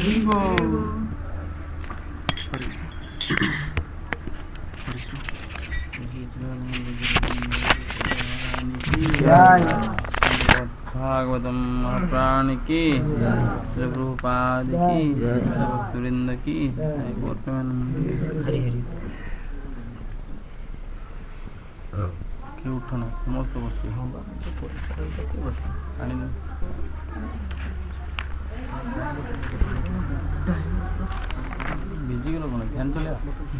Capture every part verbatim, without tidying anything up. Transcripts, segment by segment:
भागवतम प्राण की श्री प्रभुपाद की भक्तवृंद की हरि हरि के उठना समस्त बसी भिजी गल कौन फैन चलिया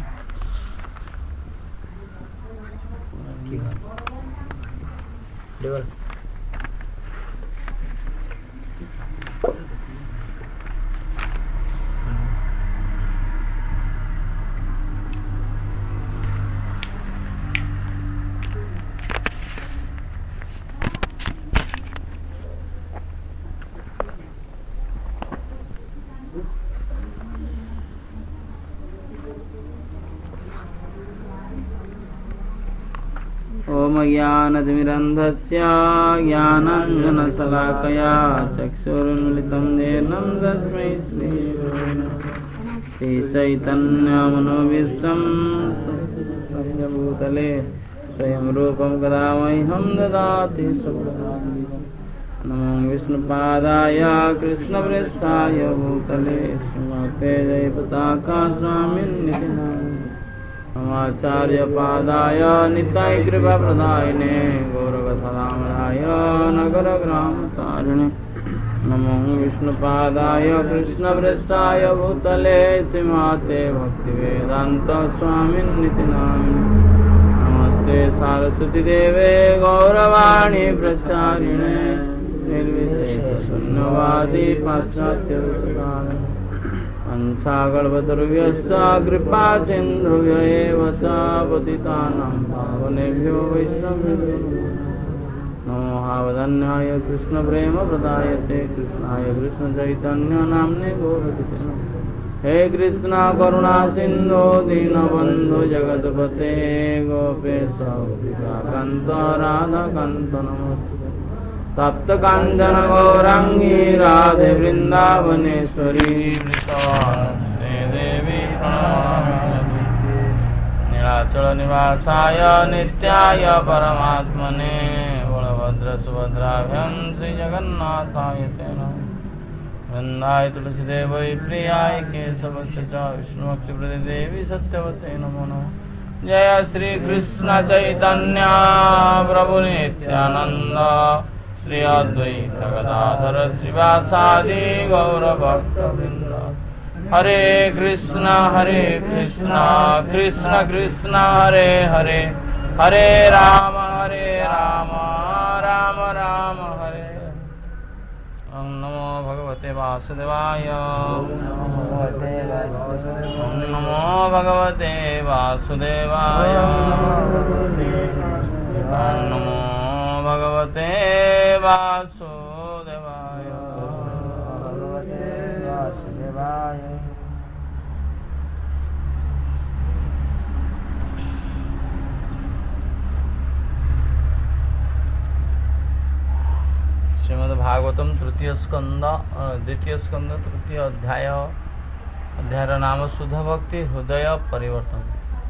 ओम ज्ञानतिमिरन्धस्य ज्ञानाञ्जनशलाकया चक्षुरुन्मिलितं येन तस्मै श्रीगुरवे नमः। श्री चैतन्यमनोभीष्टं येन भूतले स्वयं रूपं कदा मह्यं ददाति स्वपदान्ति। नमो विष्णुपादाय कृष्णप्रेष्ठाय भूतले श्रीमते जयपताका स्वामिन्निति नामिने। नमाचार्य पादाय निताय कृपा प्रदायिने गौरवधरामराय नगर ग्राम तारिणे। नमो विष्णुपादाय कृष्णप्रेष्ठाय भूतले श्रीमते भक्तिवेदांत स्वामिन्निति नामिने। नमस्ते सारस्वती देवे गौरवाणी प्रचारिणे निर्विशेष शून्यवादी पाश्चात्य विषयान् पंचागणपतरुभ्यश्च कृपा सिन्धुभ्य एव च पतितानां पावनेभ्यो वैष्णवेभ्यो नमो। महावदन्याय कृष्ण प्रेम प्रदायते कृष्णाय कृष्ण चैतन्य नाम्ने गौरवते। हे कृष्ण करुणा सिन्धु दीनबन्धु जगत्पते गोपेश कान्त राधाकान्त नमोस्तुते। तप्त कांचन गौरांगी राधे वृंदावनेश्वरी वृषभानुसुते देवी नीलाचल निवासाय नित्याय परमात्मने बलभद्र सुभद्राभ्यां श्री जगन्नाथाय ते नमः। वृंदाय तुलसीदेवै प्रियाय केशवस्य च विष्णुभक्तिप्रदे देवी सत्यवते नमो नमः। जय श्री कृष्ण चैतन्य प्रभु नित्यानंद श्री अद्वैत गदाधर श्रीवासादि गौरभक्तवृंद। हरे कृष्णा हरे कृष्णा कृष्ण कृष्णा हरे हरे हरे राम हरे राम राम राम हरे। ओम नमो भगवते वासुदेवाय ओम नमो भगवते वासुदेवाय ओम नमो भगवते वासुदेवाय भगवते वासुदेवाय। श्रीमद्भागवतम तृतीय स्कंद द्वितीय स्कंद तृतीय अध्याय अध्याय नाम शुद्ध भक्ति हृदय परिवर्तन।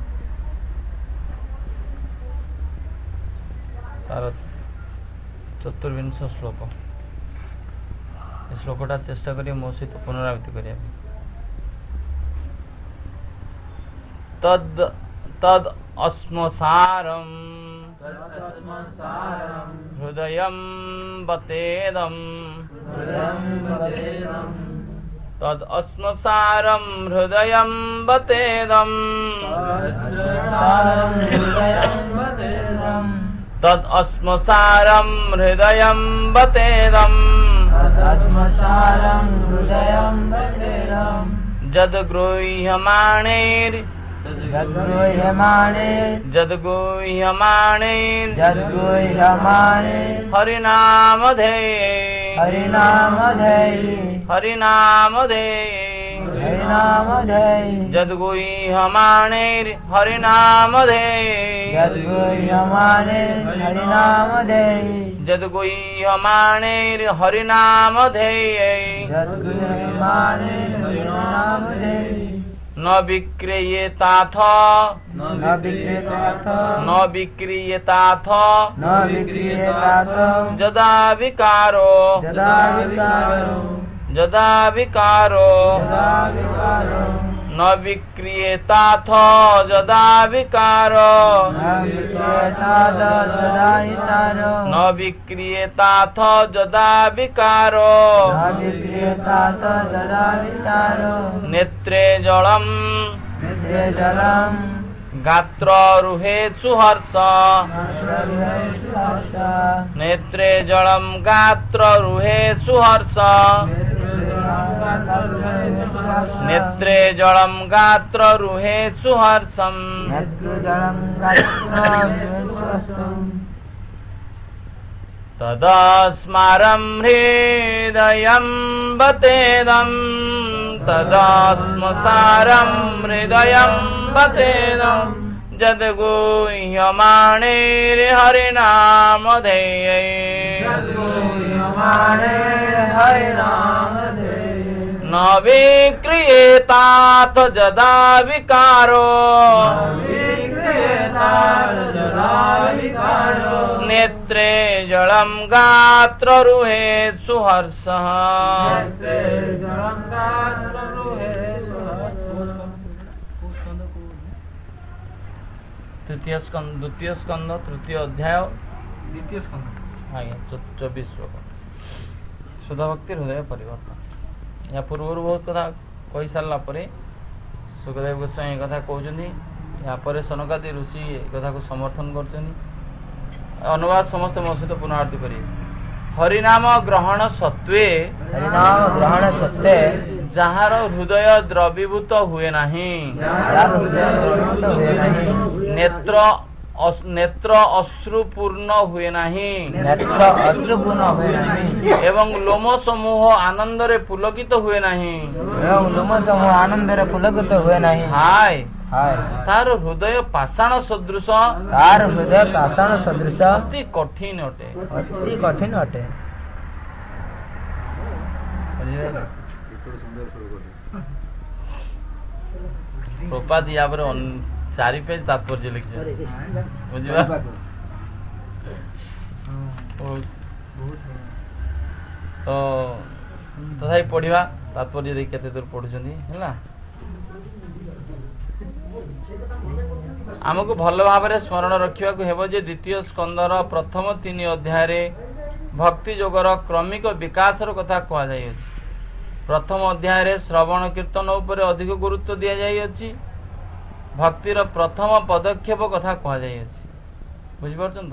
तार चतुर्विंश श्लोक श्लोकटा चेष्टा करिए मो सहित पुनरावृत्ति करिए। तद तद अस्मसारम हृदयं बतेदम तद अस्मसारम हृदयं बतेदम तद अस्मसारं हृदयं बतेदं जद्गृह्यमाणैर् जद्गृह्यमाणैर् हरिनामधेये हरिनामधेये जद्गृह्यमाणैर् हरिनामधेये यद्गुह्यमाने हरिनामधेये यद्गुह्यमाने हरिनामधेये यद्गुह्यमाने हरिनामधेये न विक्रियेताथ न विक्रियेताथ न विक्रियेताथ न विक्रियेताथ यदा विकारो यदा विकारो यदा विकारो यदा विकारो न विक्रियेताथ यदा विकारो न विक्रियेताथ यदा विकारो न विक्रियेताथ यदा विकारो न विक्रियेताथ यदा विकारो नेत्रे जलम नेत्रे जलम गात्र रुहे सुहर्ष नेत्रे जलम गात्र रुहे सुहर्ष नेत्रे जलम गात्र रुहे सुहर्षम तदस्मारं हृदयं बतेदं तदस्मसारं हृदयं बतेदं यद्गुह्यमाने हरिनामधेये न विक्रियेताथ यदा विकारो नेत्रे जलम गात्र रुहे सुहर्षः तृतीय स्कंद द्वितीय स्कंद तृतीय अध्याय द्वितीय स्कंद आज्ञा चौबीस श्लोक शुद्ध भक्ति हृदय परिवर्तन। या पूर्व बहुत कथा कही सारा सुखदेव गोस्वामी कथा कहते या सनकादि ऋषि कथा को समर्थन कर अनुवाद समस्त मो सहित पुनरावृत्ति करें। हरिनाम ग्रहण सत्वे हरिनाम ग्रहण सत्वे जार हृदय द्रवीभूत हुए नहीं नेत्र नेत्र अश्रुपूर्ण हुए नहीं नेत्र अश्रुपूर्ण हुए नहीं एवं लोम समूह आनंद रे पुलकित हुए नहीं एवं लोम समूह आनंद रे पुलकित हुए नहीं हाय हाय तार हृदय पाषाण सदृश तार हृदय पाषाण सदृश अति कठिन अटे अति कठिन अटे। प्रपात या पर चारि पेज तात्पर्य लिखिए बुझिबा तो तथापि पढ़िबा तात्पर्य देख केते दूर पढ़ुछनी हैला आमको भल भाव स्मरण रखा हेब जे द्वितीय स्कंदर प्रथम तीन अध्याय भक्ति जोगर क्रमिक विकास कथा कहुई। प्रथम अध्याय श्रवण कीर्तन उपर अधिक गुरुत्व दि जाइए भक्तिर प्रथम पदक्षेप कथा कहुई बुझीपार तो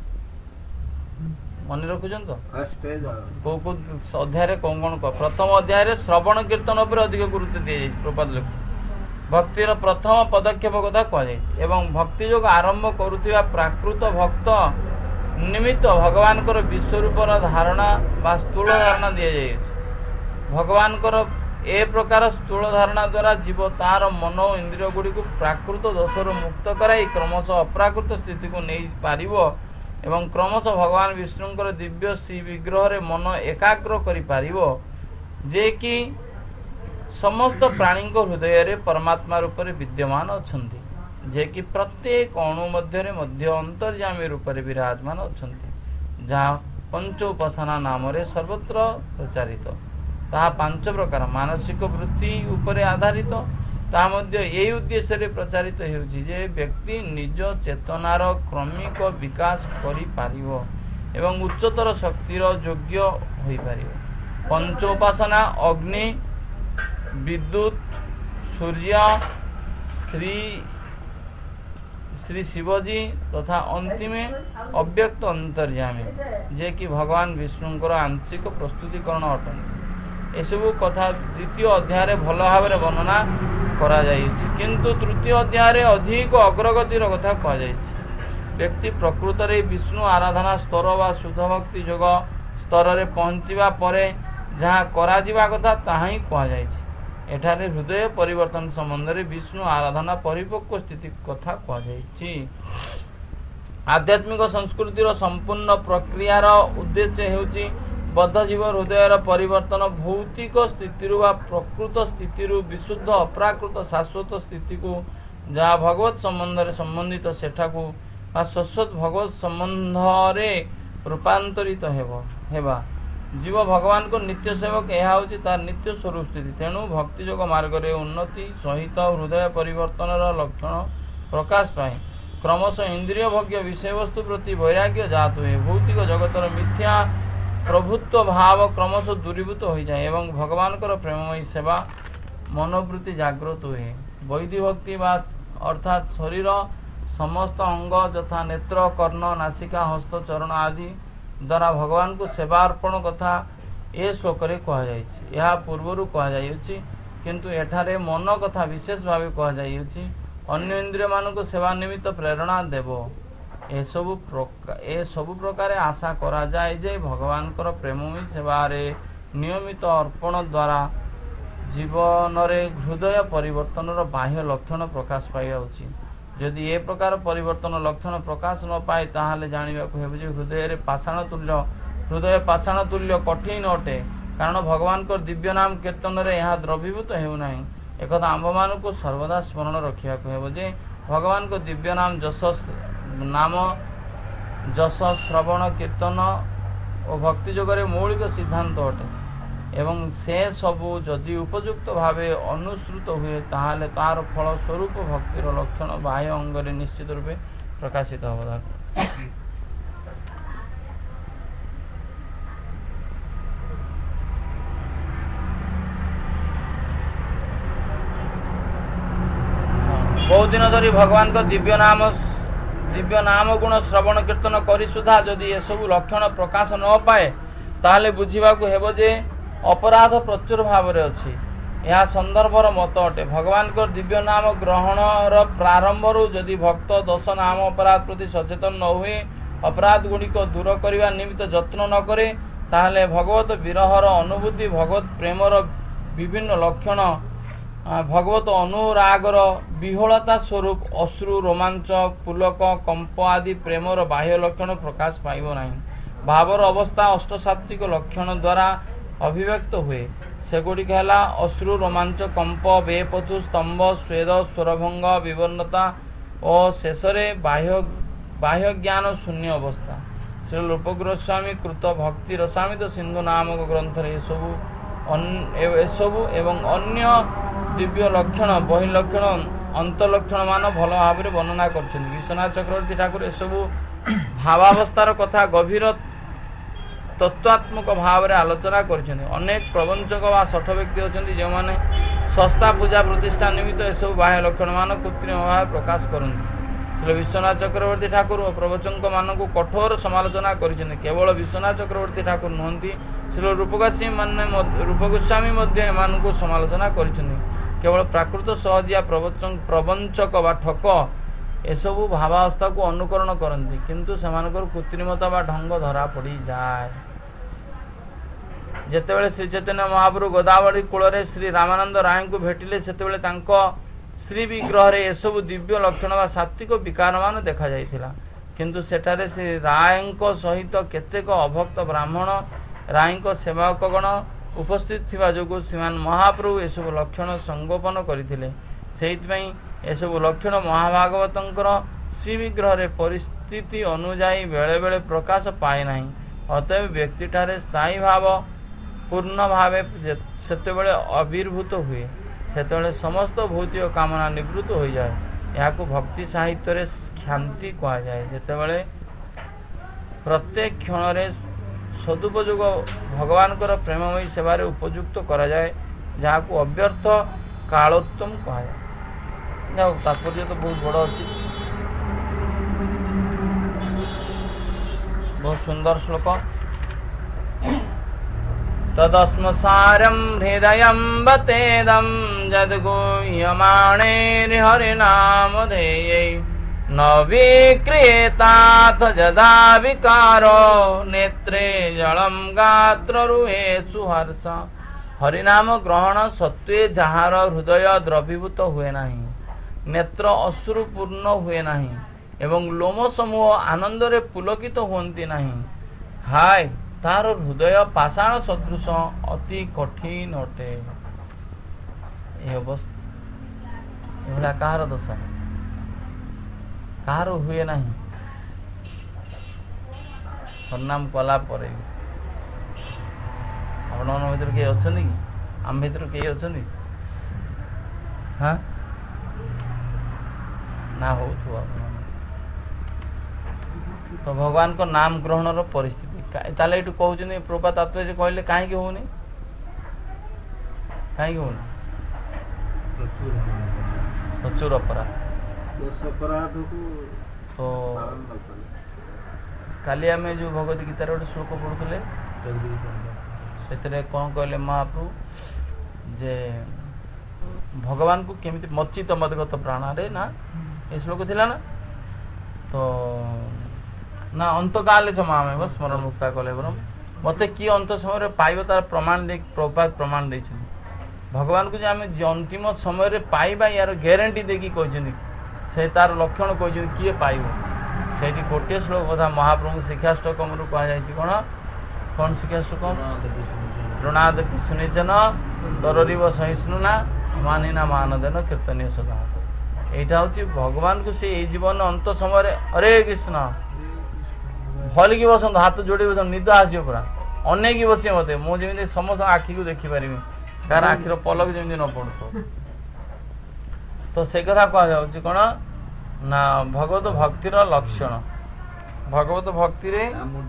मन रखुन तो कौ कौ अध्याय कौन कौन कह प्रथम अध्याय श्रवण कीर्तन उपर अधिक गुरुत्व दि जाए प्रपात लिख भक्तिर प्रथम पदक्षेप कथा कहुई एवं भक्ति योग आरंभ करुवा प्राकृत भक्त निमित्त भगवान को विश्वरूप धारणा बा स्थूल धारणा दि जाए भगवान को ए प्रकार स्थूल धारणा द्वारा जीव तार मन और इंद्रिय गुड़ी को प्राकृत दोषर मुक्त कराई क्रमश अप्राकृत स्थिति को नहीं पारिबो एवं क्रमश भगवान विष्णु दिव्य श्री विग्रह रे मन एकाग्र करि पारिबो जे कि समस्त प्राणी को हृदय रे परमात्मा रूप रे विद्यमान अछंती जे कि प्रत्येक अणु मध्य रे मध्य अंतर्यामी रूप रे विराजमान अछंती जहाँ पंचोपासना नाम रे सर्वत्र प्रचारित ताहा पांच प्रकार मानसिक वृत्ति उपरे आधारित ता मध्य यही उद्देश्य रे प्रचारित हेउछि जे व्यक्ति निज चेतनार क्रमिक विकास करि पारिबो एवं उच्चतर शक्तिर योग्य होई पारिबो। पंचोपासना अग्नि विद्युत सूर्य श्री श्री शिवजी तथा अंतिम अव्यक्त अंतर्यामी जे कि भगवान विष्णुंकर आंशिक प्रस्तुतिकरण अटंती एसबू कथा द्वितीय अध्याय भल भाव वर्णना करा जायछि किंतु तृतीय अध्याय अधिक अग्रगतिर कथा कह जायछि। व्यक्ति प्रकृत रे विष्णु आराधना स्तर व शुद्ध भक्ति योग स्तर रे पहुंचीबा परे जहाँ करा जिबा कथा ताहा ही कह जायछि। एठारे हृदय परिवर्तन संबंध में विष्णु आराधना परिपक्व स्थिति कथा कह जायछि। आध्यात्मिक संस्कृतिर संपूर्ण प्रक्रियार उद्देश्य हेउची बद्ध जीव हृदयर परिवर्तन भौतिक स्थिति वा प्रकृत स्थिति विशुद्ध अप्राकृत शाश्वत स्थिति को जहाँ भगवत संबंध रे संबंधित सेठा को शाश्वत भगवत संबंध रे रूपांतरित हेबो हेबा जीव भगवान को नित्य सेवक यह होची तार नित्य स्वरूप स्थिति। तेणु भक्ति योग मार्ग रे उन्नति सहित हृदय परिवर्तन लक्षण प्रकाश पाए क्रमशः इंद्रिय भोग्य विषय वस्तु प्रति वैराग्य जात हुए भौतिक जगतर मिथ्या प्रभुत्व भाव क्रमशः दूरीभूत हो जाए एवं भगवान कर प्रेममयी सेवा मनोवृत्ति जागृत हुए। वैदिक भक्ति अर्थात शरीर समस्त अंग यथा नेत्र कर्ण नासिका हस्त चरण आदि द्वारा भगवान को सेवार्पण कथा ए श्लोक कह पूर्वर कहुच्छी किंतु एठारे मन कथा विशेष भाव कहुच्छी अन्य इंद्रिय मान को सेवा निमित्त प्रेरणा देव ए सबु प्रकार ए सबु प्रकार आशा करा जाए जे भगवान कर प्रेममयी सेवारे नियमित अर्पण द्वारा जीवन रे हृदय परिवर्तन बाह्य लक्षण प्रकाश पाइबा उचित। यदि ए प्रकार परिवर्तन लक्षण प्रकाश न पाए ताहले जानिबा को हेबो जे हृदय रे पाषाण तुल्य हृदय पाषाण तुल्य कठिन अटे कारण भगवान को दिव्य नाम कीर्तन रे यहाँ द्रवीभूत हेउ नाही। एकदा आंब मान को सर्वदा स्मरण रखिया को हेबो जे भगवान को दिव्य नाम जस नाम जस श्रवण कीर्तन और भक्ति जोगरे मौलिक सिद्धांत अटे एवं से सबू जदि उपयुक्त भावे अनुसृत हुए ताहले तार फल स्वरूप भक्तिर लक्षण बाह्य अंगरे निश्चित रूपे प्रकाशित होगा। बहुत दिन धरी भगवान को दिव्य नाम दिव्य नाम गुण श्रवण कीर्तन करी सुधा जदि ये सब लक्षण प्रकाश न पाए ताहले बुझिबा को हेबो जे अपराध प्रचुर भाव में अच्छी यह संदर्भर मत अटे। भगवान को दिव्य नाम ग्रहण प्रारंभ जदि भक्त दश नाम अपराध प्रति सचेतन न हुए अपराध गुड़िक दूर करने निमित्त यत्न न करे ताहले भगवत विरहर अनुभूति भगवत प्रेमर विभिन्न लक्षण भगवत अनुरागर विह्वलता स्वरूप अश्रु रोमांच पुलक कंप आदि प्रेमर बाह्य लक्षण प्रकाश पाइब नहीं। भावर अवस्था अष्टसात्विक लक्षण द्वारा अभिव्यक्त हुए सेगुड़िक है अश्रु रोमांच कंप बेपथु स्तंभ स्वेद स्वरभंग विवर्णता और शेष बाह्य बाह्य ज्ञान शून्य अवस्था। श्री रूप गोस्वामी कृत भक्ति रसामित सिंधु नामक ग्रंथ एसबू एवं अन्य दिव्य लक्षण बहिलक्षण अंतलक्षण मान भल भाव वर्णना कर विश्वनाथ चक्रवर्ती ठाकुर एसबू भावावस्थार कथा गभीर तत्वात्मक भाव में आलोचना करेक प्रबंचक व सठ व्यक्ति अच्छा जो मैंने सस्ता पूजा प्रतिष्ठा निमित्त एसबू बाह्य लक्षण मान कृत्रिम भाव प्रकाश करते। श्री विश्वनाथ चक्रवर्ती ठाकुर और प्रवचक मान कठोर समालोचना कर केवल विश्वनाथ चक्रवर्ती ठाकुर नुहति श्री रूपगोस्वामी मान रूपगोस्वामी समालोचना कर केवल प्राकृत सहजिया प्रवचन प्रबंचक व ठक एसबू भावावस्था को अनुकरण करती किंतु सेमानकर कृत्रिमता व ढंग धरा पड़ी जाए। जेतेबेले श्री चैतन्य महाप्रभु गोदावरी कूल श्री रामानंद राय को भेटिले सेतेबेले तांको श्री विग्रह रे एसबू दिव्य लक्षण व सात्विक विकार मान देखा जाइथिला किंतु सेठारे श्री राय सहित केतेक अभक्त ब्राह्मण राय सेवकगण उपस्थित थिबा जोगु श्रीमान महाप्रभु एसबू लक्षण संगोपन करथिले। सेहितपई एसबू लक्षण महाभागवतंकर श्री विग्रह रे परिस्थिति अनुजाई बेले बेले प्रकाश पाए नहीं। अतएव व्यक्ति ठारे स्थायी भाव पूर्ण भावे सेतेबेले आविर्भूत हुए सेतेबेले समस्त भौतिक कामना निवृत्त हो जाए। यह भक्ति साहित्य रे क्षांति कहा जाए जेतेबेले प्रत्येक क्षण रे सदुपयोग भगवान कर प्रेममयी सेवारे उपयुक्त करा जाए जहाँ को अव्यर्थ कालोत्तम कहा जाए। तात्पर्य तो बहुत बड़ अच्छी बहुत सुंदर श्लोक तदस्मसारं हृदयं बतेदं जद्गुह्यमाणे हरिनामधेये न विक्रियेताथ यदा विकारो नेत्रे जलम गात्ररुहे सुहर्ष। हरिनाम ग्रहण सत्वे जहार हृदय द्रवीभूत हुए नहीं नेत्र अश्रुपूर्ण हुए नहीं ଏବଂ ଲୋମ ସମୂହ ଆନନ୍ଦରେ ପୁଲକିତ ହୁଅନ୍ତି ନାହିଁ। ହାୟ ତାହାର ହୃଦୟ ପାଷାଣ ସଦୃଶ ଅତି କଠିନ ଅଟେ। ଏ ଅବସ୍ଥା ଏଭଳିଆ କାହାର ଦୋଷ? କାହାର ହୁଏ ନାହିଁ? ହରିନାମ କଲା ପରେ ଆପଣମାନଙ୍କ ଭିତରୁ କେହି ଅଛନ୍ତି କି? ଆମ ଭିତରୁ କେହି ଅଛନ୍ତି? ହଁ ନା ହଉଥିବ ଆପଣ। ତ ଭଗବାନଙ୍କ ନାମ ଗ୍ରହଣର ପରିସ୍ଥିତି ତାହେଲେ ଏଇଠୁ କହୁଛନ୍ତି ପ୍ରଭୁପାଦ ତାତ୍ପର୍ଯ୍ୟ କହିଲେ କାହିଁକି ହଉନି? କାହିଁକି ହଉନି? ପ୍ରଚୁର ଅପରାଧ। ତ କାଲି ଆମେ ଯୋଉ ଭଗବତ ଗୀତାରେ ଗୋଟେ ଶ୍ଲୋକ ପଢୁଥିଲେ ସେଥିରେ କଣ କହିଲେ ମହାପ୍ରଭୁ ଯେ ଭଗବାନଙ୍କୁ କେମିତି ମଚ୍ଚିତ ମଦଗତ ପ୍ରାଣରେ ନା ଏ ଶ୍ଲୋକ ଥିଲା ନା ତ ନା ଅନ୍ତକାଳେ ସମାମେ ସ୍ମରଣ ମୁକ୍ତା କଲେ ବରଂ ମତେ କିଏ ଅନ୍ତ ସମୟରେ ପାଇବ ତାର ପ୍ରମାଣ ଦେଇ ପ୍ରଭୁପାଦ ପ୍ରମାଣ ଦେଇଛନ୍ତି। ଭଗବାନଙ୍କୁ ଯେ ଆମେ ଅନ୍ତିମ ସମୟରେ ପାଇବା ୟାର ଗ୍ୟାରେଣ୍ଟି ଦେଇକି କହିଛନ୍ତି। ସେ ତାର ଲକ୍ଷଣ କହିଛନ୍ତି କିଏ ପାଇବ। ସେଇଠି ଗୋଟିଏ ଶ୍ଲୋକ କଥା ମହାପ୍ରଭୁ ଶିକ୍ଷାଷ୍ଟକମରୁ କୁହାଯାଇଛି କଣ କଣ ଶିକ୍ଷାଷ୍ଟକମ ଋଣାଦପି ଶୁଣିଛନ ତରରିବ ସହିଷ୍ଣୁ ନା ମାନିନା ମାନଦେନ କୀର୍ତ୍ତନୀୟ ସଦା। এইটা হচ্ছে ভগবানଙ୍କୁ ସେ ଏଇ ଜୀବନ ଅନ୍ତ ସମୟରେ ହରେ କୃଷ୍ଣ ଭଲିକି ବସନ୍ତୁ ହାତ ଯୋଡ଼ି ବସନ୍ତୁ ନିଦ ଆସିବ ପୁରା ଅନେଇକି ବସିବେ ମତେ ମୁଁ ଯେମିତି ସମସ୍ତଙ୍କ ଆଖିକୁ ଦେଖିପାରିବି କାହାର ଆଖିର ପଲକ ଯେମିତି ନ ପଡୁଥିବ। ତ ସେ କଥା କୁହାଯାଉଛି କଣ ନା ଭଗବତ ଭକ୍ତିର ଲକ୍ଷଣ ଭଗବତ ଭକ୍ତିରେ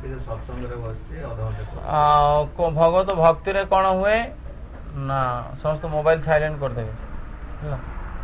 ଭଗବତ ଭକ୍ତିରେ କଣ ହୁଏ ନା ସମସ୍ତ ମୋବାଇଲ ସାଇଲେଣ୍ଟ କରିଦେବେ ହେଲା।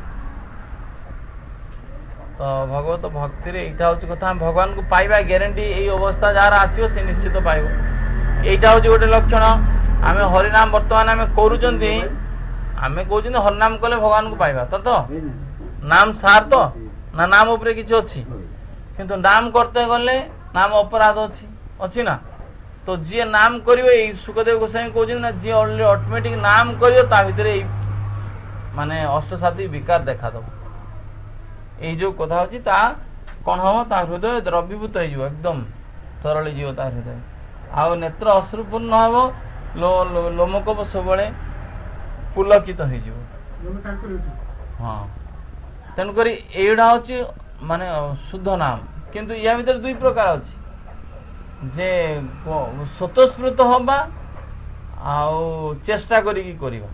ତ ଭଗବତ ଭକ୍ତିରେ ଏଇଟା ହଉଛି କଥା ଆମେ ଭଗବାନଙ୍କୁ ପାଇବା ଗ୍ୟାରେଣ୍ଟି ଏଇ ଅବସ୍ଥା ଯାହାର ଆସିବ ସେ ନିଶ୍ଚିତ ପାଇବ। এইটা হচ্ছে ଗୋଟେ ଲକ୍ଷଣ। ଆମେ ହରିନାମ ବର୍ତ୍ତମାନ ଆମେ କରୁଛନ୍ତି ଆମେ କହୁଛନ୍ତି ହରିନାମ କଲେ ଭଗବାନଙ୍କୁ ପାଇବା ତ ତ ନାମ ସାର ତ ନା ନାମ ଉପରେ କିଛି ଅଛି କିନ୍ତୁ ନାମ করতে ଗଲେ ନାମ ଅପରାଧ ଅଛି ଅଛି ନା। ତ ଯିଏ ନାମ କରିବ ଏଇ ସୁଖଦେବ ଗୋସ୍ୱାମୀ କହୁଛନ୍ତି ନା ଯିଏ ଅଟୋମେଟିକ ନାମ କରିବ ତା ଭିତରେ ଏଇ ମାନେ ଅଷ୍ଟସାଧୀ ବିକାର ଦେଖାଦବ। এই যে কথা হচ্ছে তা কଣ হব তা হৃদয় দ্রবীভূত হয়ে যাব একদম তরଳି ଯିବ ତା ହୃଦୟ ଆଉ ନେତ୍ର ଅଶ୍ରୁପୂର୍ଣ୍ଣ ହବ ଲୋମକୋପ ସବୁବେଳେ ପୁଲକିତ ହେଇଯିବ। ହଁ ତେଣୁକରି ଏଇଟା ହଉଛି ମାନେ ଶୁଦ୍ଧ ନାମ। କିନ୍ତୁ ୟା ଭିତରେ ଦୁଇ ପ୍ରକାର ଅଛି ଯେ ସ୍ୱତଃସ୍ଫୂର୍ତ୍ତ ହବା ଆଉ ଚେଷ୍ଟା କରିକି କରିବା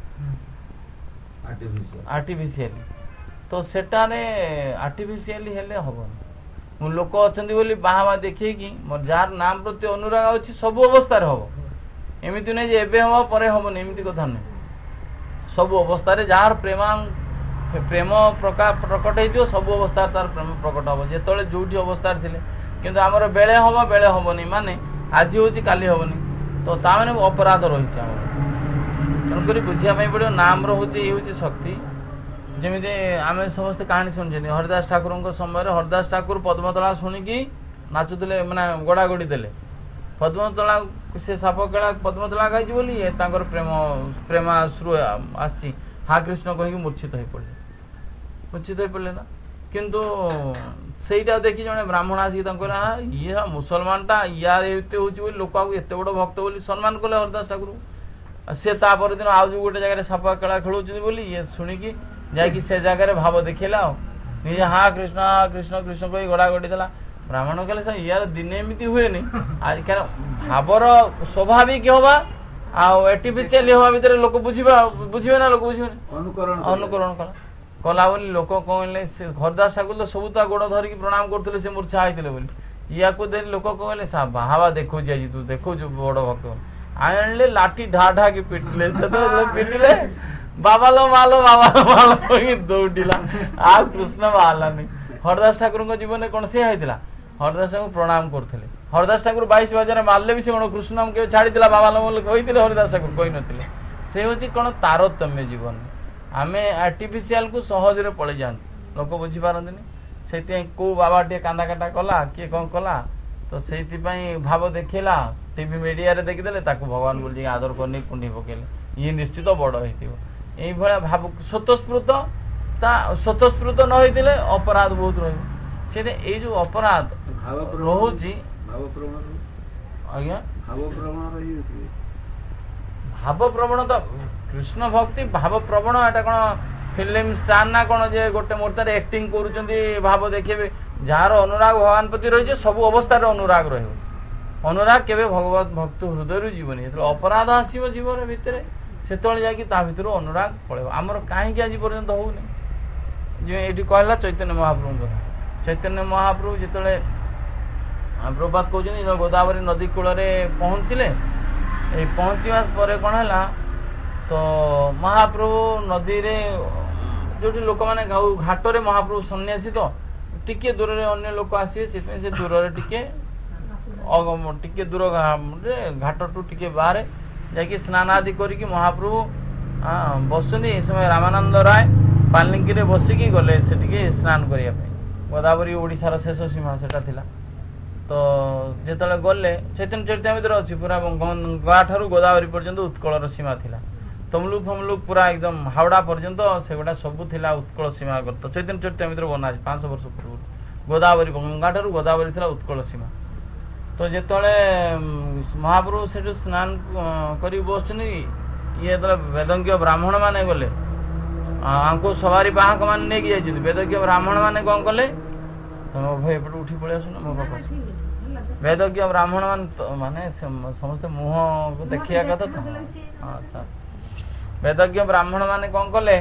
ଆର୍ଟିଫିସିଆଲି। ତ ସେଟାରେ ଆର୍ଟିଫିସିଆଲି ହେଲେ ହବନି। ମୁଁ ଲୋକ ଅଛନ୍ତି ବୋଲି ବାହାବା ଦେଖେଇକି ମୋର ଯାହାର ନାମ ପ୍ରତି ଅନୁରାଗ ଅଛି ସବୁ ଅବସ୍ଥାରେ ହବ ଏମିତି ନାହିଁ ଯେ ଏବେ ହବ ପରେ ହବନି ଏମିତି କଥା ନୁହେଁ। ସବୁ ଅବସ୍ଥାରେ ଯାହାର ପ୍ରେମ ପ୍ରେମ ପ୍ରକଟ ହେଇଥିବ ସବୁ ଅବସ୍ଥାରେ ତାର ପ୍ରେମ ପ୍ରକଟ ହବ ଯେତେବେଳେ ଯୋଉଠି ଅବସ୍ଥାରେ ଥିଲେ। କିନ୍ତୁ ଆମର ବେଳେ ହବ ବେଳେ ହବନି ମାନେ ଆଜି ହଉଛି କାଲି ହବନି ତ ତା ମାନେ ଅପରାଧ ରହିଛି ଆମର। ତେଣୁକରି ବୁଝିବା ପାଇଁ ପଡିବ ନାମର ହଉଛି ଏଇ ହଉଛି ଶକ୍ତି। ଯେମିତି ଆମେ ସମସ୍ତେ କାହାଣୀ ଶୁଣିଛନ୍ତି ହରିଦାସ ଠାକୁରଙ୍କ ସମୟରେ ହରିଦାସ ଠାକୁର ପଦ୍ମତଳା ଶୁଣିକି ନାଚୁଥିଲେ ମାନେ ଗୋଡା ଗୋଡି ଦେଲେ। ପଦ୍ମତଳା ସେ ସାପ କେଳା ପଦ୍ମତଳା ଖାଇଛି ବୋଲି ତାଙ୍କର ପ୍ରେମ ପ୍ରେମାଶ୍ରୁ ଆସିଛି हा କୃଷ୍ଣ କହିକି ମୂର୍ଚ୍ଛିତ ହେଇ ପଡିଲେ ମୂର୍ଚ୍ଛିତ ହେଇ ପଡିଲେ ନା। କିନ୍ତୁ ସେଇଟା ଦେଖି ଜଣେ ବ୍ରାହ୍ମଣ ଆସିକି ତାଙ୍କୁ କହିଲା ଇଏ ମୁସଲମାନଟା ୟାର ଏତେ ହଉଛି ବୋଲି ଲୋକ ଏତେ ବଡ ଭକ୍ତ ବୋଲି ସମ୍ମାନ କଲେ ହରିଦାସ ଠାକୁର। ସେ ତାପର ଦିନ ଆଉ ଯୋଉ ଗୋଟେ ଜାଗାରେ ସାପ କେଳା ଖେଳୁଛନ୍ତି ବୋଲି ଇଏ ଶୁଣିକି ଯାଇକି ସେ ଜାଗାରେ ଭାବ ଦେଖେଇଲା ଆଉ ନିଜେ हा କୃଷ୍ଣ କୃଷ୍ଣ କୃଷ୍ଣ କହି ଗୋଡା ଗୋଡି ଦେଲା। ବ୍ରାହ୍ମଣ କହିଲେ ସାର୍ ୟାର ଦିନେ ଏମିତି ହୁଏନି ଆଜିକାଲି ଭାବର ସ୍ୱାଭାବିକ ହବା ଆଉ ଆର୍ଟିଫିସିଆଲି ହବା ଭିତରେ ଲୋକ ବୁଝିବା ବୁଝିବେ ନା ଲୋକ ବୁଝିବେନି ଅନୁକରଣ କଲା କଲା ବୋଲି ଲୋକ କହିଲେ ସେ ହରିଦାସ ଠାକୁର ତ ସବୁ ତା ଗୋଡ ଧରିକି ପ୍ରଣାମ କରୁଥିଲେ ସେ ମୂର୍ଚ୍ଛା ହେଇଥିଲେ ବୋଲି ୟାକୁ ଦେଲି ଲୋକ କହିଲେ ବାହାବା ଦେଖୁଛି ଆଜି ତୁ ଦେଖୁଛୁ ବଡ ଭକ୍ତ ଆଣିଲେ ଲାଠି ଢା ଢା କି ପିଟିଲେ ସେତେବେଳେ ପିଟିଲେ ବାବାଲୋ ମାଲୋ ବାବାଲୋ ମାଲୋ କହିକି ଦୌଡ଼ିଲା ଆଉ କୃଷ୍ଣ ବାହାରିଲାନି। ହରିଦାସ ଠାକୁରଙ୍କ ଜୀବନରେ କଣ ସେ ହେଇଥିଲା ହରିଦାସ ଠାକୁର ପ୍ରଣାମ କରୁଥିଲେ। ହରିଦାସ ଠାକୁର ବାଇଶ ବାଜାରେ ମାରିଲେ ବି ସେ କଣ କୃଷ୍ଣ ନାମ କେବେ ଛାଡିଥିଲା ବାବାଲୋ ବୋଲି କହିଥିଲେ ହରିଦାସ ଠାକୁର କହିନଥିଲେ। ସେ ହଉଛି କଣ ତାରତମ୍ୟ ଜୀବନ। ଆମେ ଆର୍ଟିଫିସିଆଲ କୁ ସହଜରେ ପଳେଇ ଯାଆନ୍ତି ଲୋକ ବୁଝିପାରନ୍ତିନି। ସେଇଥିପାଇଁ କୋଉ ବାବା ଟିକେ କାନ୍ଦା କାଟା କଲା କିଏ କଣ କଲା ତ ସେଇଥିପାଇଁ ଭାବ ଦେଖେଇଲା ଟିଭି ମିଡିଆରେ ଦେଖିଦେଲେ ତାକୁ ଭଗବାନ ବୋଲି ଆଦର କରିନେଇ କୁଣ୍ଡେଇ ପକେଇଲେ ଇଏ ନିଶ୍ଚିତ ବଡ ହେଇଥିବ। ଏଇଭଳିଆ ଭାବ ସ୍ୱତଃସ୍ଫୂର୍ତ୍ତ ତା ସ୍ୱତଃସ୍ଫୂର୍ତ୍ତ ନ ହେଇଥିଲେ ଅପରାଧ ବହୁତ ରହିବ। से ये जो अपराध रोची आज्ञा भाव प्रवण तो कृष्ण भक्ति भाव प्रवण एटा कौन फिल्म स्टार ना कौन जे गोटे मूर्त एक्टिंग कर भाव देखिए जार अनुराग भगवान प्रति रही सब अवस्था अनुराग रही अनुराग केवे भगवत भक्त हृदय जीवनी जो अपराध आसव जीवन भितर से भितर अनुराग पड़े आमर कहीं आज पर्यंत होनी जो ये कहला चैतन्य महाप्रभु चैतन्य महाप्रभु जिते प्रभात कहते गोदावरी नदी कूल पहुँचले ये पहुँचवा पर कौन है तो महाप्रभु नदी रे जो लोक मैंने घाटे महाप्रभु सन्यासी तो टिके दूर अन्य लोक आसवे से दूर टिके टिके दूर घाट टू टिके बाहर जाकि स्नान आदि करिकी महाप्रभु बसुनी समय रामानंद राय पालिंकी रे बसिकी गले से टिके स्नान करिया पे गोदावरी ओडिशार शेष सीमा सेटा थिला तो जेतले गले चैतन्य चरितामृत अच्छी पूरा गंगा ठारू गोदावरी पर्यंत उत्कलर सीमा थिला तमलुक फमलुक पूरा एकदम हावड़ा पर्यंत से गोटा सबू थिला उत्कल सीमा तो चैतन्य चरितामृत बना पाँच वर्ष पूर्व गोदावरी गंगा ठारू गोदावरी थिला उत्कल सीमा तो जिते महाप्रभु से स्नान कर बसुनी ये वेदज्ञ ब्राह्मण माने गले आंको सवारी बाहक मान नहीं जाइए वेदज्ञ ब्राह्मण माने कौन कले तुम भाई एपटे उठी पड़े आस मो पाख वेदज्ञ ब्राह्मण मान माने समस्त मुह को देखिया कथा तो अच्छा वेदज्ञ ब्राह्मण माने कौन कले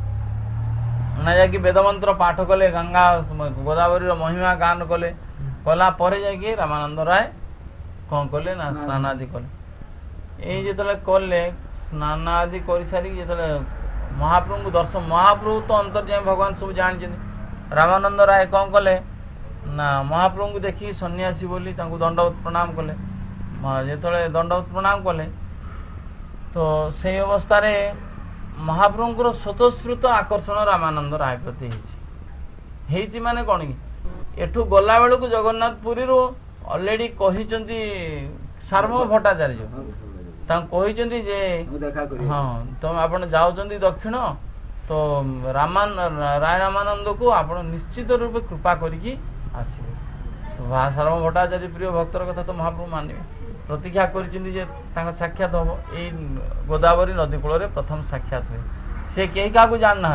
ना जाकि वेद मंत्र पाठ कले गंगा गोदावरी महिमा गान कले कला परे जाकि रामानंद राय कौन कले ना स्नान आदि कले ये जिते कले स्नान आदि कर सारी जो महाप्रभु को दर्शन महाप्रभु तो अंतर्जामी भगवान सब जानते रामानंद राय कौन कले ना महाप्रभु को देखी सन्यासी बोली दंडवत प्रणाम कले जो दंडवत प्रणाम कले तो से अवस्था रे महाप्रभुर स्वतःस्फूर्त आकर्षण रामानंद राय प्रति होती माने कौन कि एठू गला बेलू जगन्नाथपुरी अलरेडी कही सार्वभौम भट्टाचार्य कहते जे हाँ तुम आप जाऊँ दक्षिण तो रामान राय रामानंद को आप निश्चित रूपे कृपा करिकी आसवे सार्वभौम भट्टाचार्य प्रिय भक्तर कथा तो महाप्रभु मानवे प्रतीक्षा कर साक्षात हम ये गोदावरी नदी कूल प्रथम साक्षात हुए से कहीं क्या जानना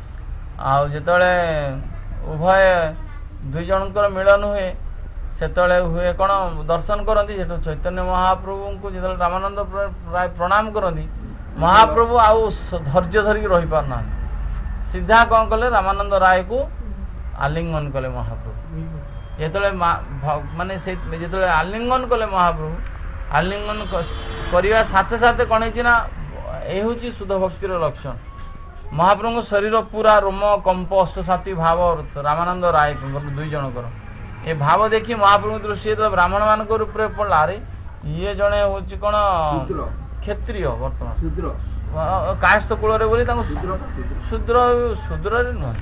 आते उभय दुई जनकर मिलन हुए से हुए कौन दर्शन करती चैतन्य महाप्रभु को जो रामानंद राय प्रणाम करती महाप्रभु आउ धैर्य धरिकी रही पारना सीधा कौन कले रामानंद राय को आलिंगन कले महाप्रभु जो माने जो आलिंगन कले महाप्रभु आलिंगन करने साथे साथे कौन है ये हूँ शुद्ध भक्तिर लक्षण महाप्रभु शरीर पूरा रोम कंप अष्टसाती भाव रामानंद राय दुई जनकर ये भाव देखी महाप्रभु दृष्टि तो ब्राह्मण मान रूप में पड़ा अरे ये जड़े हूँ कौन क्षत्रिय बर्तमान कायस्थ कूल शूद्र शूद्र नुह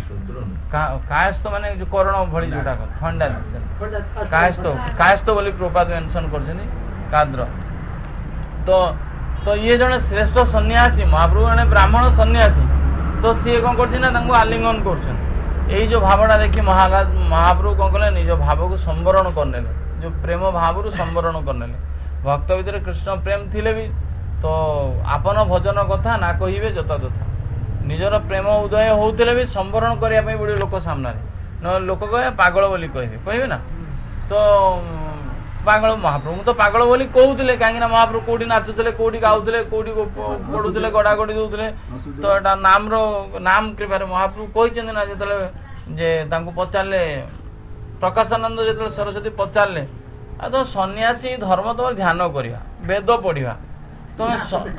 कायस्थ माने जो कर्ण भली जोटा खंडा कायस्थ कायस्थ बोली प्रपात मेंशन करछनी काद्र तो तो ये जड़े श्रेष्ठ सन्यासी महाप्रभु जड़े ब्राह्मण सन्यासी तो सी कौन कर आलिंगन कर जो भावना देखी महाराज महाप्रभु कौन कले निज भाव को संवरण करने जो प्रेम भाव संवरण करने भक्त भीतर कृष्ण प्रेम थिले भी तो आपन भजन कथा ना कहे जता तथा निजर प्रेम उदय होते भी संवरण करने बड़े लोक सामने न लोक कहे पागल बोली कहे कहे ना तो पागल महाप्रभु तो पागल बोली कहते कहीं महाप्रभु कौटी नाचुले कौटी गाँव कौटी पढ़ुले गड़ा गड़ी दौले तो एटा नाम रो नाम कृपा महाप्रभु कहते ना जो जे पचारे प्रकाशानंद जो सरस्वती पचारे तो सन्यासी धर्म तुम ध्यान करवा वेद पढ़ा तुम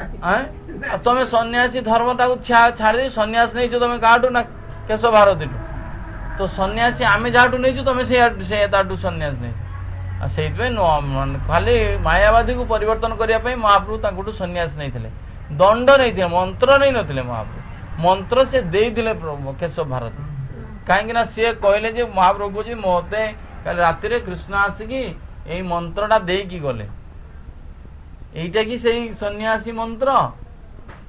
तुम सन्यासी धर्म छाड़ी सन्यास नहीं तुम काटू ना केश भारती तो सन्यासी आम जहाँ नहीं तुम से सन्यास नहीं से खाली मायावादी को परिवर्तन करने महाप्रभु सन्यास नहीं थे दंड नहीं थे मंत्र नहीं नथिले महाप्रभु मंत्र से देते केशव भारती कहीं सी कहले जे महाप्रभु जी मते कल राति कृष्ण आसिकी यही मंत्रटा देकी गले यहीटा कि से सन्यासी मंत्र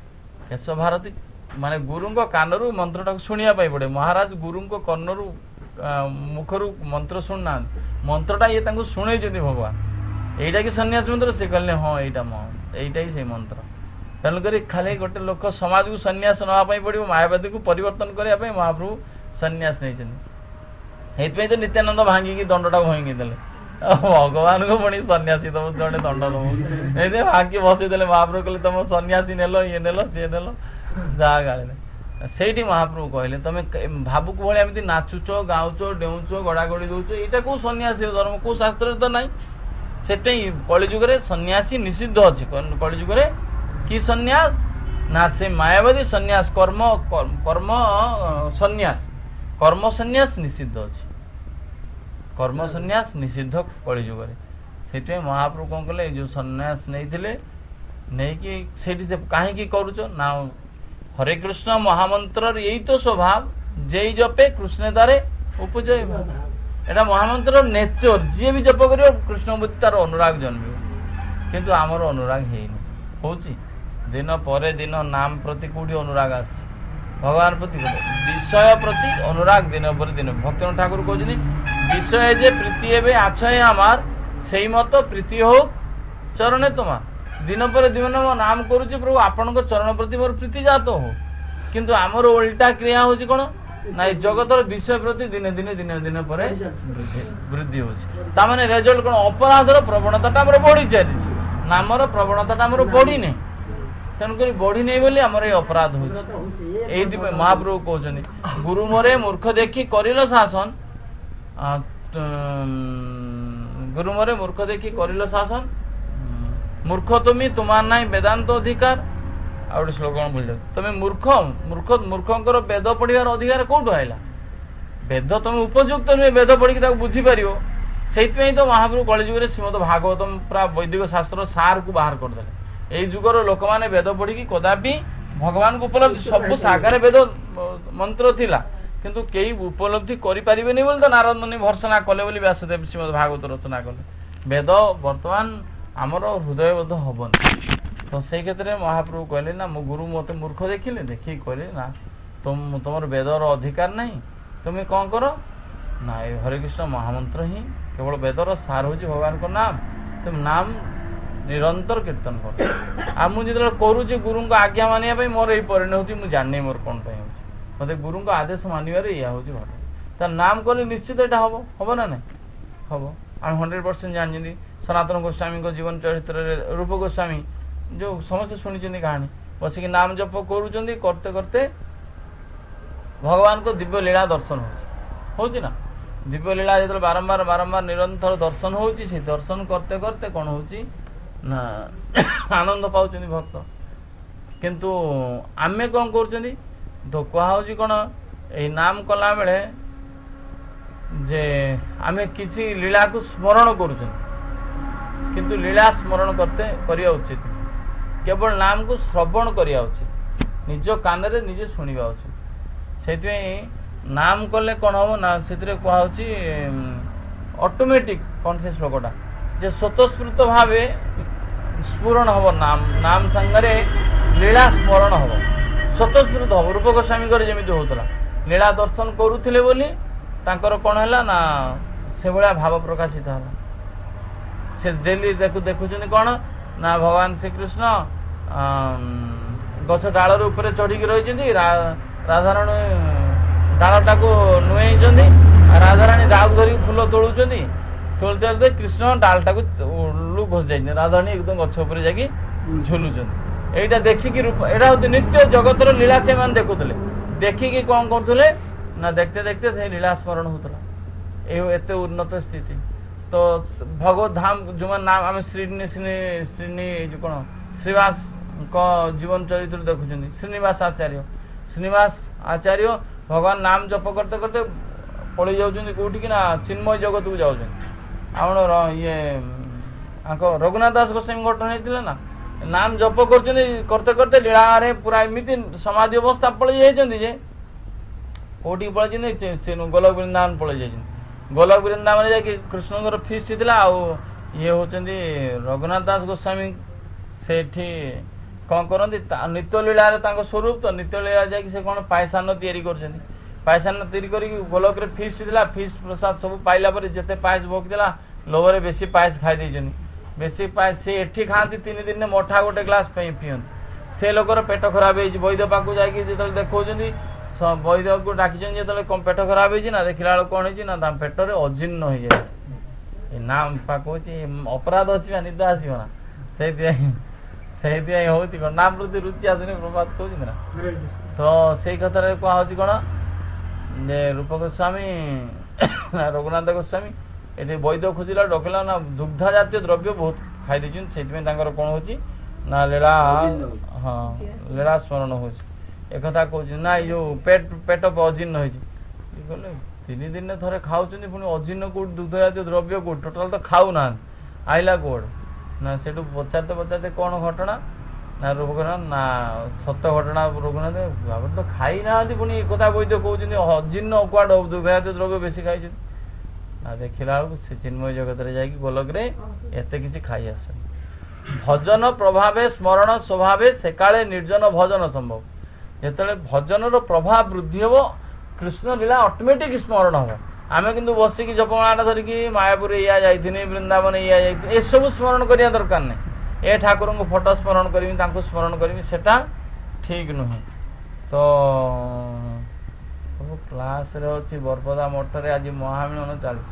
केशव भारती माने गुरु कानरू मंत्रटा शुणा पड़े महाराज गुरु कर्णरू मुखर मंत्र शुणुना मंत्रटा ये शुणे भगवान यहीटा कि सन्यास मंत्र से कहले हाँ यहाँ यहीटा ही से मंत्र तेणुक खाली गोटे लोक समाज को सन्यास नापी पड़ो मायावादी को परिवर्तन करने महाप्रभु सन्यास नहीं तो नित्यानंद भांगिकी दंडटा भांगी देले भगवान को पुणी सन्यासी तुम जड़े दंड दब भांगी बसईदे महाप्रभु कहले तुम सन्यासी नेल ये नेल सी नेल जहाँ गाड़े से महाप्रभु कहले तुम भावुक भाई एमती नाचुच गाउच डेउच गड़ागड़ी दौच यहाँ कौ सन्यासी धर्म कौ शास्त्र तो ना से कलिजुगे सन्यासी निषिद्ध अच्छे कलिजुगे कि सन्यास ना से मायावादी सन्यास कर्म कर्म सन्यास कर्म सन्यास निषिद्ध अच्छे कर्म सन्यास निषिद्ध कलिजुगे से महाप्रभु कौन कले जो सन्यास नहीं नहीं कि कहीं करुच ना हरे कृष्ण महामंत्र यही तो स्वभाव जे जपे कृष्ण तारे उपजय एटा महामंत्र नेचर जी भी जप कर कृष्ण प्रति तार अनुराग जन्म किंतु आमर अनुराग हो दिन पर दिन नाम प्रति कौटी अनुराग आस भगवान प्रति विषय प्रति अनुराग दिन पर दिन भक्त ठाकुर कहते विषय जे प्रीति एवं आछय आमार से मत प्रीति हो चरणे तुम्हार दिन पर दिन मो नाम करुच्ची प्रभु आपण चरण प्रति मोर प्रीति जात हो किंतु आमर उल्टा क्रिया हो कौन ना जगतर विषय प्रति दिन दिन दिन दिन पर वृद्धि हो रेजल्ट कौन अपराधर प्रवणता बढ़ी चली नामर प्रवणता बढ़ी नहीं तेणुक बढ़ी नहीं बोली आमर ये अपराध हो महाप्रभु कहते गुरु मोरे मूर्ख देखी करिल शासन गुरु मोरे मूर्ख देखी करिल शासन मूर्ख तुम्हें तुम्हार ना वेदांत अधिकार आ गए श्लोक भूल जाओ तुम्हें मूर्ख मूर्ख मूर्खंकर वेद पढ़ार अधिकार कौटू आईला वेद तुम उपयुक्त नुहे वेद पढ़ी बुझीपार से तो महाप्रभु कलिजुगे श्रीमद भागवतम पूरा वैदिक शास्त्र सार को बाहर करदे यही जुगर लोक मैंने वेद पढ़ी कदापि भगवान को उपलब्धि सब सागर वेद मंत्र थिला किंतु कई उपलब्धि करें बोली तो नारद मुनि भर्सना कले बोली व्यासदेव श्रीमद भागवत रचना कले वेद बर्तमान आमर हृदयबोध हेन तो से क्षेत्र में महाप्रभु कहले ना मो गुरु मत मूर्ख देखिले देखी कहले ना तुम तुम वेदर अधिकार नहीं तुम्हें कौन कर ना हरे कृष्ण महामंत्र ही केवल वेदर सार हो भगवान को नाम तुम नाम निरंतर कीर्तन कर आ मुझे जो करुचे गुरु को आज्ञा मानिया मोर यही परिणति मुझे जानी मोर कौन मत गुरु को आदेश मानवर या हूँ भट तार नाम कले निश्चित यहाँ हम हम ना ना हम आम हंड्रेड परसेंट जानते सनातन गोस्वामी को जीवन चरित्र रूप गोस्वामी जो समस्त शुणी कहानी बसिक नाम जप करुँच करते करते भगवान को दिव्य लीला दर्शन हो ना दिव्य लीला जो बारंबार बारंबार निरंतर दर्शन हो दर्शन करते करते कौन हो ना आनंद पाँच भक्त किंतु आमे कौन कर तो कहुच कौन यही नाम कला बेले जे आमे किसी लीला को स्मरण करुँ किंतु लीला स्मरण करते करिया उचित केवल नाम को श्रवण करिया उचित निज कान रे निजे शुणा उचित से नाम कले कौन हम ना से कहुच ऑटोमेटिक कौन से श्लोकटा जे स्वतस्फूर्त भाव स्फुरण हम नाम नाम सांगरे लीला स्मरण हम स्वतस्फूर्त हम रूप गोस्वामी जमी होता लीला दर्शन करुले बोली तांकर कौन है ना से भाया भाव प्रकाशित है से डेली देखु देखुं कौन ना भगवान श्रीकृष्ण गछ डाल ऊपर चढ़ी रही राधाराणी डालटा को नुई राधाराणी डाक धर फूल तोलुं तोलते तोलते कृष्ण डालटा को घोष जाए राधाराणी एकदम गछ उपर जा झुलुं यहीटा देखिकी रूप यहाँ हूँ नित्य जगतर लीला से मैंने देखुले देखिकी कौन करुले ना देखते देखते से लीला स्मरण होता एत उन्नत स्थिति तो भगवत धाम जो नाम आम श्रीनी श्रीनी जो कौन श्रीवास को जीवन चरित्र देखुं श्रीनिवास आचार्य श्रीनिवास आचार्य भगवान नाम जप करते करते पड़े जाऊँ कौटी कि ना चिन्मय जगत को जाऊँ आम ये रघुनाथ दास गोस्वामी घटना होता ना नाम जप करते करते लीला रे पूरा एमती समाधि अवस्था पड़े जाइए कौटी पड़े गोलक वृंदावन पड़े जाइए गोलक वृंदावन जाकि कृष्ण फीस्ट थी ये होती रघुनाथ दास गोस्वामी से कौन करती नित्य लीला स्वरूप तो नित्य लीला जाकि से कौन पायसान तैयारी कर ପାୟସାନ୍ନ ତିରି କରିକି ଗୋଲକରେ ଫିଷ୍ଟ ଥିଲା ଫିଷ୍ଟ ପ୍ରସାଦ ସବୁ ପାଇଲା ପରେ ଯେତେ ପାୟସ ଭୋଗିଥିଲା ଲୋଭରେ ବେଶୀ ପାୟସ ଖାଇ ଦେଇଛନ୍ତି ବେଶୀ ପାୟସ ସେ ଏଠି ଖାଆନ୍ତି ତିନି ଦିନରେ ମଠା ଗୋଟେ ଗ୍ଲାସ ପାଇଁ ପିଅନ୍ତି ସେ ଲୋକର ପେଟ ଖରାପ ହେଇଛି ବୈଦ୍ୟ ପାଖକୁ ଯାଇକି ଯେତେବେଳେ ଦେଖାଉଛନ୍ତି ବୈଦ୍ୟକୁ ଡାକିଛନ୍ତି ଯେତେବେଳେ ପେଟ ଖରାପ ହେଇଛି ନା ଦେଖିଲା ବେଳକୁ କ'ଣ ହେଇଛି ନା ତା ପେଟରେ ଅଜୀର୍ଣ୍ଣ ହେଇଯାଇଛି ଏ ନାମ ପା କହୁଛି ଅପରାଧ ଅଛି ବା ନିଦ ଆସିବ ନା ସେଇଥିପାଇଁ ସେଇଥିପାଇଁ ହଉଛି କ'ଣ ନାମ ପ୍ରତି ରୁଚି ଆସୁନି ପ୍ରଭାତ କହୁଛନ୍ତି ନା ତ ସେଇ କଥାରେ କୁହାହଉଛି କ'ଣ ଯେ ରୂପ ଗୋସ୍ୱାମୀ ରଘୁନାଥ ଗୋସ୍ୱାମୀ ଏଠି ବୈଦ୍ୟ ଖୋଜିଲା ଡକିଲା ନା ଦୁଗ୍ଧ ଜାତୀୟ ଦ୍ରବ୍ୟ ବହୁତ ଖାଇ ଦେଇଛନ୍ତି ସେଇଥିପାଇଁ ତାଙ୍କର କ'ଣ ହଉଛି ନା ଲୀଳା ହଁ ଲୀଳା ସ୍ମରଣ ହଉଛି ଏକଥା କହୁଛି ନା ଏଇ ଯୋଉ ପେଟ ପେଟ ଅଜୀର୍ଣ୍ଣ ହେଇଛି କହିଲେ ତିନି ଦିନରେ ଥରେ ଖାଉଛନ୍ତି ପୁଣି ଅଜୀର୍ଣ୍ଣ କୋଉଠି ଦୁଗ୍ଧ ଜାତୀୟ ଦ୍ରବ୍ୟ କୋଉଠି ଟୋଟାଲ ତ ଖାଉନାହାନ୍ତି ଆଇଲା କୋଉଠି ନା ସେଠୁ ପଚାରତେ ପଚାରତେ କ'ଣ ଘଟଣା ନା ରଘୁନାଥ ନା ସତ ଘଟଣା ରଘୁନାଥ ଆପଣ ତ ଖାଇନାହାନ୍ତି ପୁଣି ଏକଥା ବୈଦ୍ୟ କହୁଛନ୍ତି ଅଜୀର୍ଣ୍ଣ କୁଆଡ଼େ ଦୁଗ୍ଧ ଜାତୀୟ ଦ୍ରବ୍ୟ ବେଶୀ ଖାଇଛନ୍ତି ନା ଦେଖିଲା ବେଳକୁ ସେ ଚିନ୍ମୟ ଜଗତରେ ଯାଇକି ଗୋଲକରେ ଏତେ କିଛି ଖାଇ ଆସୁଛନ୍ତି ଭଜନ ପ୍ରଭାବେ ସ୍ମରଣ ସ୍ୱଭାବେ ସେକାଳେ ନିର୍ଜନ ଭଜନ ସମ୍ଭବ ଯେତେବେଳେ ଭଜନର ପ୍ରଭାବ ବୃଦ୍ଧି ହେବ କୃଷ୍ଣ ଲୀଳା ଅଟୋମେଟିକ ସ୍ମରଣ ହେବ ଆମେ କିନ୍ତୁ ବସିକି ଜପମାଳାଟା ଧରିକି ମାୟାପୁର ଏଇଆ ଯାଇଥିନି ବୃନ୍ଦାବନ ଏଇଆ ଯାଇଥିନି ଏସବୁ ସ୍ମରଣ କରିବା ଦରକାର ନାହିଁ ଏ ଠାକୁରଙ୍କୁ ଫଟୋ ସ୍ମରଣ କରିବି ତାଙ୍କୁ ସ୍ମରଣ କରିବି ସେଟା ଠିକ ନୁହେଁ ତ ସବୁ କ୍ଲାସରେ ଅଛି ବରପଦା ମଠରେ ଆଜି ମହାମିଳନ ଚାଲିଛି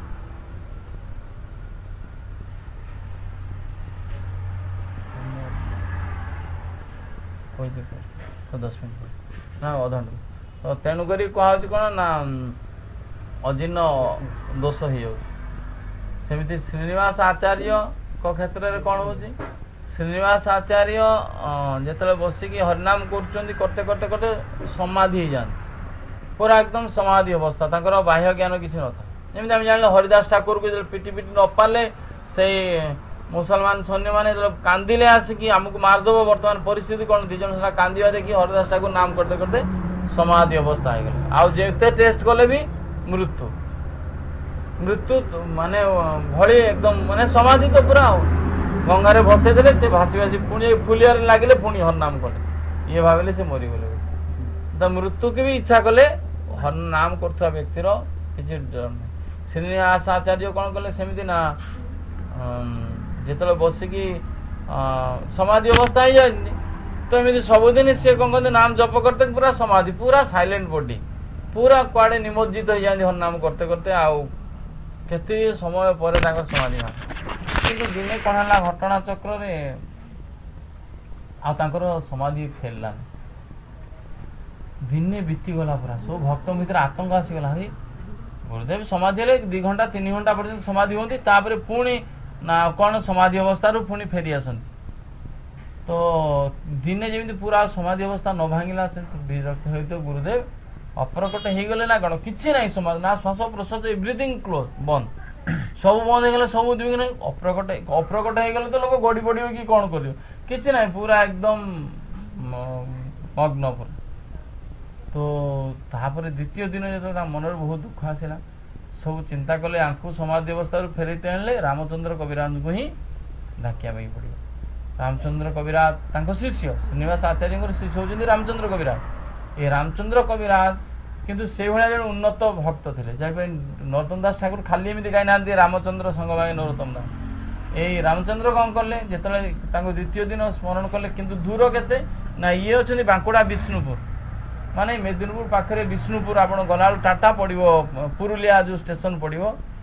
ଦଶ ମିନିଟ୍ ନା ଅଧଘଣ୍ଟା ତ ତେଣୁକରି କୁହାହଉଛି କ'ଣ ନା ଅଜୀର୍ଣ୍ଣ ଦୋଷ ହେଇଯାଉଛି ସେମିତି ଶ୍ରୀନିବାସ ଆଚାର୍ଯ୍ୟଙ୍କ କ୍ଷେତ୍ରରେ କ'ଣ ହେଉଛି ଶ୍ରୀନିବାସ ଆଚାର୍ଯ୍ୟ ଯେତେବେଳେ ବସିକି ହରିନାମ କରୁଛନ୍ତି କରତେ କରତେ କରତେ ସମାଧି ହେଇଯାଆନ୍ତି ପୁରା ଏକଦମ ସମାଧି ଅବସ୍ଥା ତାଙ୍କର ବାହ୍ୟ ଜ୍ଞାନ କିଛି ନଥାଏ ଯେମିତି ଆମେ ଜାଣିଲେ ହରିଦାସ ଠାକୁରକୁ ଯେତେବେଳେ ପିଟି ପିଟି ନ ପାରିଲେ ସେଇ ମୁସଲମାନ ସୈନ୍ୟମାନେ ଯେତେବେଳେ କାନ୍ଦିଲେ ଆସିକି ଆମକୁ ମାରିଦେବ ବର୍ତ୍ତମାନ ପରିସ୍ଥିତି କ'ଣ ଦୁଇ ଜଣ ସେଟା କାନ୍ଦିବା ଦେଖି ହରିଦାସ ଠାକୁର ନାମ କରତେ କରତେ ସମାଧି ଅବସ୍ଥା ହେଇଗଲେ ଆଉ ଯେତେ ଟେଷ୍ଟ କଲେ ବି ମୃତ୍ୟୁ ମୃତ୍ୟୁ ମାନେ ଭଳି ଏକଦମ ମାନେ ସମାଧି ତ ପୁରା ଆଉ ଗଙ୍ଗାରେ ଭସେଇ ଦେଲେ ସେ ଭାସି ଭାସି ପୁଣି ଫୁଲିଆରେ ଲାଗିଲେ ପୁଣି ହରିନାମ କଲେ ଇଏ ଭାବିଲେ ସେ ମରିଗଲେ ତ ମୃତ୍ୟୁକୁ ବି ଇଚ୍ଛା କଲେ ହରିନାମ କରୁଥିବା ବ୍ୟକ୍ତିର କିଛି ଡର ନାହିଁ ଶ୍ରୀନିବାସ ଆଚାର୍ଯ୍ୟ କ'ଣ କଲେ ସେମିତି ନା ଯେତେବେଳେ ବସିକି ସମାଧି ଅବସ୍ଥା ହେଇଯାନ୍ତି ତ ଏମିତି ସବୁଦିନ ସିଏ କ'ଣ କହନ୍ତି ନାମ ଜପ କରତେ ପୁରା ସମାଧି ପୁରା ସାଇଲେଣ୍ଟ ବଡି ପୁରା କୁଆଡ଼େ ନିମଜ୍ଜିତ ହେଇଯାନ୍ତି ହରିନାମ କରତେ କରତେ ଆଉ କେତେ ସମୟ ପରେ ତାଙ୍କର ସମାଧି ଭାঙେ କିନ୍ତୁ ଦିନେ କ'ଣ ହେଲା ଘଟଣା ଚକ୍ରରେ ଆଉ ତାଙ୍କର ସମାଧି ଫେରିଲାନି ଦିନେ ବିତିଗଲା ପୁରା ସବୁ ଭକ୍ତଙ୍କ ଭିତରେ ଆତଙ୍କ ଆସିଗଲା ହରି ଗୁରୁଦେବ ସମାଧି ହେଲେ ଦି ଘଣ୍ଟା ତିନି ଘଣ୍ଟା ପର୍ଯ୍ୟନ୍ତ ସମାଧି ହୁଅନ୍ତି ତାପରେ ପୁଣି ନା କ'ଣ ସମାଧି ଅବସ୍ଥାରୁ ପୁଣି ଫେରି ଆସନ୍ତି ତ ଦିନେ ଯେମିତି ପୁରା ସମାଧି ଅବସ୍ଥା ନ ଭାଙ୍ଗିଲା ସେ ବିରକ୍ତ ହୋଇତ ଗୁରୁଦେବ ଅପ୍ରକଟ ହେଇଗଲେ ନା କ'ଣ କିଛି ନାହିଁ ସମାଧି ନା ଶ୍ୱାସ ପ୍ରଶ୍ୱାସ ଏଭ୍ରିଥିଙ୍ଗ କ୍ଲୋଜ ବନ୍ଦ ସବୁ ବନ୍ଦ ହେଇଗଲେ ସବୁ ଅପ୍ରକଟ ଅପ୍ରକଟ ହେଇଗଲେ ତ ଲୋକ ଗଡ଼ି ପଡ଼ିବ କି କ'ଣ କରିବ କିଛି ନାହିଁ ପୁରା ଏକଦମ ମଗ୍ନ ପୁରା ତ ତାପରେ ଦ୍ୱିତୀୟ ଦିନ ଯେତେବେଳେ ତା ମନରେ ବହୁତ ଦୁଃଖ ଆସିଲା ସବୁ ଚିନ୍ତା କଲେ ଆଙ୍କୁ ସମାଧି ଅବସ୍ଥାରୁ ଫେରେଇତେ ଆଣିଲେ ରାମଚନ୍ଦ୍ର କବିରାଜଙ୍କୁ ହିଁ ଡାକିବା ପାଇଁ ପଡ଼ିବ ରାମଚନ୍ଦ୍ର କବିରାଜ ତାଙ୍କ ଶିଷ୍ୟ ଶ୍ରୀନିବାସ ଆଚାର୍ଯ୍ୟଙ୍କର ଶିଷ୍ୟ ହେଉଛନ୍ତି ରାମଚନ୍ଦ୍ର କବିରାଜ ଏ ରାମଚନ୍ଦ୍ର କବିରାଜ କିନ୍ତୁ ସେଇଭଳିଆ ଜଣେ ଉନ୍ନତ ଭକ୍ତ ଥିଲେ ଯାହାପାଇଁ ନରୋତ୍ତମ ଦାସ ଠାକୁର ଖାଲି ଏମିତି ଗାଇନାହାନ୍ତି ରାମଚନ୍ଦ୍ର ସଙ୍ଗଭାଗୀ ନରୋତ୍ତମ ଦାସ ଏଇ ରାମଚନ୍ଦ୍ର କ'ଣ କଲେ ଯେତେବେଳେ ତାଙ୍କୁ ଦ୍ୱିତୀୟ ଦିନ ସ୍ମରଣ କଲେ କିନ୍ତୁ ଦୂର କେତେ ନା ଇଏ ଅଛନ୍ତି ବାଙ୍କୁଡ଼ା ବିଷ୍ଣୁପୁର ମାନେ ମେଦିନପୁର ପାଖରେ ବିଷ୍ଣୁପୁର ଆପଣ ଗଲାବେଳକୁ ଟାଟା ପଡ଼ିବ ପୁରୁଲିଆ ଯେଉଁ ଷ୍ଟେସନ ପଡ଼ିବ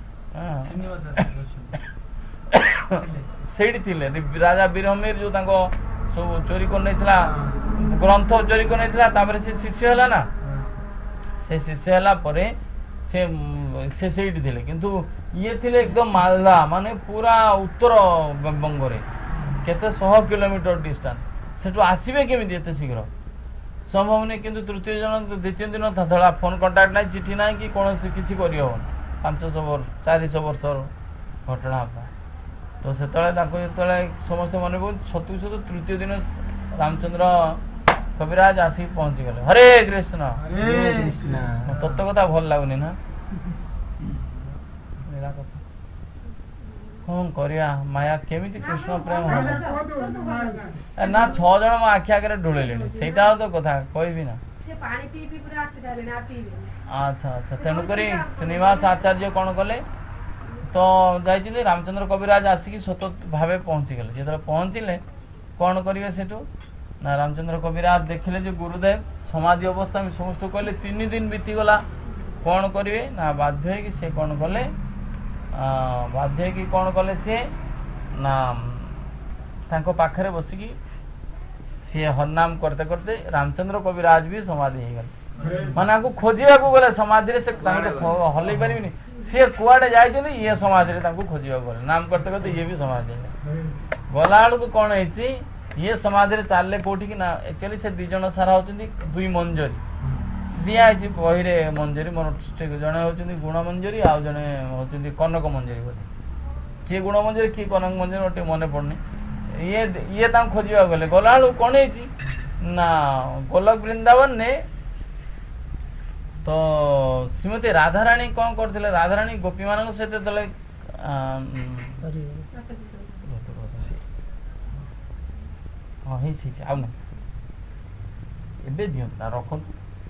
ସେଇଠି ଥିଲେ ରାଜା ବୀରହମୀର ଯେଉଁ ତାଙ୍କ ସବୁ ଚୋରି କରି ନେଇଥିଲା ଗ୍ରନ୍ଥ ଚୋରି କରି ନେଇଥିଲା ତାପରେ ସେ ଶିଷ୍ୟ ହେଲା ନା ସେ ଶିଷ୍ୟ ହେଲା ପରେ ସେ ସେ ସେଇଠି ଥିଲେ କିନ୍ତୁ ଇଏ ଥିଲେ ଏକଦମ ମାଲଦା ମାନେ ପୁରା ଉତ୍ତର ବଙ୍ଗରେ କେତେ ଶହ କିଲୋମିଟର ଡିଷ୍ଟାନ୍ସ ସେଠୁ ଆସିବେ କେମିତି ଏତେ ଶୀଘ୍ର ସମ୍ଭବ ନାହିଁ କିନ୍ତୁ ତୃତୀୟ ଜଣ ଦ୍ୱିତୀୟ ଦିନ ଧଳା ଫୋନ୍ କଣ୍ଟାକ୍ଟ ନାହିଁ ଚିଠି ନାହିଁ କି କୌଣସି କିଛି କରିହେବନି ପାଞ୍ଚଶହ ବର୍ଷ ଚାରିଶହ ବର୍ଷର ଘଟଣା ହବା ତ ସେତେବେଳେ ତାଙ୍କୁ ଯେତେବେଳେ ସମସ୍ତେ ମନେ ପକଉ ସତୁ ସତୁ ତୃତୀୟ ଦିନ ରାମଚନ୍ଦ୍ର କବିରାଜ ଆସିକି ପହଞ୍ଚିଗଲେ ହରେ କୃଷ୍ଣ ହରେ କୃଷ୍ଣ ତତ୍ତ୍ୱ କଥା ଭଲ ଲାଗୁନି ନା କଥା କ'ଣ କରିବା ମାୟା କେମିତି କୃଷ୍ଣ ପ୍ରେମ ହବ ନା ଛଅ ଜଣ ମୋ ଆଖି ଆଗରେ ଢୋଳେଇଲେଣି ସେଇଟା ଆଉ ତ କଥା କହିବି ନା ଆଚ୍ଛା ଆଚ୍ଛା ତେଣୁକରି ଶ୍ରୀନିବାସ ଆଚାର୍ଯ୍ୟ କ'ଣ କଲେ ତ ଯାଇଛନ୍ତି ରାମଚନ୍ଦ୍ର କବିରାଜ ଆସିକି ସତ ଭାବେ ପହଞ୍ଚିଗଲେ। ଯେତେବେଳେ ପହଞ୍ଚିଲେ କ'ଣ କରିବେ ସେଠୁ ନା ରାମଚନ୍ଦ୍ର କବିରାଜ ଦେଖିଲେ ଯେ ଗୁରୁଦେବ ସମାଧି ଅବସ୍ଥା ସମସ୍ତଙ୍କୁ କହିଲେ ତିନି ଦିନ ବିତିଗଲା କ'ଣ କରିବେ ନା ବାଧ୍ୟ ହେଇକି ସେ କ'ଣ କଲେ ବାଧ୍ୟ ହେଇକି କ'ଣ କଲେ ସିଏ ନା ତାଙ୍କ ପାଖରେ ବସିକି ସିଏ ହରନାମ କରତେ କରତେ ରାମଚନ୍ଦ୍ର କବିରାଜ ବି ସମାଧି ହେଇଗଲେ। ମାନେ ଆକୁ ଖୋଜିବାକୁ ଗଲେ ସମାଧିରେ ସେ ତାଙ୍କୁ ହଲେଇ ପାରିବେନି ସିଏ କୁଆଡେ ଯାଇଛନ୍ତି ଇଏ ସମାଧିରେ ତାଙ୍କୁ ଖୋଜିବାକୁ ଗଲେ ନାମ କରତେ କରତେ ଇଏ ବି ସମାଧି ହେଇଗଲେ। ଗଲା ବେଳକୁ କ'ଣ ହେଇଛି ଇଏ ସମାଧିରେ ଚାଲିଲେ କୋଉଠିକି ନା ଆକ୍ଚୁଆଲି ସେ ଦି ଜଣ ସାରା ହଉଛନ୍ତି ଦୁଇ ମଞ୍ଜରୀ ଦିଆ ହେଇଛି ବହିରେ ମଞ୍ଜରୀ ମୋର ଜଣେ ହଉଛନ୍ତି ଗୁଣ ମଞ୍ଜରୀ ଆଉ ଜଣେ ହଉଛନ୍ତି କନକ ମଞ୍ଜରୀ ବୋଧେ କିଏ ଗୁଣ ମଞ୍ଜରୀ କିଏ କନକ ମଞ୍ଜରୀ ମୋର ଟିକେ ମନେ ପଡୁନି। ଇଏ ଇଏ ତାଙ୍କୁ ଖୋଜିବାକୁ ଗଲେ ଗଲା ବେଳକୁ କ'ଣ ହେଇଛି ନା ଗୋଲକ ବୃନ୍ଦାବନରେ ତ ଶ୍ରୀମତୀ ରାଧାରାଣୀ କ'ଣ କରିଥିଲେ ରାଧାରାଣୀ ଗୋପୀମାନଙ୍କ ସହିତ ଯେତେବେଳେ ହଁ ହେଇଛି ଆଉ ନା ଏବେ ଦିଅନ୍ତୁ ନା ରଖନ୍ତୁ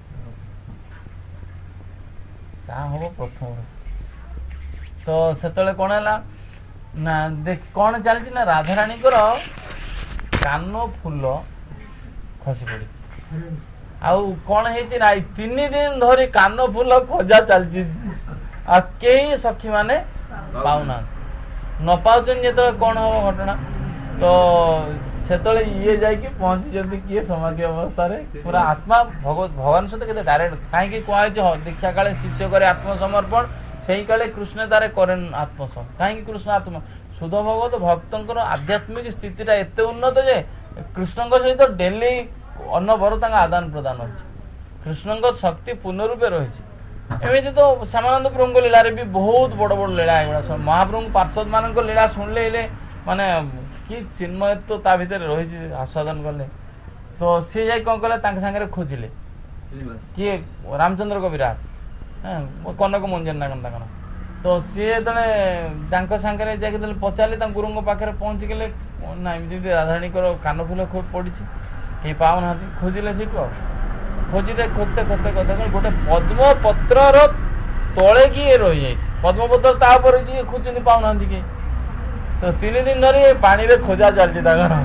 ଯାହା ହବ ପ୍ରଥମରୁ ତ ସେତେବେଳେ କ'ଣ ହେଲା ନା ଦେଖ କ'ଣ ଚାଲିଛି ନା ରାଧାରାଣୀଙ୍କର କାନ ଫୁଲ ଖସି ପଡ଼ିଛି ଆଉ କ'ଣ ହେଇଛି ନା ତିନି ଦିନ ଧରି କାନ ଫୁଲ ଖୋଜା ଚାଲିଛି ଆଉ କେହି ସଖୀ ମାନେ ପାଉନାହାନ୍ତି ନ ପାଉଛନ୍ତି ଯେତେବେଳେ କ'ଣ ହବ ଘଟଣା ତ ସେତେବେଳେ ଇଏ ଯାଇକି ପହଞ୍ଚିଛନ୍ତି କିଏ ସମାଧି ଅବସ୍ଥାରେ ପୁରା ଆତ୍ମା ଭଗବାନ ସହିତ କେତେ ଡାଇରେକ୍ଟ କାହିଁକି କୁହାଯାଇଛି ଦୀକ୍ଷା କାଳେ ଶିଷ୍ୟ କରେ ଆତ୍ମସମର୍ପଣ ସେଇ କାଳେ କୃଷ୍ଣ ତାରେ କରେନ୍ ଆତ୍ମସମ କାହିଁକି କୃଷ୍ଣ ଆତ୍ମ ସୁଧ ଭଗବତ ଭକ୍ତଙ୍କର ଆଧ୍ୟାତ୍ମିକ ସ୍ଥିତିଟା ଏତେ ଉନ୍ନତ ଯେ କୃଷ୍ଣଙ୍କ ସହିତ ଡେଲି ଅନ୍ନବର ତାଙ୍କ ଆଦାନ ପ୍ରଦାନ ଅଛି କୃଷ୍ଣଙ୍କ ଶକ୍ତି ପୂର୍ଣ୍ଣ ରୂପେ ରହିଛି। ଏମିତି ତ ଶ୍ୟାମାନନ୍ଦ ପ୍ରଭୁଙ୍କ ଲୀଳାରେ ବି ବହୁତ ବଡ ବଡ ଲୀଳା ଏଗୁଡ଼ା ସବୁ ମହାପ୍ରଭୁଙ୍କ ପାର୍ଷଦ ମାନଙ୍କ ଲୀଳା ଶୁଣିଲେ ହେଲେ ମାନେ କି ଚିନ୍ମୟତ୍ଵ ତା ଭିତରେ ରହିଛି ଆସ୍ୱାଦନ କଲେ ତ ସିଏ ଯାଇ କ'ଣ କଲେ ତାଙ୍କ ସାଙ୍ଗରେ ଖୋଜିଲେ କିଏ ରାମଚନ୍ଦ୍ର କବିରାଜ କନକ ମଞ୍ଜରୀ ନା କ'ଣ ତାଙ୍କର ତ ସିଏ ଯେତେବେଳେ ତାଙ୍କ ସାଙ୍ଗରେ ଯାଇକି ଯେତେବେଳେ ପଚାରିଲେ ତାଙ୍କ ଗୁରୁଙ୍କ ପାଖରେ ପହଞ୍ଚିଗଲେ ନା ଏମିତି ରାଧାରାଣୀଙ୍କର କାନଫୁଲ ପଡ଼ିଛି କେହି ପାଉନାହାନ୍ତି ଖୋଜିଲେ ସେଇଠୁ ଆଉ ଖୋଜିଲେ ଖୋଜତେ ଖୋଜତେ ଖୋଜତେ ଗୋଟେ ପଦ୍ମପତ୍ରର ତଳେ କିଏ ରହିଯାଇଛି ପଦ୍ମପତ୍ର ତା ଉପରେ କିଏ ଖୋଜୁଛନ୍ତି ପାଉନାହାନ୍ତି କେହି ତ ତିନି ଦିନ ଧରି ପାଣିରେ ଖୋଜା ଚାଲିଛି ତାଙ୍କର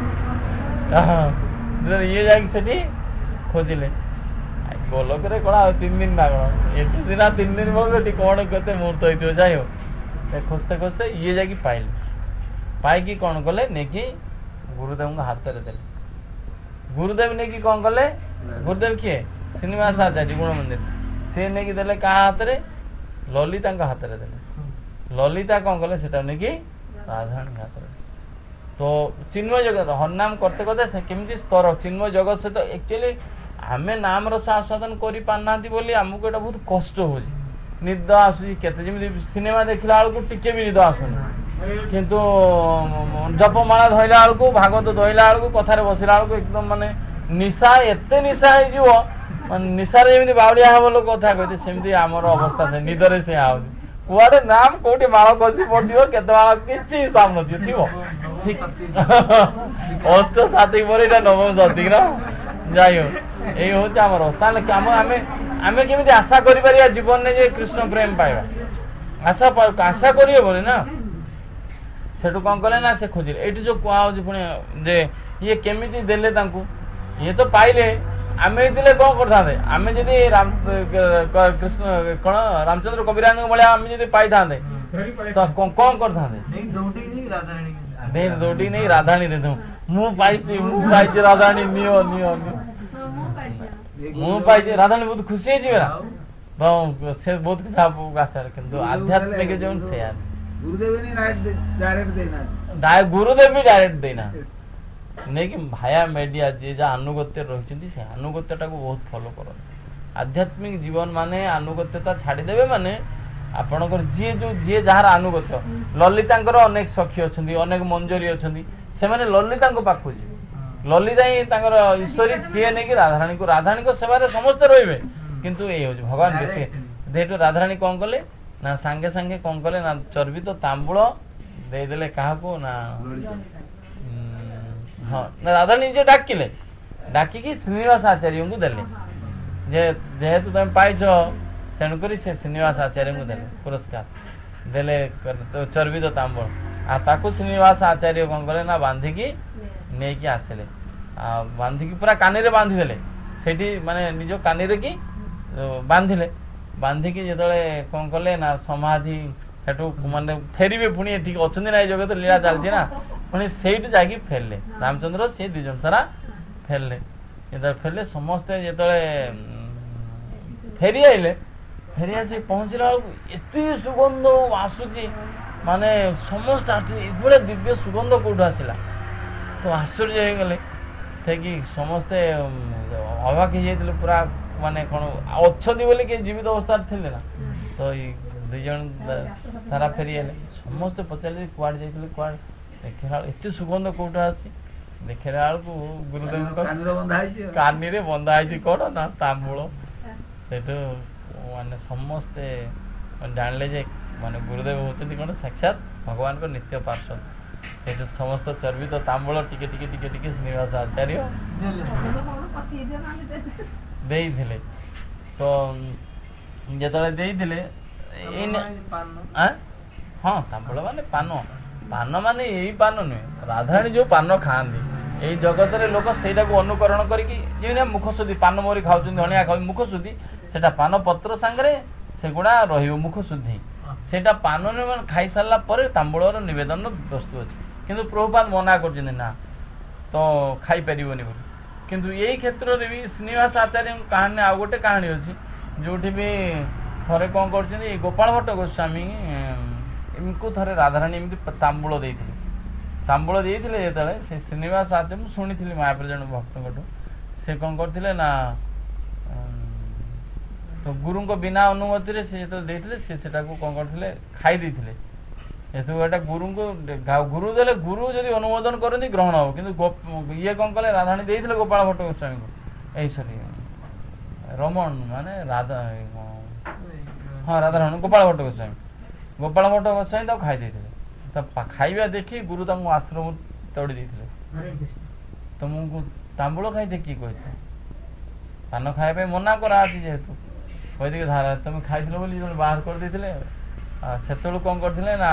ଇଏ ଯାଇକି ସେଠି ଖୋଜିଲେ ଗୋଲକରେ କ'ଣ ଆଉ ତିନି ଦିନ ନା କ'ଣ ଏଠି ସିନା ତିନି ଦିନ ବଳକୁ ଏଠି କ'ଣ କେତେ ମୁହୂର୍ତ୍ତ ହେଇଥିବ ଯାଇ ହବ ଖୋଜତେ ଖୋଜତେ ଇଏ ଯାଇକି ପାଇଲେ ପାଇକି କ'ଣ କଲେ ନେଇକି ଗୁରୁଦେବଙ୍କ ହାତରେ ଦେଲେ ଗୁରୁଦେବ ନେଇକି କ'ଣ କଲେ ଗୁରୁଦେବ କିଏ ଶ୍ରୀନିବାସ ଆଚାର୍ଯ୍ୟ ଗୁଣ ମନ୍ଦିର ସିଏ ନେଇକି ଦେଲେ କାହା ହାତରେ ଲଲିତାଙ୍କ ହାତରେ ଦେଲେ ଲଲିତା କ'ଣ କଲେ ସେଟା ନେଇକି ରାଧାରାଣୀ ହାତରେ ତ ଚିନ୍ମୟ ଜଗତ ହରନାମ କରତେ କରତେ ସେ କେମିତି ସ୍ତର ଚିନ୍ମୟ ଜଗତ ସହିତ ଆକ୍ଚୁଆଲି ଆମେ ନାମ ରସ ଆସ୍ୱାଦନ କରିପାରୁନାହାନ୍ତି ବୋଲି ଆମକୁ ଏଇଟା ବହୁତ କଷ୍ଟ ହଉଛି ନିଦ ଆସୁଛି କେତେ ଯେମିତି ସିନେମା ଦେଖିଲା ବେଳକୁ ଟିକେ ବି ନିଦ ଆସୁନି କିନ୍ତୁ ଜପମାଳା ଧଇଲା ବେଳକୁ ଭାଗବତ ଧଇଲା ବେଳକୁ କଥାରେ ବସିଲା ବେଳକୁ ଏକଦମ ମାନେ ନିଶା ଏତେ ନିଶା ହେଇଯିବ ମାନେ ନିଶାରେ ଯେମିତି ବାଉଳିଆ ହବ ଲୋକ କଥା କହିଛି ସେମିତି ଆମର ଅବସ୍ଥା ସେ ନିଦରେ ସେ ହଉଛି କୁଆଡେ ନାମ କୋଉଠି ମାଳ ଖସି ପଡିବ କେତେ ମାଳ କିଛି ହିସାବ ନଥିବ ଥିବ ଅଷ୍ଟ ସାଥି ପରେ ଏଇଟା ନବମ ସତିକ ନା ଯାଇ ହଉ ଏଇ ହଉଛି ଆମର ଅବସ୍ଥା ହେଲେ ଆମ ଆମେ ଆମେ କେମିତି ଆଶା କରିପାରିବା ଜୀବନରେ ଯେ କୃଷ୍ଣ ପ୍ରେମ ପାଇବା ଆଶା ଆଶା କରିହେବନି ନା ସେଠୁ କ'ଣ କଲେ ନା ସେ ଖୋଜିଲେ ଏଇଠି ଯୋଉ କୁହାହଉଛି ପୁଣି ଯେ ଇଏ କେମିତି ଦେଲେ ତାଙ୍କୁ ଇଏ ତ ପାଇଲେ ଆମେ ହେଇଥିଲେ କ'ଣ କରିଥାନ୍ତେ ଆମେ ଯଦି କୃଷ୍ଣ କ'ଣ ରାମଚନ୍ଦ୍ର କବିରାଜଙ୍କ ଭଳିଆ ଆମେ ଯଦି ପାଇଥାନ୍ତେ ତ କ'ଣ କରିଥାନ୍ତେ ଦୌଡ଼ି ନେଇ ରାଧାରାଣୀ ଦେଇଥାଉ ମୁଁ ପାଇଛି ମୁଁ ପାଇଛି ରାଧାରାଣୀ ନିଅ ନିଅ ନିଅ ମୁଁ ପାଇଛି ରାଧାରାଣୀ ବହୁତ ଖୁସି ହେଇଯିବେ ନା ସେ ବହୁତ କିଛି ଆଶାରେ କିନ୍ତୁ ଆଧ୍ୟାତ୍ମିକ ଜୀବନ ସେୟା ଗୁରୁଦେବ ବି ଡାଇରେକ୍ଟ ଦେଇନାହାନ୍ତି ନେଇକି ଭାୟା ମିଡିଆ ଯିଏ ଯାହା ଆନୁଗତ୍ୟ ରହିଛନ୍ତି ସେ ଆନୁଗତ୍ୟଟାକୁ ବହୁତ ଫଲୋ କରନ୍ତି ଆଧ୍ୟାତ୍ମିକ ଜୀବନ ମାନେ ଆନୁଗତ୍ୟତା ଛାଡ଼ିଦେବେ ମାନେ ଆପଣଙ୍କର ଯିଏ ଯୋଉ ଯିଏ ଯାହାର ଆନୁଗତ୍ୟ ଲଲିତାଙ୍କର ଅନେକ ସଖୀ ଅଛନ୍ତି ଅନେକ ମଞ୍ଜରୀ ଅଛନ୍ତି ସେମାନେ ଲଲିତାଙ୍କ ପାଖକୁ ଯିବେ ଲଲିତା ହିଁ ତାଙ୍କର ଈଶ୍ୱରୀ ସିଏ ନେଇକି ରାଧାରାଣୀକୁ ରାଧାରାଣୀଙ୍କ ସେବାରେ ସମସ୍ତେ ରହିବେ କିନ୍ତୁ ଏଇ ହଉଛି ଭଗବାନ ବେଶୀ ଯେହେତୁ ରାଧାରାଣୀ କ'ଣ କଲେ ନା ସାଙ୍ଗେ ସାଙ୍ଗେ କ'ଣ କଲେ ନା ଚର୍ବିତ ତାମ୍ବୁଳ ଦେଇଦେଲେ କାହାକୁ ନା ହଁ ରାଧାରାଣୀ ନିଜେ ଡାକିଲେ ଡାକିକି ଶ୍ରୀନିବାସ ଆଚାର୍ଯ୍ୟଙ୍କୁ ଦେଲେ ଯେ ଯେହେତୁ ତମେ ପାଇଛ ତେଣୁକରି ସେ ଶ୍ରୀନିବାସ ଆଚାର୍ଯ୍ୟଙ୍କୁ ଦେଲେ ପୁରସ୍କାର ଦେଲେ ଚର୍ବିତ ତାମ୍ବଳ। ଆଉ ତାକୁ ଶ୍ରୀନିବାସ ଆଚାର୍ଯ୍ୟ କ'ଣ କଲେ ନା ବାନ୍ଧିକି ନେଇକି ଆସିଲେ। ଆଉ ବାନ୍ଧିକି ପୁରା କାନିରେ ବାନ୍ଧିଦେଲେ, ସେଇଠି ମାନେ ନିଜ କାନିରେ କି ବାନ୍ଧିଲେ। ବାନ୍ଧିକି ଯେତେବେଳେ କ'ଣ କଲେ ନା ସମାଧି ସେଠୁ ମାନେ ଫେରିବେ, ପୁଣି ଏଠିକି ଅଛନ୍ତି ନା, ଏଇ ଜଗତ ଲୀଳା ଚାଲିଛି ନା, ପୁଣି ସେଇଠି ଯାଇକି ଫେରିଲେ ରାମଚନ୍ଦ୍ର ସେ ଦୁଇ ଜଣ ସାରା ଫେରିଲେ। ଯେତେବେଳେ ଫେରିଲେ ସମସ୍ତେ ଯେତେବେଳେ ଫେରି ଆଇଲେ, ଫେରି ଆସି ପହଞ୍ଚିଲା ବେଳକୁ ଏତେ ସୁଗନ୍ଧ ଆସୁଛି, ମାନେ ସମସ୍ତେ ଏଭଳିଆ ଦିବ୍ୟ ସୁଗନ୍ଧ କୋଉଠୁ ଆସିଲା, ତ ଆଶ୍ଚର୍ଯ୍ୟ ହେଇଗଲେ। କି ସମସ୍ତେ ଅବାକ ହେଇଯାଇଥିଲେ ପୁରା, ମାନେ କ'ଣ ଅଛନ୍ତି ବୋଲି କେହି ଜୀବିତ ଅବସ୍ଥାରେ ଥିଲେ ନା। ତ ଏଇ ଦୁଇ ଜଣ ସାରା ଫେରିଆଲେ, ସମସ୍ତେ ପଚାରିଲେ କୁଆଡ଼େ ଯାଇଥିଲେ, କୁଆଡ଼େ ଦେଖିଲା ବେଳକୁ ଏତେ ସୁଗନ୍ଧ କୋଉଠୁ ଆସିଛି, ଦେଖିଲା ବେଳକୁ ଗୁରୁଦେବଙ୍କ କାନିରେ ବନ୍ଧା ହେଇଛି କ'ଣ ନା ତାମ୍ବୁଳ। ସେଠୁ ମାନେ ସମସ୍ତେ ଜାଣିଲେ ଯେ ମାନେ ଗୁରୁଦେବ ହେଉଛନ୍ତି କ'ଣ ସାକ୍ଷାତ ଭଗବାନଙ୍କ ନିତ୍ୟ ପାର୍ଶ୍ୱଦ। ସେଇଠୁ ସମସ୍ତ ଚର୍ବିତ ତାମ୍ବୁଳ ଟିକେ ଟିକେ ଟିକେ ଟିକେ ଶ୍ରୀନିବାସ ଆଚାର୍ଯ୍ୟ ଦେଇଥିଲେ। ତ ଯେତେବେଳେ ଦେଇଥିଲେ ହଁ ତାମ୍ବୁଳ ମାନେ ପାନ, ପାନ ମାନେ ଏଇ ପାନ ନୁହେଁ, ରାଧାରାଣୀ ଯୋଉ ପାନ ଖାଆନ୍ତି ଏଇ ଜଗତରେ ଲୋକ ସେଇଟାକୁ ଅନୁକରଣ କରିକି, ଯେମିତି ମୁଖ ଶୁଦ୍ଧି ପାନ ମରି ଖାଉଛନ୍ତି, ଧଣିଆ ଖାଉଛନ୍ତି, ମୁଖ ଶୁଦ୍ଧି ସେଟା ପାନ ପତ୍ର ସାଙ୍ଗରେ ସେଗୁଡା ରହିବ ମୁଖ ଶୁଦ୍ଧି। ସେଇଟା ପାନ ଖାଇସାରିଲା ପରେ ତାମ୍ବୁଳର ନିବେଦନ ବସ୍ତୁ ଅଛି, କିନ୍ତୁ ପ୍ରଭୁପାଦ ମନା କରୁଛନ୍ତି ନା ତ ଖାଇପାରିବନି ବୋଲି। କିନ୍ତୁ ଏଇ କ୍ଷେତ୍ରରେ ବି ଶ୍ରୀନିବାସ ଆଚାର୍ଯ୍ୟଙ୍କ କାହାଣୀ ଆଉ ଗୋଟେ କାହାଣୀ ଅଛି, ଯୋଉଠି ବି ଥରେ କ'ଣ କରୁଛନ୍ତି, ଗୋପାଳ ଭଟ୍ଟ ଗୋସ୍ୱାମୀ ଏମିତି ଥରେ ରାଧାରାଣୀ ଏମିତି ତାମ୍ବୁଳ ଦେଇଥିଲେ। ତାମ୍ବୁଳ ଦେଇଥିଲେ ଯେତେବେଳେ ସେ ଶ୍ରୀନିବାସ ଆଚାର୍ଯ୍ୟ, ମୁଁ ଶୁଣିଥିଲି ମାୟାପୁର ଜଣେ ଭକ୍ତଙ୍କଠୁ, ସେ କ'ଣ କରିଥିଲେ ନା ତ ଗୁରୁଙ୍କ ବିନା ଅନୁମତିରେ ସେ ଯେତେବେଳେ ଦେଇଥିଲେ ସେ ସେଟାକୁ କ'ଣ କରିଥିଲେ ଖାଇ ଦେଇଥିଲେ। ଯେହେତୁ ଏଟା ଗୁରୁଙ୍କୁ ଗୁରୁ ଦେଲେ, ଗୁରୁ ଯଦି ଅନୁମୋଦନ କରନ୍ତି ଗ୍ରହଣ ହବ, କିନ୍ତୁ ଇଏ କ'ଣ କଲେ ରାଧାରାଣୀ ଦେଇଥିଲେ ଗୋପାଳ ଭଟ୍ଟ ଗୋସ୍ୱାମୀଙ୍କୁ, ଏଇ ସରି ରମଣ ମାନେ ରାଧା ହଁ ରାଧାରମଣ ଗୋପାଳ ଭଟ୍ଟ ଗୋସ୍ୱାମୀ, ଗୋପାଳ ଭଟ୍ଟ ଗୋସ୍ୱାମୀ ତାକୁ ଖାଇ ଦେଇଥିଲେ। ତ ଖାଇବା ଦେଖି ଗୁରୁ ତାଙ୍କୁ ଆଶ୍ରମ ତଡ଼ି ଦେଇଥିଲେ। ତମକୁ ତାମ୍ବୁଳ ଖାଇତେ କିଏ କହିଥିଲେ, ପାନ ଖାଇବା ପାଇଁ ମନା କରାହେଇଛି, ଯେହେତୁ କହିଦେଇକି ଧାରା ତମେ ଖାଇଥିଲ ବୋଲି ଜଣେ ବାହାର କରିଦେଇଥିଲେ। ସେତେବେଳୁ କ'ଣ କରିଥିଲେ ନା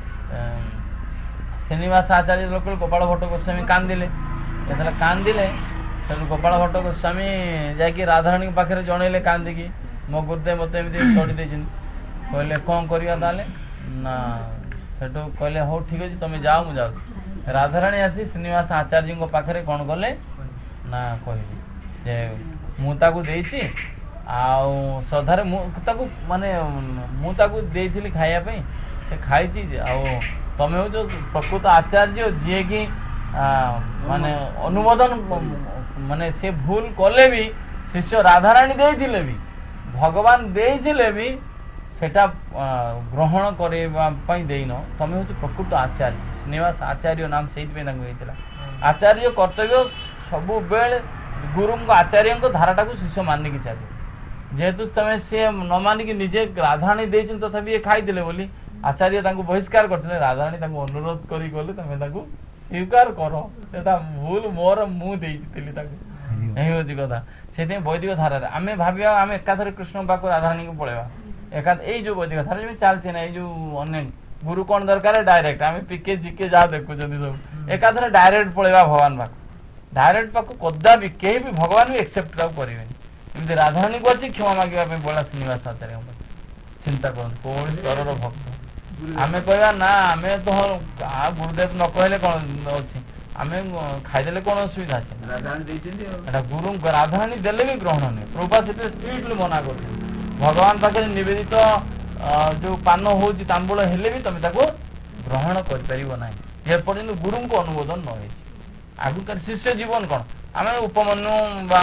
ଶ୍ରୀନିବାସ ଆଚାର୍ଯ୍ୟ ଲୋକ ଗୋପାଳ ଭଟ୍ଟ ଗୋସ୍ୱାମୀ କାନ୍ଦିଲେ। ଯେତେବେଳେ କାନ୍ଦିଲେ ସେଠୁ ଗୋପାଳ ଭଟ୍ଟ ଗୋସ୍ୱାମୀ ଯାଇକି ରାଧାରାଣୀଙ୍କ ପାଖରେ ଜଣେଇଲେ କାନ୍ଦିକି, ମୋ ଗୁରୁଦେବ ମୋତେ ଏମିତି ତଡ଼ି ଦେଇଛନ୍ତି। କହିଲେ କ'ଣ କରିବା ତାହେଲେ ନା, ସେଠୁ କହିଲେ ହଉ ଠିକ୍ ଅଛି ତମେ ଯାଅ ମୁଁ ଯାଉଛି। ରାଧାରାଣୀ ଆସି ଶ୍ରୀନିବାସ ଆଚାର୍ଯ୍ୟଙ୍କ ପାଖରେ କ'ଣ କଲେ ନା କହିଲେ ଯେ ମୁଁ ତାକୁ ଦେଇଛି, ଆଉ ଶ୍ରଦ୍ଧାରେ ମୁଁ ତାକୁ ମାନେ ମୁଁ ତାକୁ ଦେଇଥିଲି ଖାଇବା ପାଇଁ, ସେ ଖାଇଛି, ଆଉ ତମେ ହେଉଛ ପ୍ରକୃତ ଆଚାର୍ଯ୍ୟ ଯିଏକି ମାନେ ଅନୁମୋଦନ, ମାନେ ସେ ଭୁଲ କଲେ ବି ଶିଷ୍ୟ ରାଧାରାଣୀ ଦେଇଥିଲେ ବି, ଭଗବାନ ଦେଇଥିଲେ ବି ସେଟା ଗ୍ରହଣ କରିବା ପାଇଁ ଦେଇନ, ତମେ ହେଉଛ ପ୍ରକୃତ ଆଚାର୍ଯ୍ୟ। ଶ୍ରୀନିବାସ ଆଚାର୍ଯ୍ୟ ନାମ ସେଇଥିପାଇଁ ତାଙ୍କୁ ହେଇଥିଲା। ଆଚାର୍ଯ୍ୟ କର୍ତ୍ତବ୍ୟ ସବୁବେଳେ ଗୁରୁଙ୍କ ଆଚାର୍ଯ୍ୟଙ୍କ ଧାରାଟାକୁ ଶିଷ୍ୟ ମାନିକି ଚାଲିବ। ଯେହେତୁ ତମେ ସିଏ ନ ମାନିକି ନିଜେ ରାଧାରାଣୀ ଦେଇଛନ୍ତି ତଥାପି ଇଏ ଖାଇଥିଲେ ବୋଲି ଆଚାର୍ଯ୍ୟ ତାଙ୍କୁ ବହିଷ୍କାର କରିଥିଲେ। ରାଧାରାଣୀ ତାଙ୍କୁ ଅନୁରୋଧ କରି ଗଲେ ତମେ ତାକୁ ସ୍ୱୀକାର କର, ସେଟା ଭୁଲ ମୋର, ମୁଁ ଦେଇଥିଲି ତାକୁ, ଏହି ହଉଛି କଥା। ସେଥିପାଇଁ ବୈଦିକ ଧାରାରେ ଆମେ ଭାବିବା ଆମେ ଏକାଥରେ କୃଷ୍ଣଙ୍କ ପାଖକୁ ରାଧାରାଣୀକୁ ପଳେଇବା, ଏକା ଏଇ ଯୋଉ ବୈଦିକ ଧାରା ଯେମିତି ଚାଲିଛି ନା, ଏଇ ଯୋଉ ଅନ୍ୟ ଗୁରୁ କ'ଣ ଦରକାର ଡାଇରେକ୍ଟ, ଆମେ ପିକେ ଜିକେ ଯାହା ଦେଖୁଛନ୍ତି ସବୁ ଏକାଥରେ ଡାଇରେକ୍ଟ ପଳେଇବା ଭଗବାନ ପାଖକୁ। ଡାଇରେକ୍ଟ ପାଖକୁ କଦାପି କେହି ବି ଭଗବାନ ବି ଏକ୍ସେପ୍ଟ ତାକୁ କରିବେନି। ଏମିତି ରାଧାରାଣୀକୁ ଅଛି କ୍ଷମା ମାଗିବା ପାଇଁ ପଳେଇବା ଶ୍ରୀନିବାସ ଆଚାର୍ଯ୍ୟଙ୍କ ପାଖରେ। ଚିନ୍ତା କରନ୍ତୁ କୋଉ ସ୍ତରର ଭକ୍ତ। ଆମେ କହିବା ନା ଆମେ ତ ଗୁରୁଦେବ ନ କହିଲେ କ'ଣ ଅଛି, ଆମେ ଖାଇଦେଲେ କ'ଣ ଅସୁବିଧା ଅଛି, ଏଟା ଗୁରୁଙ୍କ ରାଧାରାଣୀ ଦେଲେ ବି ଗ୍ରହଣ ନୁହେଁ। ପ୍ରଭୁପାଦ ସେଥିରେ ଷ୍ଟ୍ରିକ୍ଟଲି ମନା କରୁଛନ୍ତି, ଭଗବାନ ପାଖରେ ନିବେଦିତ ଯୋଉ ପାନ ହଉଛି ତାମ୍ବୁଳ ହେଲେ ବି ତମେ ତାକୁ ଗ୍ରହଣ କରିପାରିବ ନାହିଁ ଯେପର୍ଯ୍ୟନ୍ତ ଗୁରୁଙ୍କ ଅନୁମୋଦନ ନ ହେଇଛି। ଆଗକାଳ ଶିଷ୍ୟ ଜୀବନ କ'ଣ, ଆମେ ଉପମନ୍ୟୁ ବା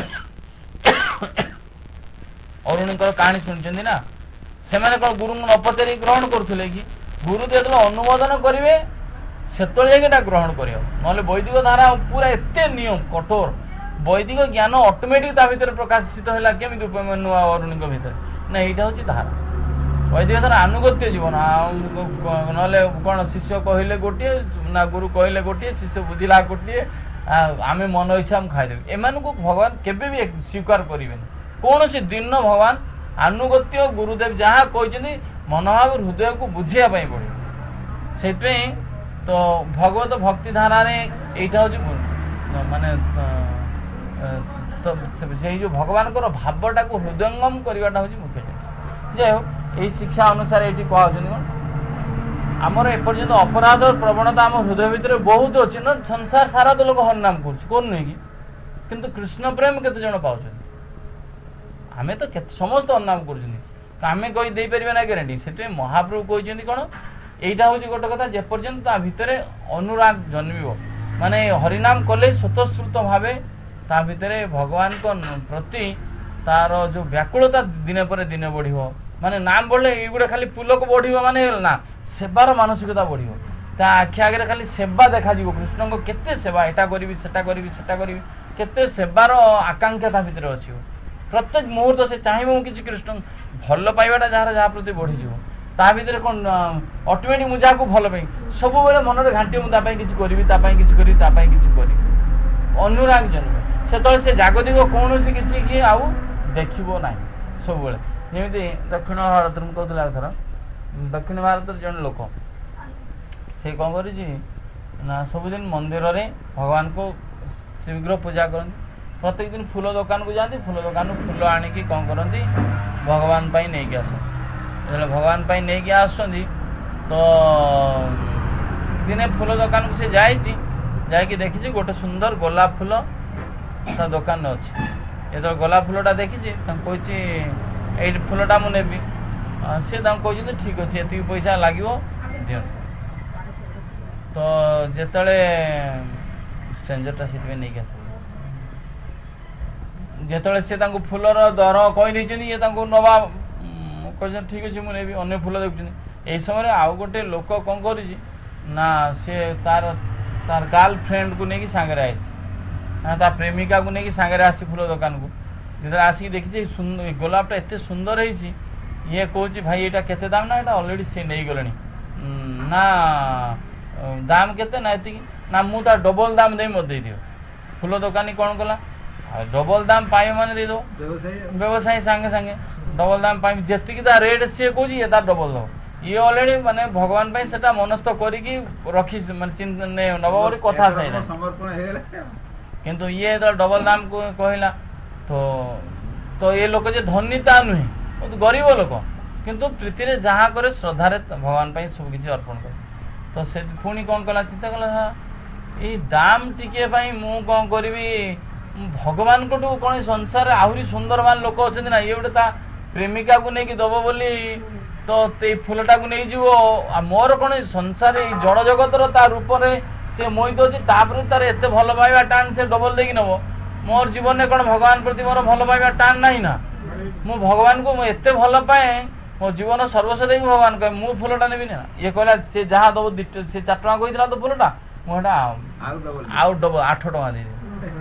ଅରୁଣୀଙ୍କର କାହାଣୀ ଶୁଣିଛନ୍ତି ନା, ସେମାନେ କ'ଣ ଗୁରୁଙ୍କୁ ନ ପଚାରି ଗ୍ରହଣ କରୁଥିଲେ କି? ଗୁରୁ ଯେତେବେଳେ ଅନୁମୋଦନ କରିବେ ସେତେବେଳେ ଯାଇକି ଏଟା ଗ୍ରହଣ କରିବ, ନହେଲେ ବୈଦିକ ଧାରା ପୁରା ଏତେ ନିୟମ କଠୋର। ବୈଦିକ ଜ୍ଞାନ ଅଟୋମେଟିକ ତା ଭିତରେ ପ୍ରକାଶିତ ହେଲା କେମିତି ଉପମନ୍ୟୁ ଆଉ ଅରୁଣୀଙ୍କ ଭିତରେ, ନା ଏଇଟା ହଉଛି ଧାରା। ବୈଦିକ ଧାରା ଆନୁଗତ୍ୟ ଜୀବନ, ଆଉ ନହେଲେ କ'ଣ ଶିଷ୍ୟ କହିଲେ ଗୋଟିଏ ନା ଗୁରୁ କହିଲେ ଗୋଟିଏ, ଶିଷ୍ୟ ବୁଝିଲା ଗୋଟିଏ, ଆମେ ମନ ଇଚ୍ଛା ମୁଁ ଖାଇଦେବି, ଏମାନଙ୍କୁ ଭଗବାନ କେବେ ବି ସ୍ୱୀକାର କରିବେନି। कौन सी दिन भगवान आनुगत्य गुरुदेव जहाँ कहते मनोभाव हृदय को बुझाइया पड़े से तो भगवत भक्ति धारा यहाँ हूँ माने तो जो भगवान भावटा को हृदयंगम करवाटा हूँ मुख्य जे हो यही शिक्षा अनुसार ये कहते आमर एपर्यंत अपराध प्रवणता आम हृदय भितर बहुत अच्छी ना संसार सारा तो लोग हरिनाम कर नुहे कि किंतु कृष्ण प्रेम केते जन पाँच आम तो समस्त हरिनाम करें कही दे पारे ना ग्यारंटी से महाप्रभु कहते कौन यहाँ हूँ गोटे कथा जेपर्यंत ता भितर अनुराग जन्म माने हरिनाम कले स्वतःस्फूर्त भाव ता भितर भगवान को प्रति तार जो व्याकुलता दिने पर दिन बढ़ माने नाम बढ़ले ये खाली फूल को बढ़ माने ना सेवार मानसिकता बढ़ ता आखि आगे खाली सेवा देखा कृष्ण को केते सेवा एटा करी सेटा करी सेटा करी केते सेवार आकांक्षा ता भितर अच्छी प्रत्येक मुहूर्त से चाहिए किसी कृष्ण भल पाइबाटा जार जहाँ प्रति बढ़ी ता भितर कौन अटोमेटिक मुझे जहाँ भल पाई सब बेले मन में घाटी मुझे किसी करी किसी करी अनुराग जन्म से से जागतिक कौन सी किसी किए आउ देखो ना सब जमी दक्षिण भारत में कहला थर दक्षिण भारत जन लोक से कौन कर सबुदिन मंदिर में भगवान को शीघ्र पूजा करती प्रत्येक दिन फूल दुकान को जाती फूल दुकान फूल आणिकी कौन करती भगवान पाई नहीं आस भगवान पाई नहीं आसुँच तो दिने फूल दुकान को से जाइए जाकि देखी गोटे सुंदर गोलाप फूल ता दुकान अच्छी ये गोलाप फूलटा देखी कही ये फूलटा मुझे सी कहते ठीक अच्छे ये पैसा लगे दिं तो जिते स्ट्रेंजरटा से नहीं आस जिते सी फूलर दर कही ये नवा कह ठीक अच्छे मुझे अन्न फूल देखुं यही समय आउ गोटे लोक कौन कर सी तार तार गर्ल फ्रेंड को लेकिन सांगे आई ता प्रेमिका को लेकिन सांगे आसी फूल दुकान को जो आसिक देखी सुंदर गोलापटा एत सुंदर है ये कौच भाई यहाँ केते दाम ना यहाँ अलरेडी सी नहीं गले ना दाम केते ना ये ना मुझे डबल दाम दे मत दे दियो फूल दुकानी कौन कला डबल दाम पाइब मैंने दे दो व्यवसायी सांगे सांगे डबल दाम पाइब जी रेट सी कौच ये तार डबल दो ये अलरेडी माने भगवान से मनस्थ करी रखी माने नब कथा किंतु ये तो डबल दाम को कहला तो तो ये लोक जे धनीता नुहे बहुत गरीब लोक किंतु प्रीति रे जहाँ करे श्रद्धा भगवान सब किसी अर्पण कर तो से पुणी कौन कला चिंता कला ये दाम टिके मु कौन करी भगवान को कौन संसार आहरी सुंदरमान लोक अच्छा ना ये गोटे प्रेमिका को लेकिन दब बोली तो ये फूलटा को नहीं जीव मोर कौन संसार जड़ जगतर ता रूप से मोहित अच्छी तार एत भल पाइबा टाण से डबल देकी नब मोर जीवन में कौन भगवान प्रति मोर भल पाइबा टाण नहीं ना मु भगवान को एत भल पाए मो जीवन सर्वस्व देकी भगवान कहे मु फूलटा नेबी ना ये कहला से जहाँ दब से चार टाँग कही तो फूलटा मुझे आउ डबल आठ टाँग दे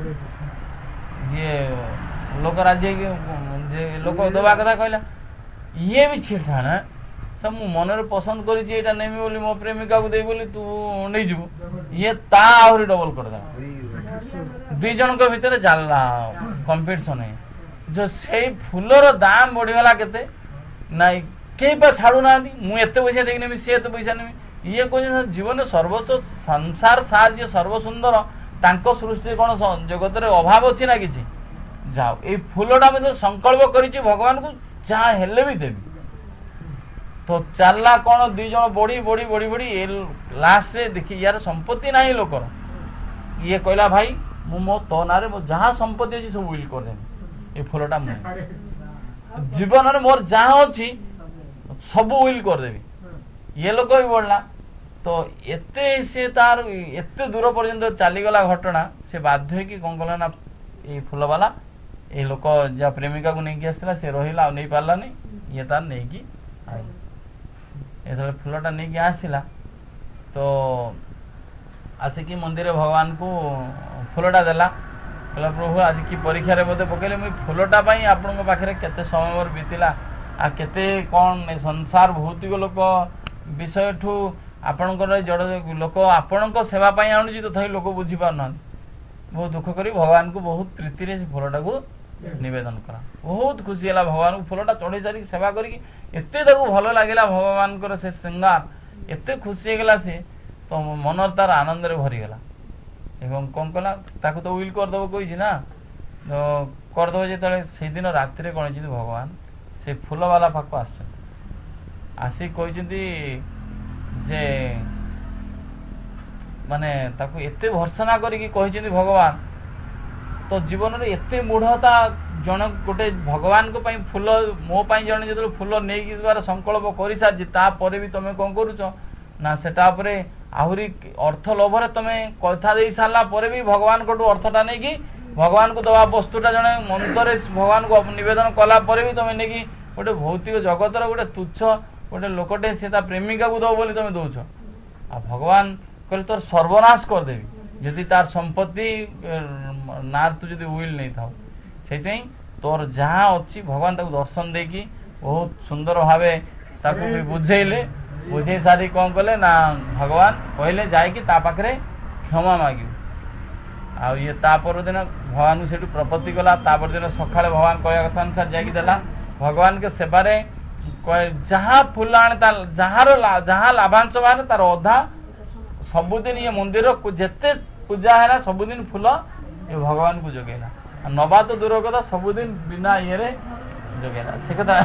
ये लोक राजी लोक दबा कथा कहला ये भी छेड़छाड़ है सब मु मन पसंद कर नेमी बोली मो प्रेमिका को दे बोली तू नहीं जीव ये ता आहरी डबल कर दुई जन भितर चलला कंपटीशन है जो से फूलर दाम बढ़ीगला केते ना कई छाड़ू ना मुझे पैसा देख नेमी सी एत पैसा नेमी ये कह जीवन सर्वस्व संसार सार सर्व सुंदर तांको सृष्टि कौन जगत अभाव अच्छी ना किसी जाओ ये फूलटा मैं संकल्प करी भगवान को जहाँ हेले भी देवी तो चलला कौन दुई जन बढ़ी बढ़ी बढ़ी बढ़ी ये लास्ट रे देखी यार संपत्ति ना लोकर ये कहला भाई मु मो तो ना मो जहाँ संपत्ति अच्छी सब विल कर देमी ये फूलटा मुझे जीवन में मोर जहाँ अच्छी सब विल करदेवी ये लोक भी बढ़ला तो एते से तार एते दूर पर्यंत चलीगला घटना से बाध्य कि कौन कला ना ये फूल वाला ये लोक जहाँ प्रेमिका को नहीं आसला से रहा नहीं पारा नहीं ये तार नहीं कि आई ये फूलटा नहीं कि आसला तो आसिकी मंदिर भगवान को फूलटा देला कहला प्रभु आज की परीक्षा रे मते पकेले मुई फूलटा पाई आपन पाखे केते समय मोर बीतिला आ केते कौन संसार भौतिक लोक विषय ठू आपणकर जड़ लोक आपण सेवा पाई आणुची तथापि लोक बुझी पार बहुत दुख करी भगवान को बहुत प्रीति रे फूलटा को निवेदन करा बहुत खुशी है भगवान को फूलटा चढ़े सारी सेवा करी एते ताको भल लगिला भगवान से श्रृंगार एते खुशी गला से तो मन तार आनंद रे भरी गला एवं कौन कला ताको तो उइल कर दबो कहिछि ना तो कर दबो जे तळे से दिन रात्रि रे कोन भगवान से फूल वाला पाको आस आसी कहिछंती जे माने ताको एते भर्सना करी कि कहिछंती भगवान तो जीवन रे एते मूढ़ता जन गोटे भगवान को पई फूल मो पई जन जदो फूल नै कि द्वारा संकल्प करि सार ता परे भी तमे कोन करूछ ना सेटा परे आहुरी अर्थ लोभरे तमे कथा दे सारला परे भी भगवान को अर्थटा नै कि भगवान को दवा वस्तुटा जने मंत्र भगवान को निवेदन कला परे भी तमे नै कि गोटे भौतिक जगतर गोटे तुच्छ गोटे लोकटे से ता प्रेमिका को दो बोली तमे दोछ आ भगवान कहले तोर सर्वनाश कर देबी यदि तार संपत्ति नार तू यदि उइल नहीं थाओ से तोर जहाँ अच्छी भगवान ताको दर्शन देकी बहुत सुंदर भावे ताको भी बुझेले बुझे सारी कौन कले ना भगवान कहले जाए कि ता पाखरे क्षमा मागियो आ ये ता पर दिन भगवान से प्रपत्ति कला ता पर दिन सकाळे भगवान कहया कथा अनुसार जाकी देला भगवान के सेवारे जहाँ फूल आने जार जहाँ लाभांश बाहर तार अधा सबुदिन ये मंदिर जेते पूजा है सबुदिन फूल ये भगवान को जगेला नबा तो दूर कथा सबुदिन बिना ये जगेला से कथा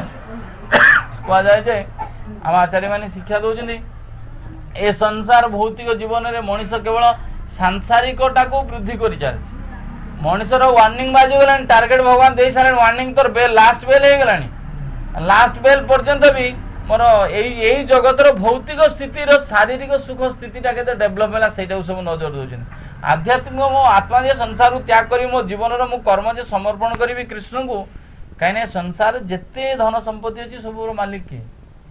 कह जाए आम आचार्य माने शिक्षा दौरान ए संसार भौतिक जीवन में मनीष केवल सांसारिकटा को वृद्धि कर चलती मनीषर वार्निंग बाजीगला टार्गेट भगवान दे सारे वार्निंग तोर बेल लास्ट बेल हो गलानी लास्ट बेल पर्यंत भी मोर यही जगतर भौतिक स्थिति शारीरिक सुख स्थिति डेभलप है से सब नजर दौरान आध्यात्मिक मो आत्मा जे संसार त्याग करी मो जीवन मो कर्म जे समर्पण करी कृष्ण को कहीं संसार जिते धन संपत्ति अच्छी सब मालिक किए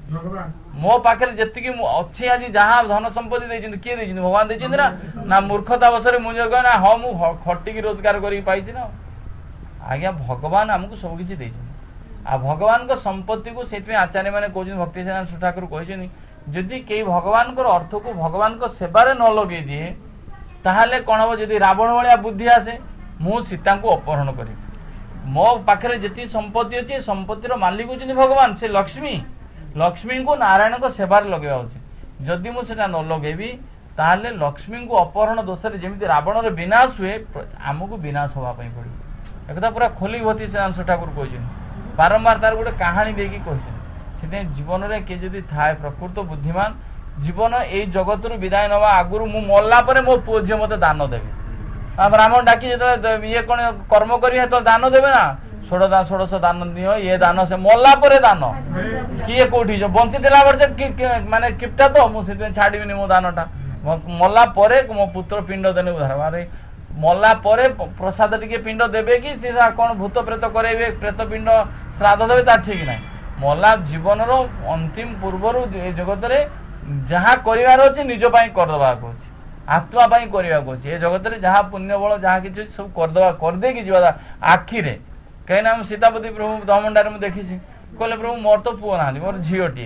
मो पाखे जी अच्छी आज जहाँ धन संपत्ति देते किए देते भगवान देते ना ना मूर्खता अवसर मुझे कह ना हाँ मुझे खटिकी रोजगार कर ना आज्ञा भगवान आमको सबकि दे आ भगवान को संपत्ति को से आचार्य मैंने कहते भक्ति सिद्धांत ठाकुर कहते जदि कई भगवान को अर्थ को भगवान को सेवारे न लगे दिए ताहले कौन हम जदि रावण भाया बुद्धि आसे मु सीता को अपहरण करी मो पाखे जी संपत्ति अच्छी संपत्तिर मालिक होती भगवान से लक्ष्मी लक्ष्मी को नारायण को सेवार लगे उचित जदि मुझे न लगेबी ताहले लक्ष्मी को अपहरण दोष जमी रावण विनाश हुए आमको विनाश हाँपाई पड़े एक पूरा खोली भती से ठाकुर कहते बारंबार तार गोटे कहानी देकी कहते जीवन में किए जदि थाए प्रकृत बुद्धिमान जीवन यही जगत रु विदाय नवा आगुरी मु मरला परे मो पुओ झील मत दान देवे ब्राह्मण डाकी जो ये कौन कर्म करें तो दान देवे ना षोड़ दान षोड़श दान दियो ये दान से मरला परे दान किए कौटी जो बंची देला माने किपटा तो मुझे छाड़बी मो दानटा मरला परे मो पुत्र पिंड देने उधार मरला परे प्रसाद टिके पिंड देवे कि कौन भूत प्रेत करे प्रेत पिंड श्राद्ध देवे ता ठीक ना मरला जीवन अंतिम पूर्वर जगत जहाँ करार अच्छे निज करदे आत्मा कर जगत में जहाँ पुण्य बल जहाँ कि सब करदे करदे जीवा आखिरे कहीं सीतापति प्रभु दमंडार मुझे देखी कहले प्रभु मोर तो पुओ ना मोर झीटे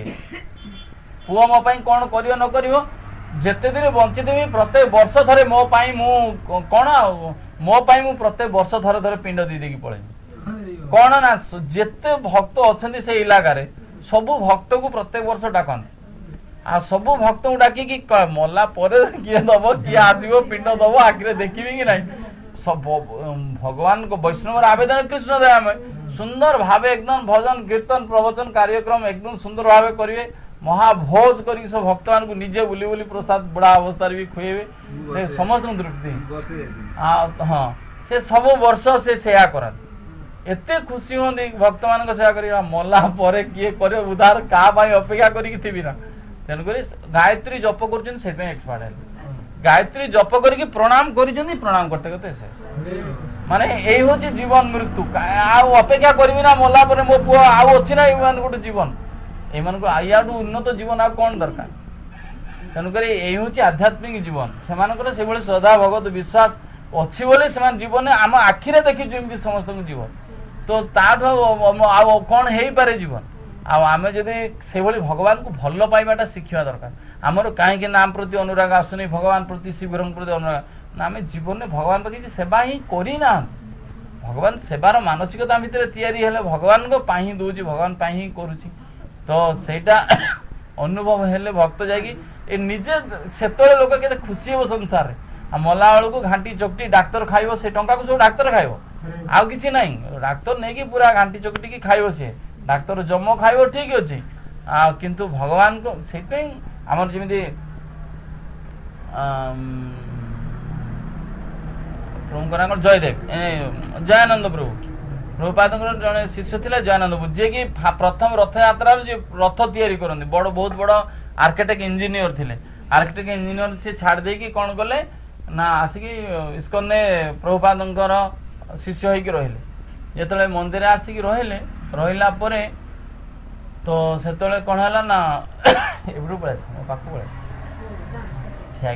पुओ मो कौन कर न कर जिते दिन बंचीदेवी प्रत्येक वर्ष थे मो मु कौन मो मु प्रत्येक वर्ष थे थे पिंड दी देकी पड़े कौन ना जिते भक्त अच्छा से इलाकार सबू भक्त को प्रत्येक वर्ष डाकते आ सबू भक्त को डाक मरला किए दब किए आसो पिंड दब आखिरे देखी कि ना सब भगवान को वैष्णव आवेदन कृष्ण दे आम सुंदर भाव एकदम भजन कीर्तन प्रवचन कार्यक्रम एकदम सुंदर भाव करेंगे महाभोज कर सब भक्त मान को निजे बुली बुली प्रसाद बुढ़ा अवस्था भी खुएबे समस्त तृप्ति हाँ से सब वर्ष से सेया कर एते खुशी होती भक्त मान सेवा कर मरला पर किए कर उधार क्या अपेक्षा करी ना तेणुक गायत्री जप कर एक्सपर्ट है गायत्री जप करके प्रणाम कर प्रणाम करते करते से माने यही हूँ जीवन मृत्यु अपेक्षा करी ना मरला पर मो पुओ आउ अच्छी ना गोटे जीवन या उन्नत जीवन आ कौन दरकार तेणुक यही हूँ आध्यात्मिक जीवन से श्रद्धा भगवत विश्वास अच्छी बोले से जीवन आम आखिरे देखी समस्त जीवन तो ताठू कौन हो पारे जीवन आम जदि से भगवान को भल पाइबाटा शिखा दरकार आमर कहीं नाम प्रति अनुराग आसुनी भगवान प्रति शिवर प्रति अनुराग ना आम जीवन में भगवान प्रति सेवा ही करना भगवान सेवार मानसिकता भितर तैयारी हेले भगवान को पाही दूची भगवान पाही करूची तो सेटा अनुभव हेले भक्त जाकी ए निजे सेतळे लोक केते खुशी हो संसार रे आ मला वाल को घांटी चोकटी डाक्टर खाइबो से टंका को सब डाक्टर खाइबो आ किछि नाही डाक्टर नै कि पूरा घांटी चोकटी की खाइबो से डाक्टर जम्मो खाइबो ठीक अछि आ किंतु भगवान को सेते हमर जेमिति प्रभु नाम जयदेव जयानंद प्रभु प्रभुपाद जड़े शिष्य थे जयानंद प्रभु जी कि प्रथम रथ यात्रा रथ तैयारी करते बड़ बहुत बड़ आर्किटेक्ट इंजीनियर थे आर्किटेक्ट इंजीनियर से छाड़ दे कौन कले ना आसिकी इस्कन ने प्रभुपाद शिष्य होकर रहिले जो मंदिर आसिक रहिले रहा तो से कौन है ना एवरू पड़े पाक पड़े ठिया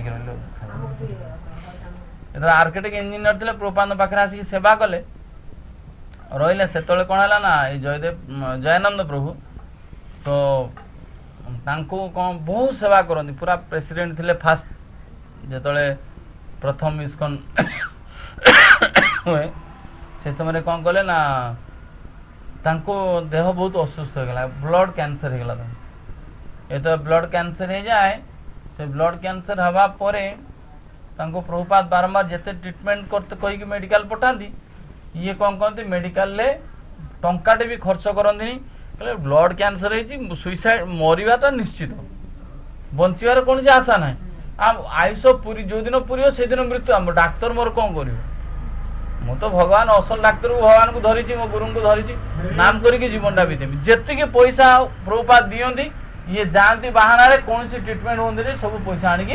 रही आर्किटेक्ट इंजीनियर थे प्रभुपाद पाखे आसिक सेवा कले रहिले से कौन है ना जयदेव जयानंद प्रभु तो तांको कौन बहुत सेवा करती पूरा प्रेसिडेंट थे फास्ट जो प्रथम इस्कन हुए से समय कौन कले ना तांको देह बहुत असुस्थ हो गला ब्लड कैंसर हो गला ये तो ब्लड कैंसर हो जाए से ब्लड कैंसर हवा परे तांको प्रभुपाद बारंबार जिते ट्रीटमेंट करते कहीकि मेडिकल पठाती ये कौन कहते मेडिकल ले टंकाटे भी खर्च करती ब्लड कैंसर है सुइसाइड मरवाटा निश्चित बचार कौन आशा ना आयुष पूरी जो दिन पूरी से दिन मृत्यु आम डाक्तर मोर कौन कर मु तो भगवान असल डाक्तर को भगवान को धरी मो गुरु को धरी नाम करके जीवनटा बीतेमी जी पैसा प्रभुपाद दियंती ये जाती बाहाना कौन सी ट्रीटमेंट होती सब पैसा आणिकी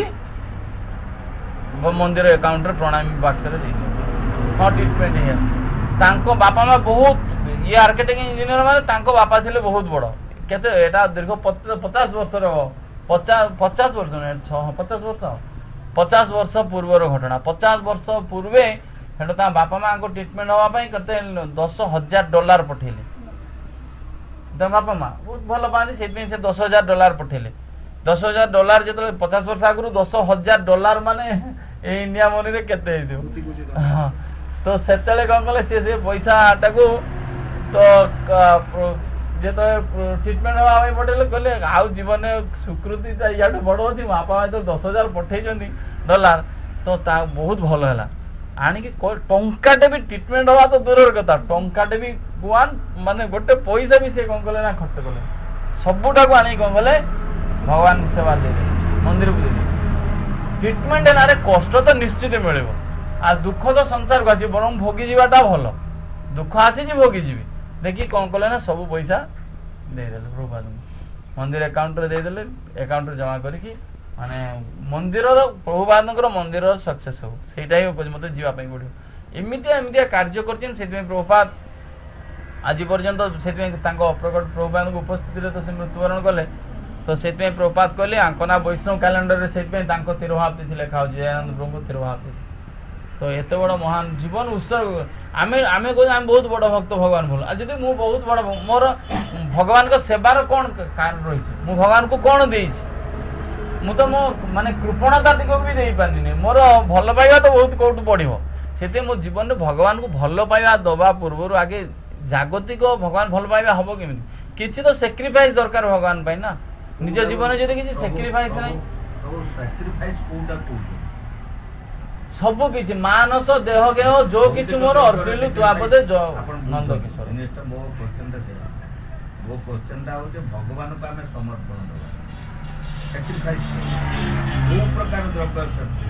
मंदिर अकाउंट प्रणामी बाक्स हाँ ट्रीटमेंट है तांको बापा माँ बहुत ये आर्किटेक्ट इंजीनियर माने तांको बापा थे बहुत बड़ केते एटा दीर्घ पचास वर्ष पचास पचास वर्ष पचास वर्ष पचास वर्ष पूर्वर घटना पचास वर्ष पूर्वे हेटा बापा माँ को ट्रीटमेंट हाँपाई केते दस हजार डॉलर पठेले बापा माँ बहुत भल पाती से दस हजार डॉलर पठेले दस हजार डॉलर जो पचास वर्ष आगु दस हजार डॉलर माने इंडिया मनी रे केते हाँ तो से कौन कले सी से पैसा टाको तो जो ट्रीटमेंट हाँ पठेले कहले आउ जीवन स्वीकृति या बड़ अच्छी बापा माँ तो दस हजार पठे डॉलर तो बहुत भल है आणिकी टंकाटे भी ट्रीटमेंट हवा तो दूर कथा टंकाटे भी गुआन माने गोटे पैसा भी से कौन कले ना खर्च कले सबुटा को आनी कौन कले भगवान सेवा दे मंदिर को दे ट्रीटमेंट ना कष्ट तो निश्चित मिले आ दुख तो संसार को आसी बरम भोगी जीवाटा भल दुख आसी भोगी देखी कौन कले ना सब पैसा देदेले प्रभुपाद मंदिर अकाउंट रे देदेले अकाउंट रे जमा करके माने मंदिर प्रभुपाद मंदिर सक्सेस हो सेटा ही मत जीवा पड़ो एमती एमती कार्य कर प्रभुपाद आज पर्यंत से अप्रकट प्रभुपाद को उपस्थित तो से मृत्युवरण कले तो से प्रभुपाद कहले आंकना वैष्णव कैलेंडर से तिरुभावती लिखा हो जयानंद प्रभु तिरुभावती तो एत बड़ महान जीवन उत्सर्ग आम आम कह बहुत बड़ भक्त भगवान भल आज जब मु बहुत बड़ मोर भगवान को सेवार कौन कारण रही मु भगवान को कौन दे मु तो मो माने कृपणता टिक भी दे पारिनी मोर भल पाइबा तो बहुत कौट पड़ो से मो जीवन में भगवान को भल पाइबा दबा पूर्व आगे जागतिक भगवान भल पाइबा हम केमी किसी तो सैक्रिफाइस दरकार भगवान पाई ना निज जीवन में किसी सैक्रिफाइस नहीं सब किछि मानस देह गेह जो किछि मोर अर्पिलु तुआ पदे नंद किशोर मो क्वेश्चनटा से वो क्वेश्चनटा होचे भगवान को हमें समर्पण देबा सैक्रिफाइस वो प्रकार द्रव्य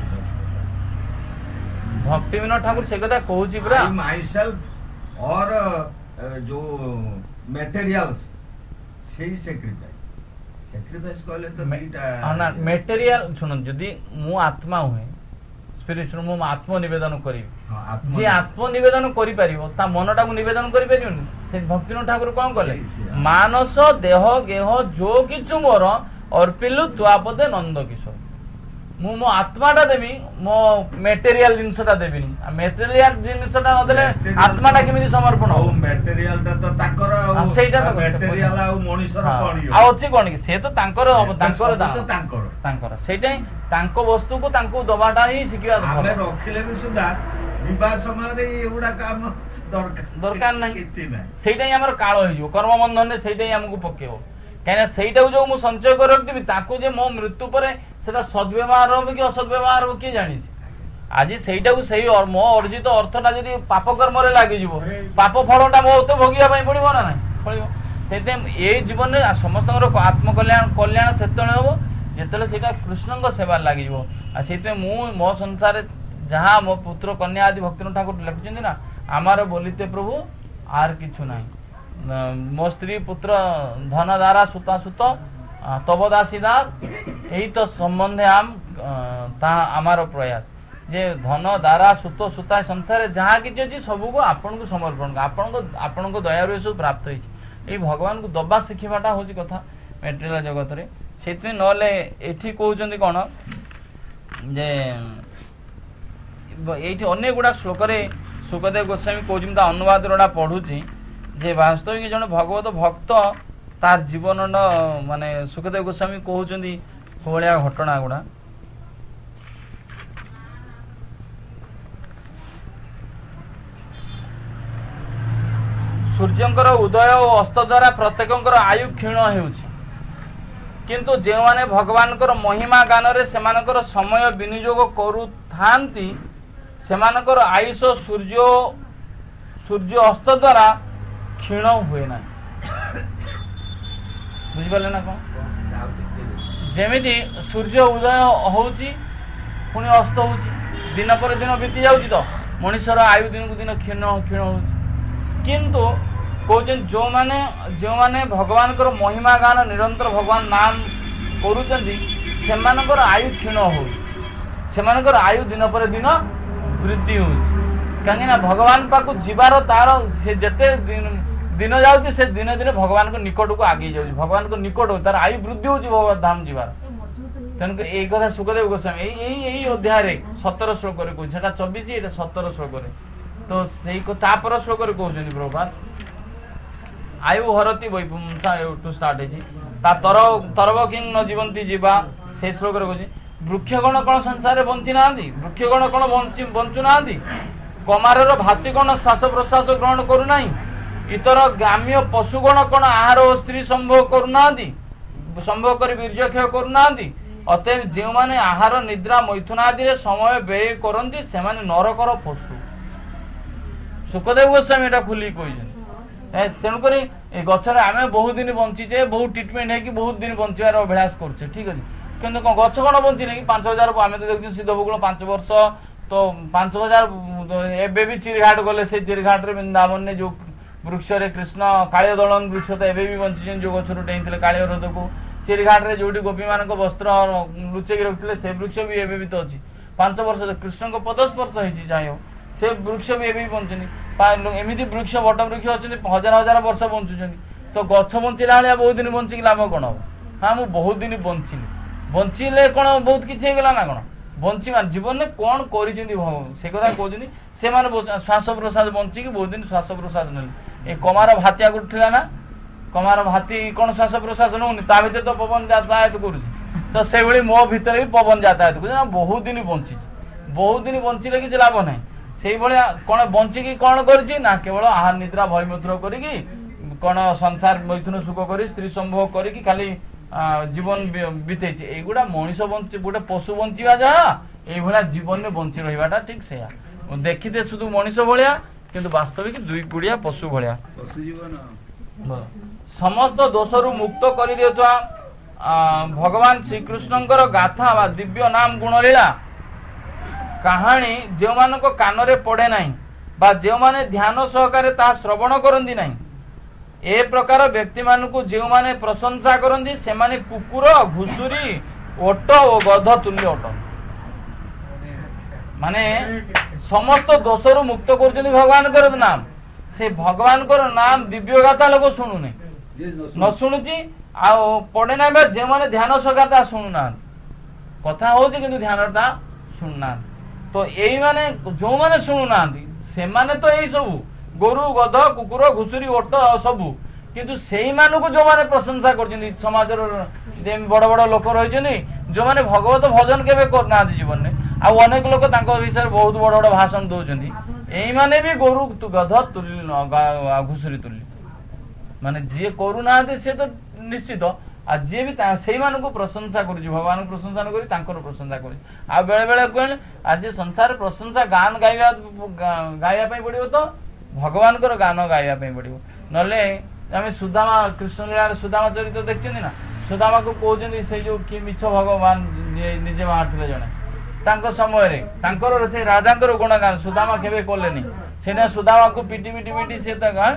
भक्ति विनोद ठाकुर से कथा कहूची पूरा माई सेल्फ और जो मटेरियल्स सेही सैक्रिफाइस सैक्रिफाइस कहले तो मीटा ना मटेरियल सुन जदी मु आत्मा हुए स्पिरिचुअल मु आत्म निवेदन करी जे आत्म निवेदन करि परिबो ता मनटा को निवेदन करि परिबो से भक्तिनाथ ठाकुर कोन कले मानस देह गेह जो किछु मोर अर्पिलु तुआपदे नंद किशोर मु मो आत्माटा देबी मो मटेरियल जिनसटा देबिनी आ मटेरियल जिनसटा नदेले आत्माटा केमिति समर्पण हो मटेरियलटा तो ताकर सेटा तो मटेरियल आ मनुष्यर कोन आ अछि कोन कि से तो तांकर तांकर तो तांकर तांकर सेटा तांको वस्तु को तांको दबाटा ही सिकिया हमें रखिले भी सुधा जीवा समय रे एउडा काम ଦରକାର ନାହିଁ। ସେଇଟା ହିଁ ଆମର କାଳ ହେଇଯିବ କର୍ମ ବନ୍ଧନରେ, ସେଇଟା ହିଁ ଆମକୁ ପକେଇବ। କାହିଁକିନା ସେଇଟାକୁ ଯୋଉ ମୁଁ ସଞ୍ଚୟ କରି ରଖିଥିବି ତାକୁ ଯେ ମୋ ମୃତ୍ୟୁ ପରେ ସେଟା ସଦ୍ବ୍ୟବହାର ହବ କି ଅସଦ୍ବ୍ୟବହାର ହବ କିଏ ଜାଣିଛି। ଆଜି ସେଇଟାକୁ ସେଇ ମୋ ଅର୍ଜିତ ଅର୍ଥଟା ଯଦି ପାପ କର୍ମରେ ଲାଗିଯିବ, ପାପ ଫଳଟା ମୋତେ ଭୋଗିବା ପାଇଁ ପଡିବ ନା ନାହିଁ, ପଡିବ। ସେଇଥିପାଇଁ ଏଇ ଜୀବନରେ ସମସ୍ତଙ୍କର ଆତ୍ମକଲ୍ୟାଣ କଲ୍ୟାଣ ସେତେବେଳେ ହବ ଯେତେବେଳେ ସେଇଟା କୃଷ୍ଣଙ୍କ ସେବାରେ ଲାଗିଯିବ। ଆଉ ସେଇଥିପାଇଁ ମୁଁ ମୋ ସଂସାରରେ ଯାହା ମୋ ପୁତ୍ର କନ୍ୟା ଆଦି ଭକ୍ତିର ଠାକୁର ଲେଖୁଛନ୍ତି ନା, ଆମର ବୋଲିତେ ପ୍ରଭୁ ଆର কিছু ନାହିଁ, ମୋ ସ୍ତ୍ରୀ ପୁତ୍ର ଧନ ଦ୍ୱାରା ସୁତା ସୁତ ତବ ଦାସୀ ଦାସ, এই তো সম্বন্ধে আম তাহা আমার প্রয়াস যে ধন দ্ୱାରା সুତ ସୁତା ସଂସାରରେ ଯାହା କିଛି ଅଛି ସବୁକୁ ଆପଣଙ୍କୁ ସମର୍ପଣ, ଆପଣଙ୍କ ଆପଣଙ୍କ ଦୟାରୁ ଏସବୁ ପ୍ରାପ୍ତ ହେଇଛି। ଏଇ ଭଗବାନଙ୍କୁ ଦବା ଶିଖିବାଟା ହଉଛି କଥା ମେଟେରିଆଲ ଜଗତରେ। ସେଥିପାଇଁ ନହେଲେ ଏଠି କହୁଛନ୍ତି କଣ ଯେ ଏଇଠି ଅନେକ ଗୁଡା ଶ୍ଲୋକରେ ସୁଖଦେବ ଗୋସ୍ୱାମୀ କହୁଛନ୍ତି, ତା ଅନୁବାଦ ଗୁଡା ପଢୁଛି ଯେ ବାସ୍ତବିକ ଜଣେ ଭଗବତ ଭକ୍ତ ତାର ଜୀବନର ମାନେ ସୁଖଦେବ ଗୋସ୍ୱାମୀ କହୁଛନ୍ତି ଭଳିଆ ଘଟଣା ଗୁଡା। ସୂର୍ଯ୍ୟଙ୍କର ଉଦୟ ଓ ଅସ୍ତ ଦ୍ୱାରା ପ୍ରତ୍ୟେକଙ୍କର ଆୟୁ କ୍ଷୀଣ ହେଉଛି, କିନ୍ତୁ ଯେଉଁମାନେ ଭଗବାନଙ୍କର ମହିମା ଗାନରେ ସେମାନଙ୍କର ସମୟ ବିନିଯୋଗ କରୁଥାନ୍ତି ସେମାନଙ୍କର ଆୟୁଷ ସୂର୍ଯ୍ୟ ସୂର୍ଯ୍ୟ ଅସ୍ତ ଦ୍ୱାରା କ୍ଷୀଣ ହୁଏ ନାହିଁ। ବୁଝିପାରିଲେ ନା କଣ? ଯେମିତି ସୂର୍ଯ୍ୟ ଉଦୟ ହଉଛି ପୁଣି ଅସ୍ତ ହଉଛି, ଦିନ ପରେ ଦିନ ବିତି ଯାଉଛି, ତ ମଣିଷର ଆୟୁ ଦିନକୁ ଦିନ କ୍ଷୀଣ କ୍ଷୀଣ ହଉଛି। କିନ୍ତୁ କହୁଛନ୍ତି ଯେଉଁମାନେ ଯେଉଁମାନେ ଭଗବାନଙ୍କର ମହିମା ଗାନ ନିରନ୍ତର ଭଗବାନ ନାମ କରୁଛନ୍ତି ସେମାନଙ୍କର ଆୟୁ କ୍ଷୀଣ ହଉଛି, ସେମାନଙ୍କର ଆୟୁ ଦିନ ପରେ ଦିନ ବୃଦ୍ଧି ହଉଛି। କାହିଁକି ନା ଭଗବାନ ପାଖକୁ ଯିବାର ତାର ସେ ଯେତେ ଦିନ ଯାଉଛି ସେ ଦିନେ ଦିନେ ଭଗବାନଙ୍କ ନିକଟକୁ ଆଗେଇ ଯାଉଛି, ଭଗବାନଙ୍କ ନିକଟ ତାର ଆୟୁ ବୃଦ୍ଧି ହଉଛି ଭଗବତ ଧାମ ଯିବାର। ତେଣୁକରି ଏଇ କଥା ସୁଖଦେବ ଗୋସ୍ୱାମୀ ଏଇ ଏଇ ଏଇ ଅଧ୍ୟାୟରେ ସତର ଶ୍ଲୋକରେ କହୁଛି, ସେଟା ଚବିଶ ଏଇଟା ସତର ଶ୍ଲୋକରେ। ତ ସେଇ ତାପର ଶ୍ଲୋକରେ କହୁଛନ୍ତି ପ୍ରଭୁପାଦ ଆୟୁ ହରତି ବୈପୁଂସା ଏଠୁ ଷ୍ଟାର୍ଟ ହେଇଛି, ତା ତର ତରବ କିଂ ନ ଜୀବନ୍ତି ଯିବା, ସେଇ ଶ୍ଲୋକରେ କହୁଛି ବୃକ୍ଷଗଣ କଣ ସଂସାରରେ ବଞ୍ଚି ନାହାନ୍ତି, ବୃକ୍ଷଗଣ କଣ ବଞ୍ଚି ବଞ୍ଚୁ ନାହାନ୍ତି, କମାରର ଭାତି କଣ ଶ୍ୱାସ ପ୍ରଶ୍ୱାସ ଗ୍ରହଣ କରୁନାହିଁ, ଇତର ଗ୍ରାମ୍ୟ ପଶୁଗଣ କଣ ଆହାର ଓ ସ୍ତ୍ରୀ ସମ୍ଭୋଗ କରୁନାହାନ୍ତି, ସମ୍ଭୋଗ କରି ବୀର୍ଯ୍ୟକ୍ଷୟ କରୁନାହାନ୍ତି। ଅତଏବ ଯେଉଁମାନେ ଆହାର ନିଦ୍ରା ମୈଥୁନ ଆଦିରେ ସମୟ ବ୍ୟୟ କରନ୍ତି ସେମାନେ ନରକର ପଶୁ। ସୁଖଦେବ ଗୋସ୍ୱାମୀ ଏଟା ଖୋଲି କହିଛନ୍ତି। ତେଣୁକରି ଏ ଗଛରେ ଆମେ ବହୁତ ଦିନ ବଞ୍ଚିଛେ, ବହୁତ ଟ୍ରିଟମେଣ୍ଟ ହେଇକି ବହୁତ ଦିନ ବଞ୍ଚିବାର ଅଭ୍ୟାସ କରୁଛେ, ଠିକ ଅଛି। କିନ୍ତୁ କଣ ଗଛ କଣ ବଞ୍ଚିନି କି ପାଞ୍ଚ ହଜାର ଆମେ ତ ଦେଖୁଛୁ ସିଦ୍ଧ ଭୋଗୁଳ ପାଞ୍ଚ ବର୍ଷ ତ ପାଞ୍ଚ ହଜାର ଏବେ ବି ଚିରିଘାଟ ଗଲେ ସେଇ ଚିରିଘାଟରେ ବୃନ୍ଦାବନରେ ଯୋଉ ବୃକ୍ଷରେ କୃଷ୍ଣ କାଳିଅ ଦଳନ ବୃକ୍ଷ ତ ଏବେ ବି ବଞ୍ଚିଛନ୍ତି, ଯୋଉ ଗଛରୁ ଡେଇଁଥିଲେ କାଳିଅ ହ୍ରଦକୁ, ଚିରିଘାଟରେ ଯୋଉଠି ଗୋପୀମାନଙ୍କ ବସ୍ତ୍ର ଲୁଚେଇକି ରଖିଥିଲେ ସେ ବୃକ୍ଷ ବି ଏବେ ବି ତ ଅଛି। ପାଞ୍ଚ ବର୍ଷ କୃଷ୍ଣଙ୍କ ପଦସ୍ପର୍ଶ ହେଇଛି ଯାଇ ହଉ ସେ ବୃକ୍ଷ ବି ଏବେ ବି ବଞ୍ଚୁଛନ୍ତି। ଏମିତି ବୃକ୍ଷ ବଟ ବୃକ୍ଷ ଅଛନ୍ତି ହଜାର ହଜାର ବର୍ଷ ବଞ୍ଚୁଛନ୍ତି। ତ ଗଛ ବଞ୍ଚିଲା ଭଳିଆ ବହୁତ ଦିନ ବଞ୍ଚିକି ଲାଭ କଣ ହବ? ହଁ ମୁଁ ବହୁତ ଦିନ ବଞ୍ଚିଲି, ବଞ୍ଚିଲେ କଣ ବହୁତ କିଛି ହେଇଗଲା ନା କଣ? ବଞ୍ଚିବା ଜୀବନରେ କଣ କରିଛନ୍ତି ଭଗବାନ ସେ କଥା କହୁଛନ୍ତି। ସେମାନେ ଶ୍ୱାସ ପ୍ରଶ୍ୱାସ ବଞ୍ଚିକି ବହୁତ ଦିନ ଶ୍ୱାସ ପ୍ରଶ୍ୱାସ ନେଲେ। ଏ କମାର ଭାତି ଆଗରୁ ଥିଲା ନା, କମାର ଭାତି କଣ ଶ୍ୱାସ ପ୍ରଶ୍ୱାସ ନଉନି, ତା ଭିତରେ ତ ପବନ ଯାତାୟାତ କରୁଛି। ତ ସେଇଭଳି ମୋ ଭିତରେ ବି ପବନ ଯାତାୟାତ କରୁଛି, ବହୁତ ଦିନ ବଞ୍ଚିଛି। ବହୁତ ଦିନ ବଞ୍ଚିଲେ କିଛି ଲାଭ ନାହିଁ। ସେଇଭଳିଆ କଣ ବଞ୍ଚିକି କଣ କରିଛି ନା କେବଳ ଆହାର ନିଦ୍ରା ଭୟମୁତ୍ର କରିକି କଣ ସଂସାର ମୈଥୁନ ସୁଖ କରି ସ୍ତ୍ରୀ ସମ୍ଭୋଗ କରିକି ଖାଲି ଜୀବନ ବିତେଇଛି। ଏଇଗୁଡା ମଣିଷ ବଞ୍ଚି ଗୋଟେ ପଶୁ ବଞ୍ଚିବା ଯାହା ଏଇଭଳିଆ ଜୀବନରେ ବଞ୍ଚି ରହିବାଟା ଠିକ ସେଇଆ। ଦେଖିତେ শুধু ମଣିଷ ଭଳିଆ କିନ୍ତୁ ବାସ୍ତବିକ ଦୁଇ କୁଡ଼ିଆ ପଶୁ ଭଳିଆ। ସମସ୍ତ ଦୋଷରୁ ମୁକ୍ତ କରିଦେଉଥିବା ଭଗବାନ ଶ୍ରୀକୃଷ୍ଣଙ୍କର ଗାଥା ବା ଦିବ୍ୟ ନାମ ଗୁଣଲୀଳା କାହାଣୀ ଯେଉଁମାନଙ୍କ କାନରେ ପଡେ ନାହିଁ ବା ଯେଉଁମାନେ ଧ୍ୟାନ ସହକାରେ ତାହା ଶ୍ରବଣ କରନ୍ତି ନାହିଁ, ଏ ପ୍ରକାର ବ୍ୟକ୍ତିମାନଙ୍କୁ ଯେଉଁମାନେ ପ୍ରଶଂସା କରନ୍ତି ସେମାନେ କୁକୁର, ଘୁଷୁରୀ, ଓଟ ଓ ଗଧ ତୁଲ୍ୟ ଅଟନ୍ତି। ମାନେ ସମସ୍ତ ଦୋଷରୁ ମୁକ୍ତ କରୁଛନ୍ତି ଭଗବାନଙ୍କର ନାମ। ସେ ଭଗବାନଙ୍କର ନାମ ଦିବ୍ୟ ଗାଥା ଲୋକ ଶୁଣୁନି, ନ ଶୁଣୁଛି ଆଉ ପଡେ ନାହିଁ ବା ଯେଉଁମାନେ ଧ୍ୟାନ ସହକାରେ ତାହା ଶୁଣୁନାହାନ୍ତି। କଥା ହଉଛି କିନ୍ତୁ ଧ୍ୟାନଟା ଶୁଣୁନାହାନ୍ତି। ତ ଏଇମାନେ ଯୋଉମାନେ ଶୁଣୁନାହାନ୍ତି ସେମାନେ ତ ଏଇ ସବୁ ଗୋରୁ, ଗଧ, କୁକୁର, ଘୁଷୁରୀ, ଓଟ ସବୁ, କିନ୍ତୁ ସେଇମାନଙ୍କୁ ଯୋଉମାନେ ପ୍ରଶଂସା କରୁଛନ୍ତି ସମାଜର ବଡ ବଡ ଲୋକ ରହିଛନ୍ତି ଯୋଉମାନେ ଭଗବତ ଭଜନ କେବେ କରୁନାହାନ୍ତି ଜୀବନରେ, ଆଉ ଅନେକ ଲୋକ ତାଙ୍କ ବିଷୟରେ ବହୁତ ବଡ ବଡ ଭାଷଣ ଦଉଛନ୍ତି, ଏଇ ମାନେ ବି ଗୋରୁ ଗଧ ତୁଲ୍ୟ ଘୁଷୁରୀ ତୁଲ୍ୟ ମାନେ ଯିଏ କରୁନାହାନ୍ତି ସେ ତ ନିଶ୍ଚିତ ଆଉ ଯିଏ ବି ସେଇମାନଙ୍କୁ ପ୍ରଶଂସା କରୁଛି ଭଗବାନଙ୍କୁ ପ୍ରଶଂସା ନ କରି ତାଙ୍କର ପ୍ରଶଂସା କରୁଛି ଆଉ ବେଳେ ବେଳେ କହିଲେ ଆଜି ସଂସାର ପ୍ରଶଂସା ଗାନ ଗାଇବା ଗାଇବା ପାଇଁ ପଡିବ ତ ଭଗବାନଙ୍କର ଗାନ ଗାଇବା ପାଇଁ ପଡିବ ନହେଲେ ଆମେ ସୁଦାମା କୃଷ୍ଣ ଲୀଳାରେ ସୁଦାମା ଚରିତ୍ର ଦେଖିଛନ୍ତି ନା ସୁଦାମାକୁ କହୁଛନ୍ତି ସେଇ ଯୋଉ କି ମିଛ ଭଗବାନ ନିଜେ ବାହାରିଥିଲେ ଜଣେ ତାଙ୍କ ସମୟରେ ତାଙ୍କର ସେ ରାଜାଙ୍କର ଗୁଣଗାନ ସୁଦାମା କେବେ କଲେନି ସେନା ସୁଦାମାକୁ ପିଟି ପିଟି ପିଟି ସେ ତା ଗାଁ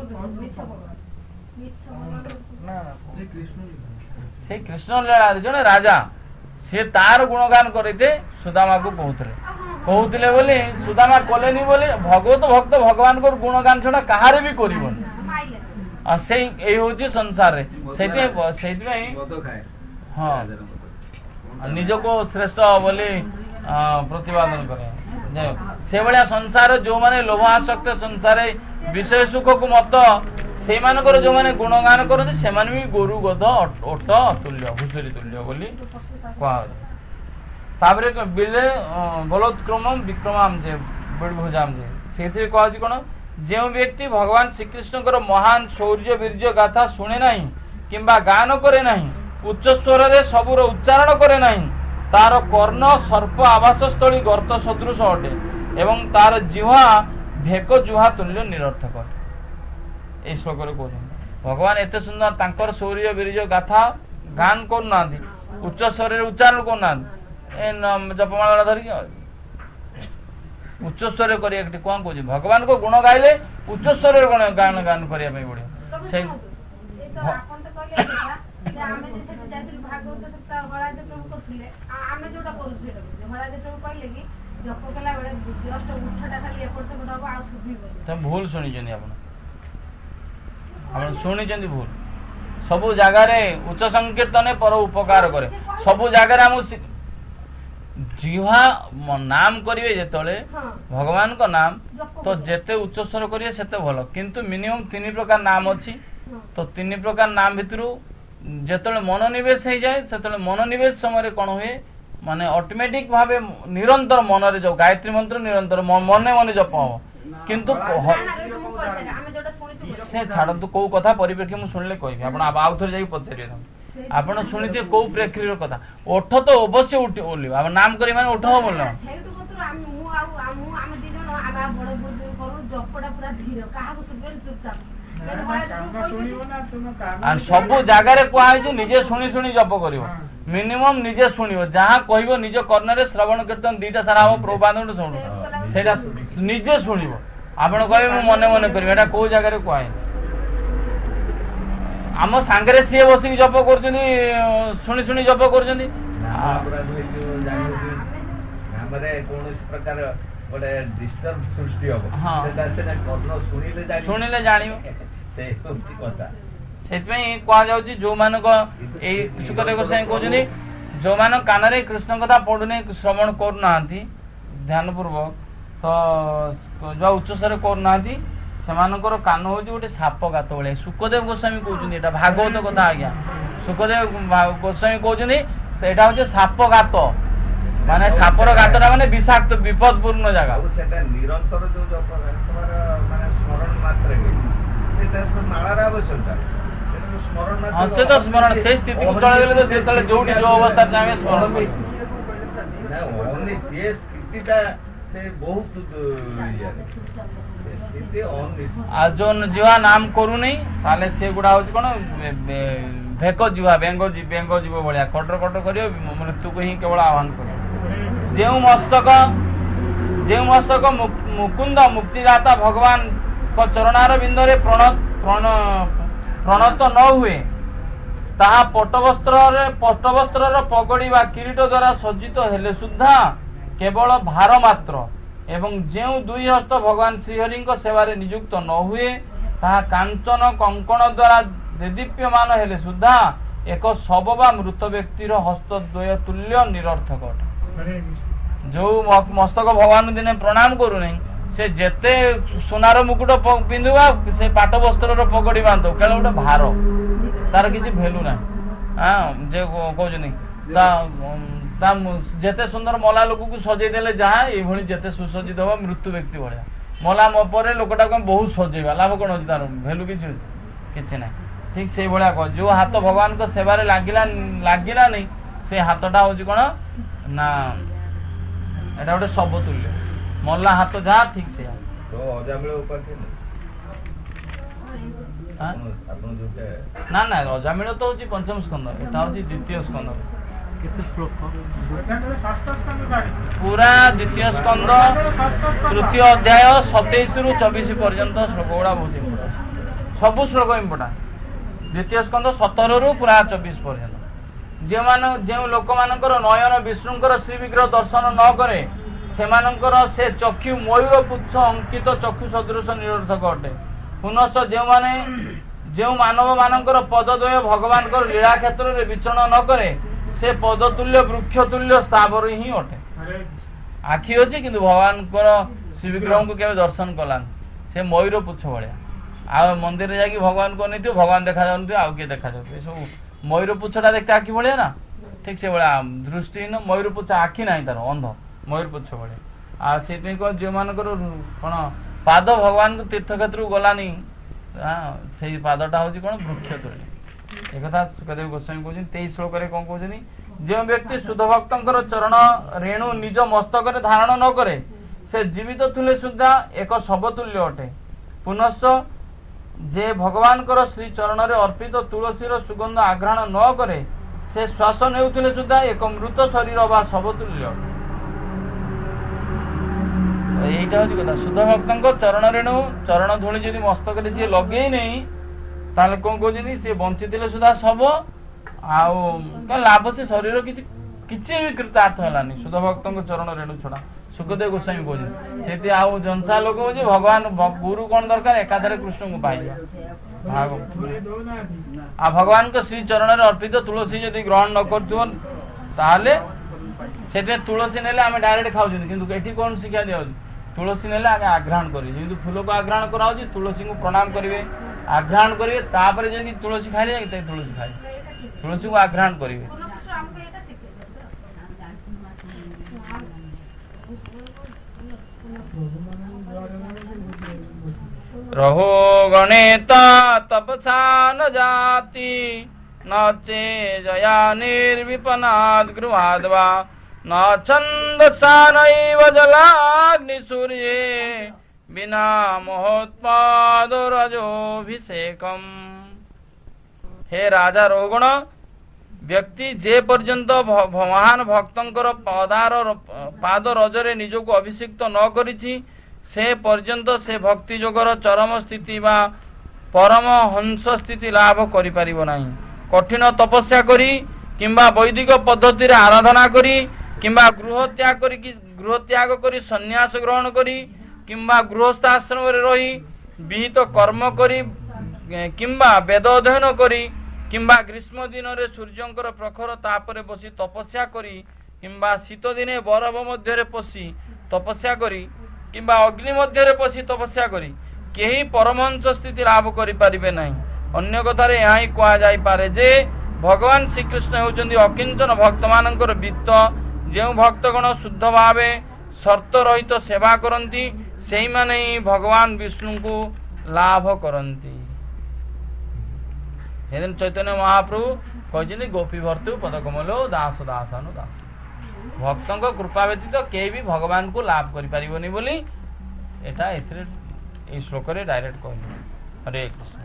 ସେଇ କୃଷ୍ଣ ଲୀଳାରେ ଜଣେ ରାଜା ସେ ତାର ଗୁଣଗାନ କରିତେ ସୁଦାମାକୁ କହୁଥିଲେ କହୁଥିଲେ ବୋଲି ସୁଦାମା କଲେନି ବୋଲି ଭଗବତ ଭକ୍ତ ଭଗବାନଙ୍କର ଗୁଣଗାନ ଛଡା କାହାରେ ବି କରିବନି ଆଉ ସେଇ ଏଇ ହଉଛି ସଂସାରରେ ସେଇଥିପାଇଁ ସେଇଥିପାଇଁ ହଁ ନିଜକୁ ଶ୍ରେଷ୍ଠ ବୋଲି ପ୍ରତିପାଦନ କରେ ସେଭଳିଆ ସଂସାର ଯୋଉମାନେ ଲୋଭ ଆସକ୍ତ ସଂସାରେ ବିଷୟ ସୁଖକୁ ମତ ସେଇମାନଙ୍କର ଯୋଉମାନେ ଗୁଣଗାନ କରନ୍ତି ସେମାନେ ବି ଗୋରୁ ଗଧ ଓଟ ଅତୁଲ୍ୟ ଘୁଷୁରୀ ତୁଲ୍ୟ ବୋଲି କୁହାଯାଏ ତାପରେ ବିଲେ ବଲୋତ୍କ୍ରମ ବିକ୍ରମାମ ଯେ ଭୁଜାମ ଯେ ସେଇଥିରେ କୁହାଯାଉଛି କଣ ଯେଉଁ ବ୍ୟକ୍ତି ଭଗବାନ ଶ୍ରୀକୃଷ୍ଣଙ୍କର ମହାନ ଶୌର୍ଯ୍ୟ ବୀର୍ଯ୍ୟ ଗାଥା ଶୁଣେ ନାହିଁ କିମ୍ବା ଗାନ କରେ ନାହିଁ ଉଚ୍ଚ ସ୍ୱରରେ ସବୁର ଉଚ୍ଚାରଣ କରେ ନାହିଁ ତାର କର୍ଣ୍ଣ ସର୍ପ ଆବାସସ୍ଥଳୀ ଗର୍ତ୍ତ ସଦୃଶ ଅଟେ ଏବଂ ତାର ଜିହ୍ୱା ଭେକ ଜୁହା ତୁଲ୍ୟ ନିରର୍ଥକ ଅଟେ এই শ্লোকରେ କହୁଛନ୍ତି ଭଗବାନ ଏତେ ସୁନ୍ଦର ତାଙ୍କର ଶୌର୍ଯ୍ୟ ବୀର୍ଯ୍ୟ ଗାଥା ଗାନ କରୁନାହାନ୍ତି ଉଚ୍ଚ ସ୍ୱରରେ ଉଚ୍ଚାରଣ କରୁନାହାନ୍ତି ଏ ଜପମାଳା ଧରିକି ଉଚ୍ଚ ସ୍ୱରରେ କରିବା କଣ କହୁଛି ଭଗବାନଙ୍କ ଗୁଣ ଗାଇଲେ ଉଚ୍ଚ ସ୍ୱରରେ ଗୁଣ ଗାନ ଗାନ କରିବା ପାଇଁ ପଡିବ ସେଇ ଭୁଲ ଶୁଣିଛନ୍ତି ଆପଣ ଆପଣ ଶୁଣିଛନ୍ତି ଭୁଲ ସବୁ ଜାଗାରେ ଉଚ୍ଚ ସଂକୀର୍ତ୍ତନ ପର ଉପକାର କରେ ସବୁ ଜାଗାରେ ଆମକୁ ଜିହ୍ୱା ନାମ କରିବେ ଯେତେବେଳେ ଭଗବାନଙ୍କ ନାମ ତ ଯେତେ ଉଚ୍ଚ ସ୍ୱର କରିବେ ସେତେ ଭଲ କିନ୍ତୁ ମିନିମମ୍ ତିନି ପ୍ରକାର ନାମ ଅଛି ତ ତିନି ପ୍ରକାର ନାମ ଭିତରୁ ଯେତେବେଳେ ମନୋନିବେଶ ହେଇଯାଏ ସେତେବେଳେ ମନୋନିବେଶ ସମୟରେ କଣ ହୁଏ ମାନେ ଅଟୋମେଟିକ ଭାବେ ନିରନ୍ତର ମନରେ ଯାଉ ଗାୟତ୍ରୀ ମନ୍ତ୍ର ନିରନ୍ତର ମନେ ମନେ ଜପ ହବ କିନ୍ତୁ ସେ ଛାଡନ୍ତୁ କୋଉ କଥା ପରିପ୍ରେକ୍ଷୀ ମୁଁ ଶୁଣିଲେ କହିବି ଆପଣ ଆଉ ଥରେ ଯାଇକି ପଚାରିବେ ଆପଣ ଶୁଣିଥିବେ କୋଉ ପ୍ରେକ୍ଷୀର କଥା ଓଠ ତ ଅବଶ୍ୟ ଉଠି ଓଲିବ ଆମ ନାମ କରି ମାନେ ଓଠ ହବ ବୋଲ ସବୁ ଜାଗାରେ କୁହାହେଇଛି ନିଜେ ଶୁଣି ଶୁଣି ଜପ କରିବ ମିନିମମ୍ ନିଜେ ଶୁଣିବ ଯାହା କହିବ ନିଜ କର୍ଣ୍ଣରେ ଶ୍ରବଣ କୀର୍ତ୍ତନ ଦିଟା ସାରା ହବ ପ୍ରଭୁପାଦଙ୍କଠୁ ଶୁଣିବ ସେଇଟା ନିଜେ ଶୁଣିବ ଆପଣ କହିବେ ମୁଁ ମନେ ମନେ କରିବି ଏଟା କୋଉ ଜାଗାରେ କୁହାହେଇନି ଆମ ସାଙ୍ଗରେ ସିଏ ବସିକି ଜପ କରୁଛନ୍ତି ଶୁଣି ଶୁଣି ଜପ କରୁଛନ୍ତି ଶୁଣିଲେ ଜାଣିବ ସେଥିପାଇଁ କୁହାଯାଉଛି ଯୋଉମାନଙ୍କ ଏଇ ସୁଖଦେବ ଗୋସ୍ୱାମୀ କହୁଛନ୍ତି ଯୋଉମାନଙ୍କ କାନରେ କୃଷ୍ଣ କଥା ପଢୁନି ଶ୍ରବଣ କରୁନାହାନ୍ତି ଧ୍ୟାନ ପୂର୍ବକ ତ ଯୋଉ ଉଚ୍ଚସ୍ୱରରେ କରୁନାହାନ୍ତି ସେମାନଙ୍କର କାନ ହଉଛି ଗୋଟେ ସାପ ଗାତ ଭଳିଆ ସୁଖଦେବ ଗୋସ୍ୱାମୀ କହୁଛନ୍ତି ଏଟା ଭାଗବତ କଥା ଆଜ୍ଞା ସୁଖଦେବ ଗୋସ୍ୱାମୀ କହୁଛନ୍ତି ସେଇଟା ହଉଛି ସାପ ଗାତ ମାନେ ସାପର ଗାତଟା ମାନେ ବିଷାକ୍ତ ବିପଦପୂର୍ଣ୍ଣ ଜାଗା ସେଟା ନିରନ୍ତର ଯୋଉ ଜପ ମାନେ ସ୍ମରଣ ମାତ୍ରାରେ ସେଟା ମାଳାର ଆବଶ୍ୟକତା ହଁ ସେ ତ ସ୍ମରଣ ସେଇ ସ୍ଥିତିକୁ ଚଳେଇଗଲେ ତ ଯେତେବେଳେ ଯୋଉଠି ଯୋଉ ଅବସ୍ଥାରେ ଚାହିଁବେ ସ୍ମରଣ କରିବେ ସେ ସ୍ଥିତିଟା ସେ ବହୁତ ଆଉ ଯୋଉ ଜିହ୍ୱା ନାମ କରୁନି ତାହେଲେ ସେଗୁଡା ହଉଛି କଣ ଭେକ ଜିହ୍ୱା ବେଙ୍ଗ ବେଙ୍ଗ ଜୀବ ଭଳିଆ କଟର କଟର କରିବ ମୃତ୍ୟୁକୁ ହିଁ କେବଳ ଆହ୍ୱାନ କରିବ ଯେଉଁ ମସ୍ତକ ଯେଉଁ ମସ୍ତକ ମୁକୁନ୍ଦ ମୁକ୍ତିଦାତା ଭଗବାନଙ୍କ ଚରଣାର ବିନ୍ଦରେ ପ୍ରଣତ ନ ହୁଏ ତାହା ପଟ୍ଟବସ୍ତ୍ରରେ ପଟ୍ଟବସ୍ତ୍ରର ପଗଡି ବା କିରୀଟ ଦ୍ୱାରା ସଜ୍ଜିତ ହେଲେ ସୁଦ୍ଧା କେବଳ ଭାର ମାତ୍ର ଏବଂ ଯେଉଁ ଦୁଇ ହସ୍ତ ଭଗବାନ ଶ୍ରୀହରିଙ୍କ ସେବାରେ ନିଯୁକ୍ତ ନ ହୁଏ ତାହା କାଞ୍ଚନ କଙ୍କଣ ଦ୍ୱାରା ଦେଦୀପ୍ୟମାନ ହେଲେ ସୁଦ୍ଧା ଏକ ଶବ ବା ମୃତ ବ୍ୟକ୍ତିର ହସ୍ତ ଦ୍ୱୟ ତୁଲ୍ୟ ନିରର୍ଥକ ଅଟେ ଯୋଉ ମସ୍ତକ ଭଗବାନ ଦିନେ ପ୍ରଣାମ କରୁନାହିଁ ସେ ଯେତେ ସୁନାର ମୁକୁଟ ପିନ୍ଧୁବା ସେ ପାଟ ବସ୍ତ୍ରର ପଗଡି ବାନ୍ଧୁ କେବଳ ଗୋଟେ ଭାର ତାର କିଛି ଭ୍ୟାଲୁ ନାହିଁ ହଁ ଯେ କହୁଛନ୍ତି ଯେତେ ସୁନ୍ଦର ମଲା ଲୋକକୁ ସଜେଇ ଦେଲେ ଯାହା ଏଇଭଳି ଯେତେ ସୁସଜ୍ଜିତ ହବ ମୃତ୍ୟୁ ବ୍ୟକ୍ତି ଭଳିଆ ମଲା ପରେ ଲୋକଟା କଣ ବହୁତ ସଜେଇବା ଲାଭ କଣ ଅଛି, ତାର ଭ୍ୟାଲୁ କିଛି କିଛି ନାହିଁ। ଠିକ ସେଇଭଳିଆ କହ, ଯୋଉ ହାତ ଭଗବାନଙ୍କ ସେବାରେ ଲାଗିଲା ଲାଗିଲାନି ସେ ହାତଟା ହଉଛି କଣ ନା ଏଟା ଗୋଟେ ସବୁ ତୁଲ୍ୟ, ମଲା ହାତ ଯାହା ଠିକ ସେଇଆ। ନା ନା ଅଜାମିଳ ତ ହଉଛି ପଞ୍ଚମ ସ୍କନ୍ଦ, ଏଟା ହଉଛି ଦ୍ୱିତୀୟ ସ୍କନ୍ଦ, ପୁରା ଦ୍ୱିତୀୟ ସ୍କନ୍ଦ ତୃତୀୟ ଅଧ୍ୟାୟ ସତେଇଶ ରୁ ଚବିଶ ପର୍ଯ୍ୟନ୍ତ ଶ୍ଲୋକ ଗୁଡା ବହୁତ ଇମ୍ପୋର୍ଟାଣ୍ଟ, ସବୁ ଶ୍ଲୋକ ଇମ୍ପୋର୍ଟାଣ୍ଟ। ଦ୍ୱିତୀୟ ସ୍କନ୍ଦ ସତର ରୁ ପୁରା ଚବିଶ ପର୍ଯ୍ୟନ୍ତ। ଯେଉଁମାନେ ଯେଉଁ ଲୋକମାନଙ୍କର ନୟନ ବିଷ୍ଣୁଙ୍କର ଶ୍ରୀ ବିଗ୍ରହ ଦର୍ଶନ ନ କରେ ସେମାନଙ୍କର ସେ ଚକ୍ଷୁ ମୟୂର ପୁଚ୍ଛ ଅଙ୍କିତ ଚକ୍ଷୁ ସଦୃଶ ନିରର୍ଥକ ଅଟେ। ପୁନଶ୍ଚ ଯେଉଁମାନେ ଯେଉଁ ମାନବ ମାନଙ୍କର ପଦଦ୍ୱୟ ଭଗବାନଙ୍କର ଲୀଳା କ୍ଷେତ୍ରରେ ବିଚରଣ ନ କରେ ସେ ପଦତୁଲ୍ୟ ବୃକ୍ଷ ତୁଲ୍ୟ ସ୍ଥାବର ହିଁ ଅଟେ। ଆଖି ଅଛି କିନ୍ତୁ ଭଗବାନଙ୍କର ଶ୍ରୀ ବିଗ୍ରହଙ୍କୁ କେବେ ଦର୍ଶନ କଲାନି, ସେ ମୟୂର ପୁଚ୍ଛ ଭଳିଆ। ଆଉ ମନ୍ଦିରରେ ଯାଇକି ଭଗବାନଙ୍କୁ ଅନେଇଥିବ, ଭଗବାନ ଦେଖାଯାଉନଥିବ, ଆଉ କିଏ ଦେଖାଯାଉଥିବ। ଏସବୁ ମୟୂର ପୁଚ୍ଛଟା ଦେଖତେ ଆଖି ଭଳିଆ ନା, ଠିକ ସେଭଳିଆ ଦୃଷ୍ଟିହୀନ ମୟୂର ପୁଚ୍ଛ, ଆଖି ନାହିଁ ତାର, ଅନ୍ଧ ମୟୂର ପୁଚ୍ଛ ଭଳିଆ। ଆଉ ସେଇଥିପାଇଁ କହ ଯେଉଁମାନଙ୍କର କଣ ପାଦ ଭଗବାନଙ୍କ ତୀର୍ଥକ୍ଷେତ୍ରକୁ ଗଲାନି, ସେଇ ପାଦଟା ହଉଛି କଣ ବୃକ୍ଷ ତୁଲ୍ୟ। ଏକଥା ସୁଖଦେବ ଗୋସ୍ୱାମୀ କହୁଛନ୍ତି ତେଇଶ ଶ୍ଲୋକରେ। କଣ କହୁଛନ୍ତି, ଯେଉଁ ବ୍ୟକ୍ତି ଶୁଦ୍ଧ ଭକ୍ତଙ୍କର ଚରଣ ରେଣୁ ନିଜ ମସ୍ତକରେ ଧାରଣ ନ କରେ ସେ ଜୀବିତ ଥିଲେ ସୁଦ୍ଧା ଏକ ଶବତୁଲ୍ୟ ଅଟେ। ପୁନଶ୍ଚ ଯେ ଭଗବାନଙ୍କର ଶ୍ରୀ ଚରଣରେ ଅର୍ପିତ ତୁଳସୀର ସୁଗନ୍ଧ ଆଘ୍ରାଣ ନ କରେ ସେ ଶ୍ୱାସ ନେଉଥିଲେ ସୁଦ୍ଧା ଏକ ମୃତ ଶରୀର ବା ଶବତୁଲ୍ୟ ଅଟେ। এইটা হচ্ছে কথা। শুদ্ধ ভক্তଙ୍କ চরণ রেণু চরণ ধূଳି যদি ମସ୍ତକରେ ଯିଏ ଲଗେଇ ନେଇ ତାହେଲେ କଣ କହୁଛନ୍ତି, ସିଏ ବଞ୍ଚିଥିଲେ ସୁଦ୍ଧା ଶବ, ଆଉ କଣ ଲାଭ, ସେ ଶରୀର କିଛି କିଛି ବି କୃତାର୍ଥ ହେଲାନି ଶୁଦ୍ଧ ଭକ୍ତଙ୍କ ଚରଣ ରେଣୁ ଛଡା। ସୁଖଦେବ ଗୋସ୍ୱାମୀ କହୁଛନ୍ତି ସେଠି ଆଉ ଜନସା ଲୋକ ହଉଛି ଭଗବାନ ଗୁରୁ କଣ ଦରକାର, ଏକାଥରେ କୃଷ୍ଣଙ୍କୁ ପାଇଯିବା। ଆଉ ଭଗବାନଙ୍କ ଶ୍ରୀ ଚରଣରେ ଅର୍ପିତ ତୁଳସୀ ଯଦି ଗ୍ରହଣ ନ କରୁଥିବ ତାହେଲେ ସେଥିରେ ତୁଳସୀ ନେଲେ ଆମେ ଡାଇରେକ୍ଟ ଖାଉଛନ୍ତି, କିନ୍ତୁ ଏଠି କଣ ଶିକ୍ଷା ଦିଆଯାଉଛି, ତୁଳସୀ ନେଲେ ଆଗେ ଆଘ୍ରାଣ କରିବେ। ଯେମିତି ଫୁଲକୁ ଆଘ୍ରାଣ କରାହଉଛି ତୁଳସୀଙ୍କୁ ପ୍ରଣାମ କରିବେ, ଆଘ୍ରାଣ କରିବେ, ତାପରେ ଯଦି ତୁଳସୀ ଖାଇଲେ ତୁଳସୀ ଖାଇବେ, ତୁଳସୀକୁ ଆଘ୍ରାଣ କରିବେ। रहो गणेता तपसा न जाति नचे जया निर्विपनाद गृहाद्वा न छन्दसा नैव जलाग्नि सूर्ये बिना महोत्पाद रजोभिषेकम। हे राजा रोगण, व्यक्ति जे पर्यंत महान भक्तंकर पदार पाद रजरे निजको अभिषिक्त न करिछि से पर्यंत से भक्ति जोगर चरम स्थिति बा परम हंस स्थिति लाभ करि परिबो नाही। कठिन तपस्या करी किंबा वैदिक पद्धति रे आराधना करी किंबा गृह त्याग करी गृह त्याग करी सन्यास ग्रहण करी किंबा गृहस्थ आश्रम रे रही विहित कर्म करी किंबा वेद अध्ययन करी किंबा ग्रीष्म दिन रे सूर्यंकर प्रखर तापरे बसी तपस्या करी किंबा शीत दिने बरफ मध्य रे पसी तपस्या करी किंबा अग्नि मध्य रे पसी तपस्या करी केही परमहंस स्थिति लाभ करि परिबे नाही। अन्य कथारे यहाँ ही कहा जाई पारे जे भगवान श्री कृष्ण होउचंदी अकिंचन भक्त मानकर वित्त। जेउ भक्तगण शुद्ध भावे शर्त रहित सेवा करंती सेही माने ही भगवान विष्णु को लाभ करंती। हेदन चैतन्य महाप्रभु कहते गोपी भर्तु पदकमलो दास दासानु दास। भक्तों को कृपा व्यतीत केही भी भगवान को लाभ करि परिबोनी बोली एटा एथरे ए श्लोक रे डायरेक्ट कहले। हरे कृष्ण।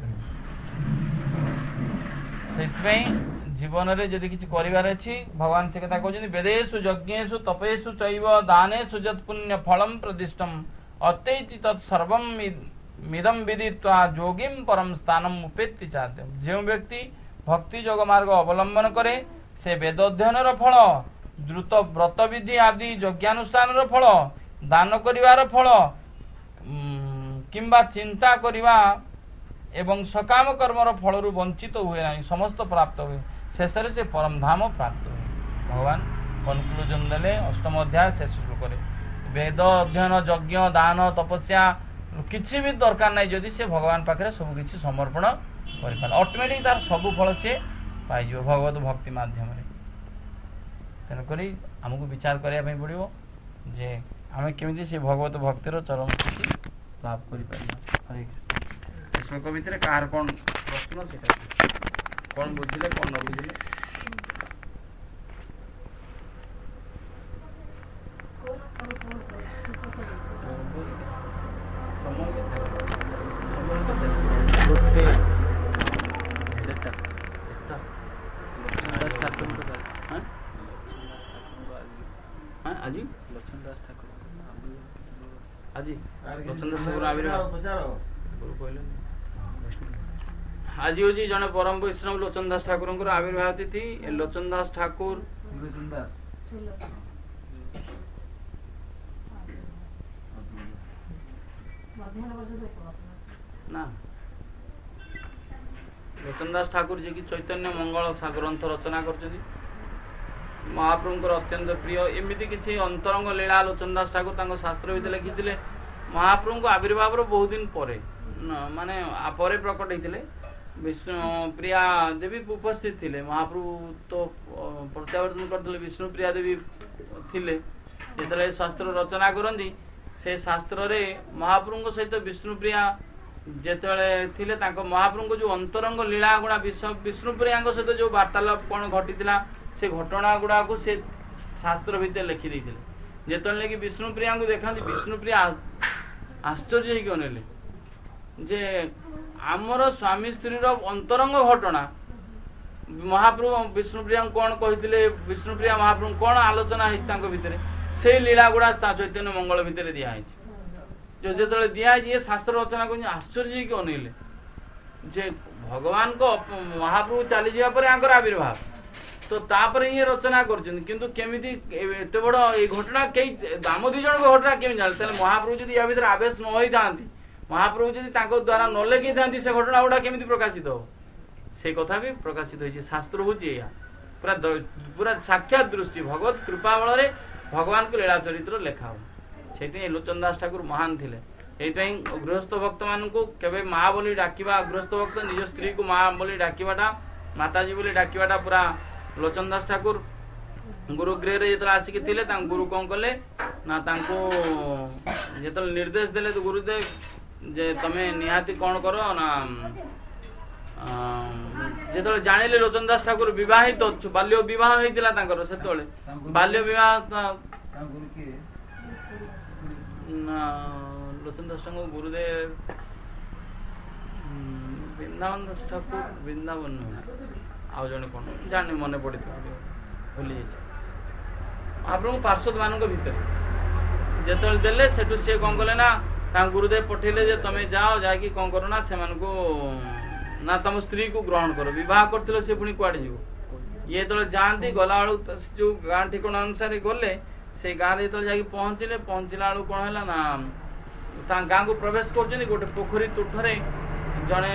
सेतपई जीवन रे जदि किछि करिवार अछि भगवान से कथा कहउछन वेदेषु यज्ञेषु तपेषु चैव दानेषु यत् पुण्य फलम प्रदिष्टम अतैति तत् सर्वम मिदम विदित्वा जोगिम परम स्थानम उपेत्ति चाहते। जो व्यक्ति भक्ति योग मार्ग अवलंबन करे से वेद अध्ययन फल द्रुत व्रत विधि आदि यज्ञानुष्ठान फल दान करिवार फल किंबा चिंता करिवा एवं सकाम कर्मर फल वंचित हुए नहीं समस्त प्राप्त हुए शेष से परम धाम प्राप्त हुए। भगवान कनक्लूजन देले अष्टम अध्याय शेष श्लोक वेद अध्ययन यज्ञ दान तपस्या किसी भी दरकार नहीं जदि से भगवान पाखे सब किसी समर्पण कर ऑटोमेटिक तार सब फल से पाई भगवत भक्ति माध्यम तेणुक आमको विचार करने पड़ो जे आमे केमिति से भगवत भक्तिर चरम स्थिति लाभ करि पारिबा। हरे कृष्ण। श्लोक भितर कार कोन प्रश्न सेटा कोन बुझिले कोन न बुझिले আজি লক্ষ্মণদাস ঠাকুর আজি লক্ষ্মণদাস ঠাকুর আবির্ভাব গুরু কইলেন আজি होजी जने परम वैष्णव लोचन दास ठाकुर आविर्भाव तिथि। लोचन दास ठाकुर ना लोचन दास ठाकुर जी की चैतन्य मंगल ग्रंथ रचना कर महाप्रभु अत्यंत प्रिय एमती किसी अंतरंग लीला लोचन दास ठाकुर शास्त्र भी लिखी महाप्रभु आविर्भाव बहुत दिन पर माने पर प्रकट होते विष्णु प्रिया देवी उपस्थित थे। महाप्रभु तो प्रत्यावर्तन करते विष्णु प्रिया देवी थिले जो शास्त्र रचना करती से शास्त्र रे महाप्रभु सहित विष्णु प्रिया जिते थे महाप्रभु जो अंतरंग लीला गुणा विष्णु प्रिया सहित जो वार्तालाप कौन घटी से घटना गुड़ा को से शास्त्र भितर लिखी देते जिते कि विष्णु प्रिया को देखा विष्णु प्रिया आश्चर्य होगी अनेले जे आमर स्वामी स्त्री अंतरंग घटना महाप्रभु विष्णु प्रिया कौन कहते विष्णु प्रिया महाप्रभु कौन आलोचना भितर से लीला गुड़ा चैतन्य मंगल भितर दिखाई जो जो दिखाई शास्त्र रचना कर आश्चर्य होगी अनेले जे भगवान को महाप्रभु चली जापर आविर्भाव तो तापर ये रचना करमिति एत बड़ ये घटना कई आम दी जन घटना केमी जाने महाप्रभु जी या भीतर आवेश न होता महाप्रभु जी द्वारा न लिखी था से घटना गुड़ा केमी प्रकाशित हो से कथा भी प्रकाशित हो शास्त्र हूँ पूरा पूरा साक्षात दृष्टि भगवत कृपा बल भगवान को लीला चरित्र लेखा हो से लोचन दास ठाकुर महान थे। यही गृहस्थ भक्त मान के माँ बोली डाकिबा गृहस्थ भक्त निज स्त्री को माँ बोली डाकिबाटा माताजी बोली डाकिबाटा पूरा लोचन दास ठाकुर गुरुगृह जो आसिक थे गुरु कौन कले ना जो निर्देश देले तो गुरुदेव जे तमें निहाती कौन कर ना जो जानिले लोचन दास ठाकुर विवाहित तो बाल्य विवाह होता से बाल्य विवाह लोचन दास ठाकुर गुरुदेव वृंदावन दास ठाकुर वृंदावन आउ जन कौन जाने मन पड़ी भूली जाए महाप्रभु पार्षद मान भीतर जो देले से सी कौन कले ना गुरुदेव पठेले जे तमें जाओ जाकि कौन करो ना से ना तुम स्त्री को ग्रहण करो विवाह कर सी पुणी कुआड़े जीव ये जो जाती गला बेलू जो गाँ ठिकाना अनुसार गले से गाँव जो जा पहुँचले पहुँचला बेलू कौन है ना गाँ को प्रवेश कर गोटे पोखरी तुठरे जड़े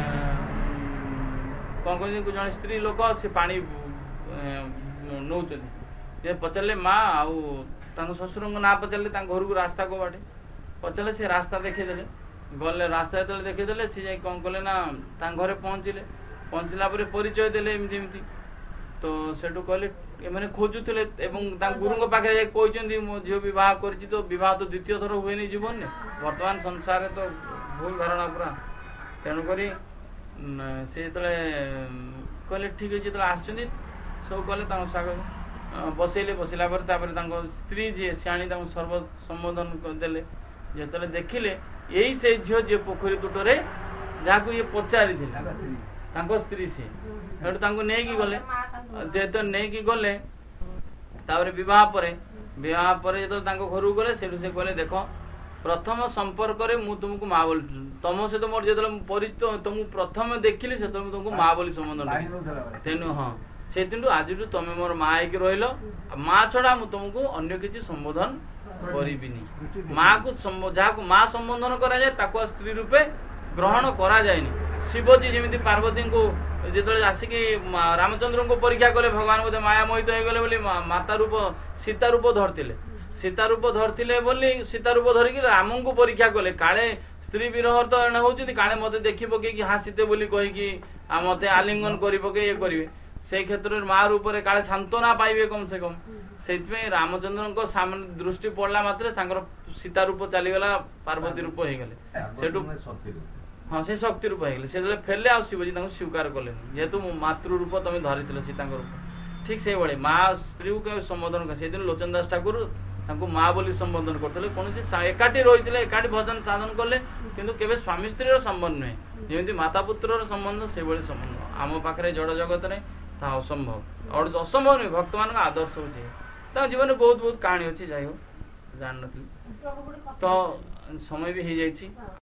कौन कह जन स्त्री लोक से पा नौ पचारे माँ आउ शशुर ना पचारे घर को रास्ता को बाटे पचारे से रास्ता देखीदे गले रास्ता जो देखीदे सी जा कौन कले ना घरे पहुँचले पहुँचला परिचय देले एमती तो सेठू कहले एम खोजुले गुरु पाखे कहते मो झील बह कर तो बह तो द्वितीय थर हुए नहीं जीवन में वर्तमान संसार तो भूल धारणा पूरा तेणुक से कहले ठीक अच्छे जो आस सब कले स्वागत बसैले बसला स्त्री जी सियाणी सर्व संबोधन देले जो देखिले यही से झील जी पोखरी तुटरे जहाँ ये पचारि स्त्री सी नहीं गले जेहेतु नहीं गले बह पर बह पर जो घर को गले से कहले देख प्रथम संपर्क में तुमको माँ बोली तुम सहित मोर जो परिचय तुमको प्रथम देखिली से तुमको माँ बोली संबोधन तेणु हाँ से दिन आज तुम मोर माँ होगी रही माँ छड़ा मुझे तुमको अन्य किसी संबोधन करी माँ को जहाँ माँ संबोधन कराए स्त्री रूपे ग्रहण करा शिवजी जमी पार्वती को जो आसिक रामचंद्र को परीक्षा कले भगवान बोधे माया मोहित हो गले माता रूप सीता रूप धरते सीता रूप धरते बोली सीता रूप धरिकी राम को परीक्षा कले काले स्त्री विरह तो एने होती काले मत देखी पकई हासीते बोली कहीकि मत आलिंगन कर पकई ये करेंगे से क्षेत्र में माँ रूप काले सांत्वना पाइबे कम से कम ସେଇଥିପାଇଁ ରାମଚନ୍ଦ୍ରଙ୍କ ସାମନେ ଦୃଷ୍ଟି ପଡିଲା ମାତ୍ରେ ତାଙ୍କର ସୀତା ରୂପ ଚାଲିଗଲା, ପାର୍ବତୀ ରୂପ ହେଇଗଲେ। ସେଠୁ ହଁ ସେ ଶକ୍ତି ରୂପ ହେଇଗଲେ। ସେ ଯେତେବେଳେ ଫେରିଲେ ଆଉ ଶିବଜୀ ତାଙ୍କୁ ସ୍ୱୀକାର କଲେନି, ଯେହେତୁ ମାତୃ ରୂପ ତମେ ଧରିଥିଲ ସୀତାଙ୍କ ରୂପ। ଠିକ ସେଇଭଳି ମା ସ୍ତ୍ରୀକୁ କେବେ ସମ୍ବୋଧନ କରେ, ସେଇଦିନ ଲୋଚନ ଦାସ ଠାକୁର ତାଙ୍କୁ ମା ବୋଲି ସମ୍ବୋଧନ କରୁଥିଲେ। କୌଣସି ଏକାଠି ରହିଥିଲେ, ଏକାଠି ଭଜନ ସାଧନ କଲେ, କିନ୍ତୁ କେବେ ସ୍ୱାମୀ ସ୍ତ୍ରୀର ସମ୍ବନ୍ଧ ନୁହେଁ। ଯେମିତି ମାତା ପୁତ୍ରର ସମ୍ବନ୍ଧ ସେଇଭଳି ସମ୍ବନ୍ଧ ଆମ ପାଖରେ ଜଡ଼ ଜଗତରେ ତାହା ଅସମ୍ଭବ। ଅସମ୍ଭବ ନୁହେଁ, ଭକ୍ତମାନଙ୍କ ଆଦର୍ଶ ହଉଛି। ତାଙ୍କ ଜୀବନରେ ବହୁତ ବହୁତ କାହାଣୀ ଅଛି, ଯାଇ ହଉ ଜାଣିନଥିଲି। ତ ସମୟ ବି ହେଇଯାଇଛି।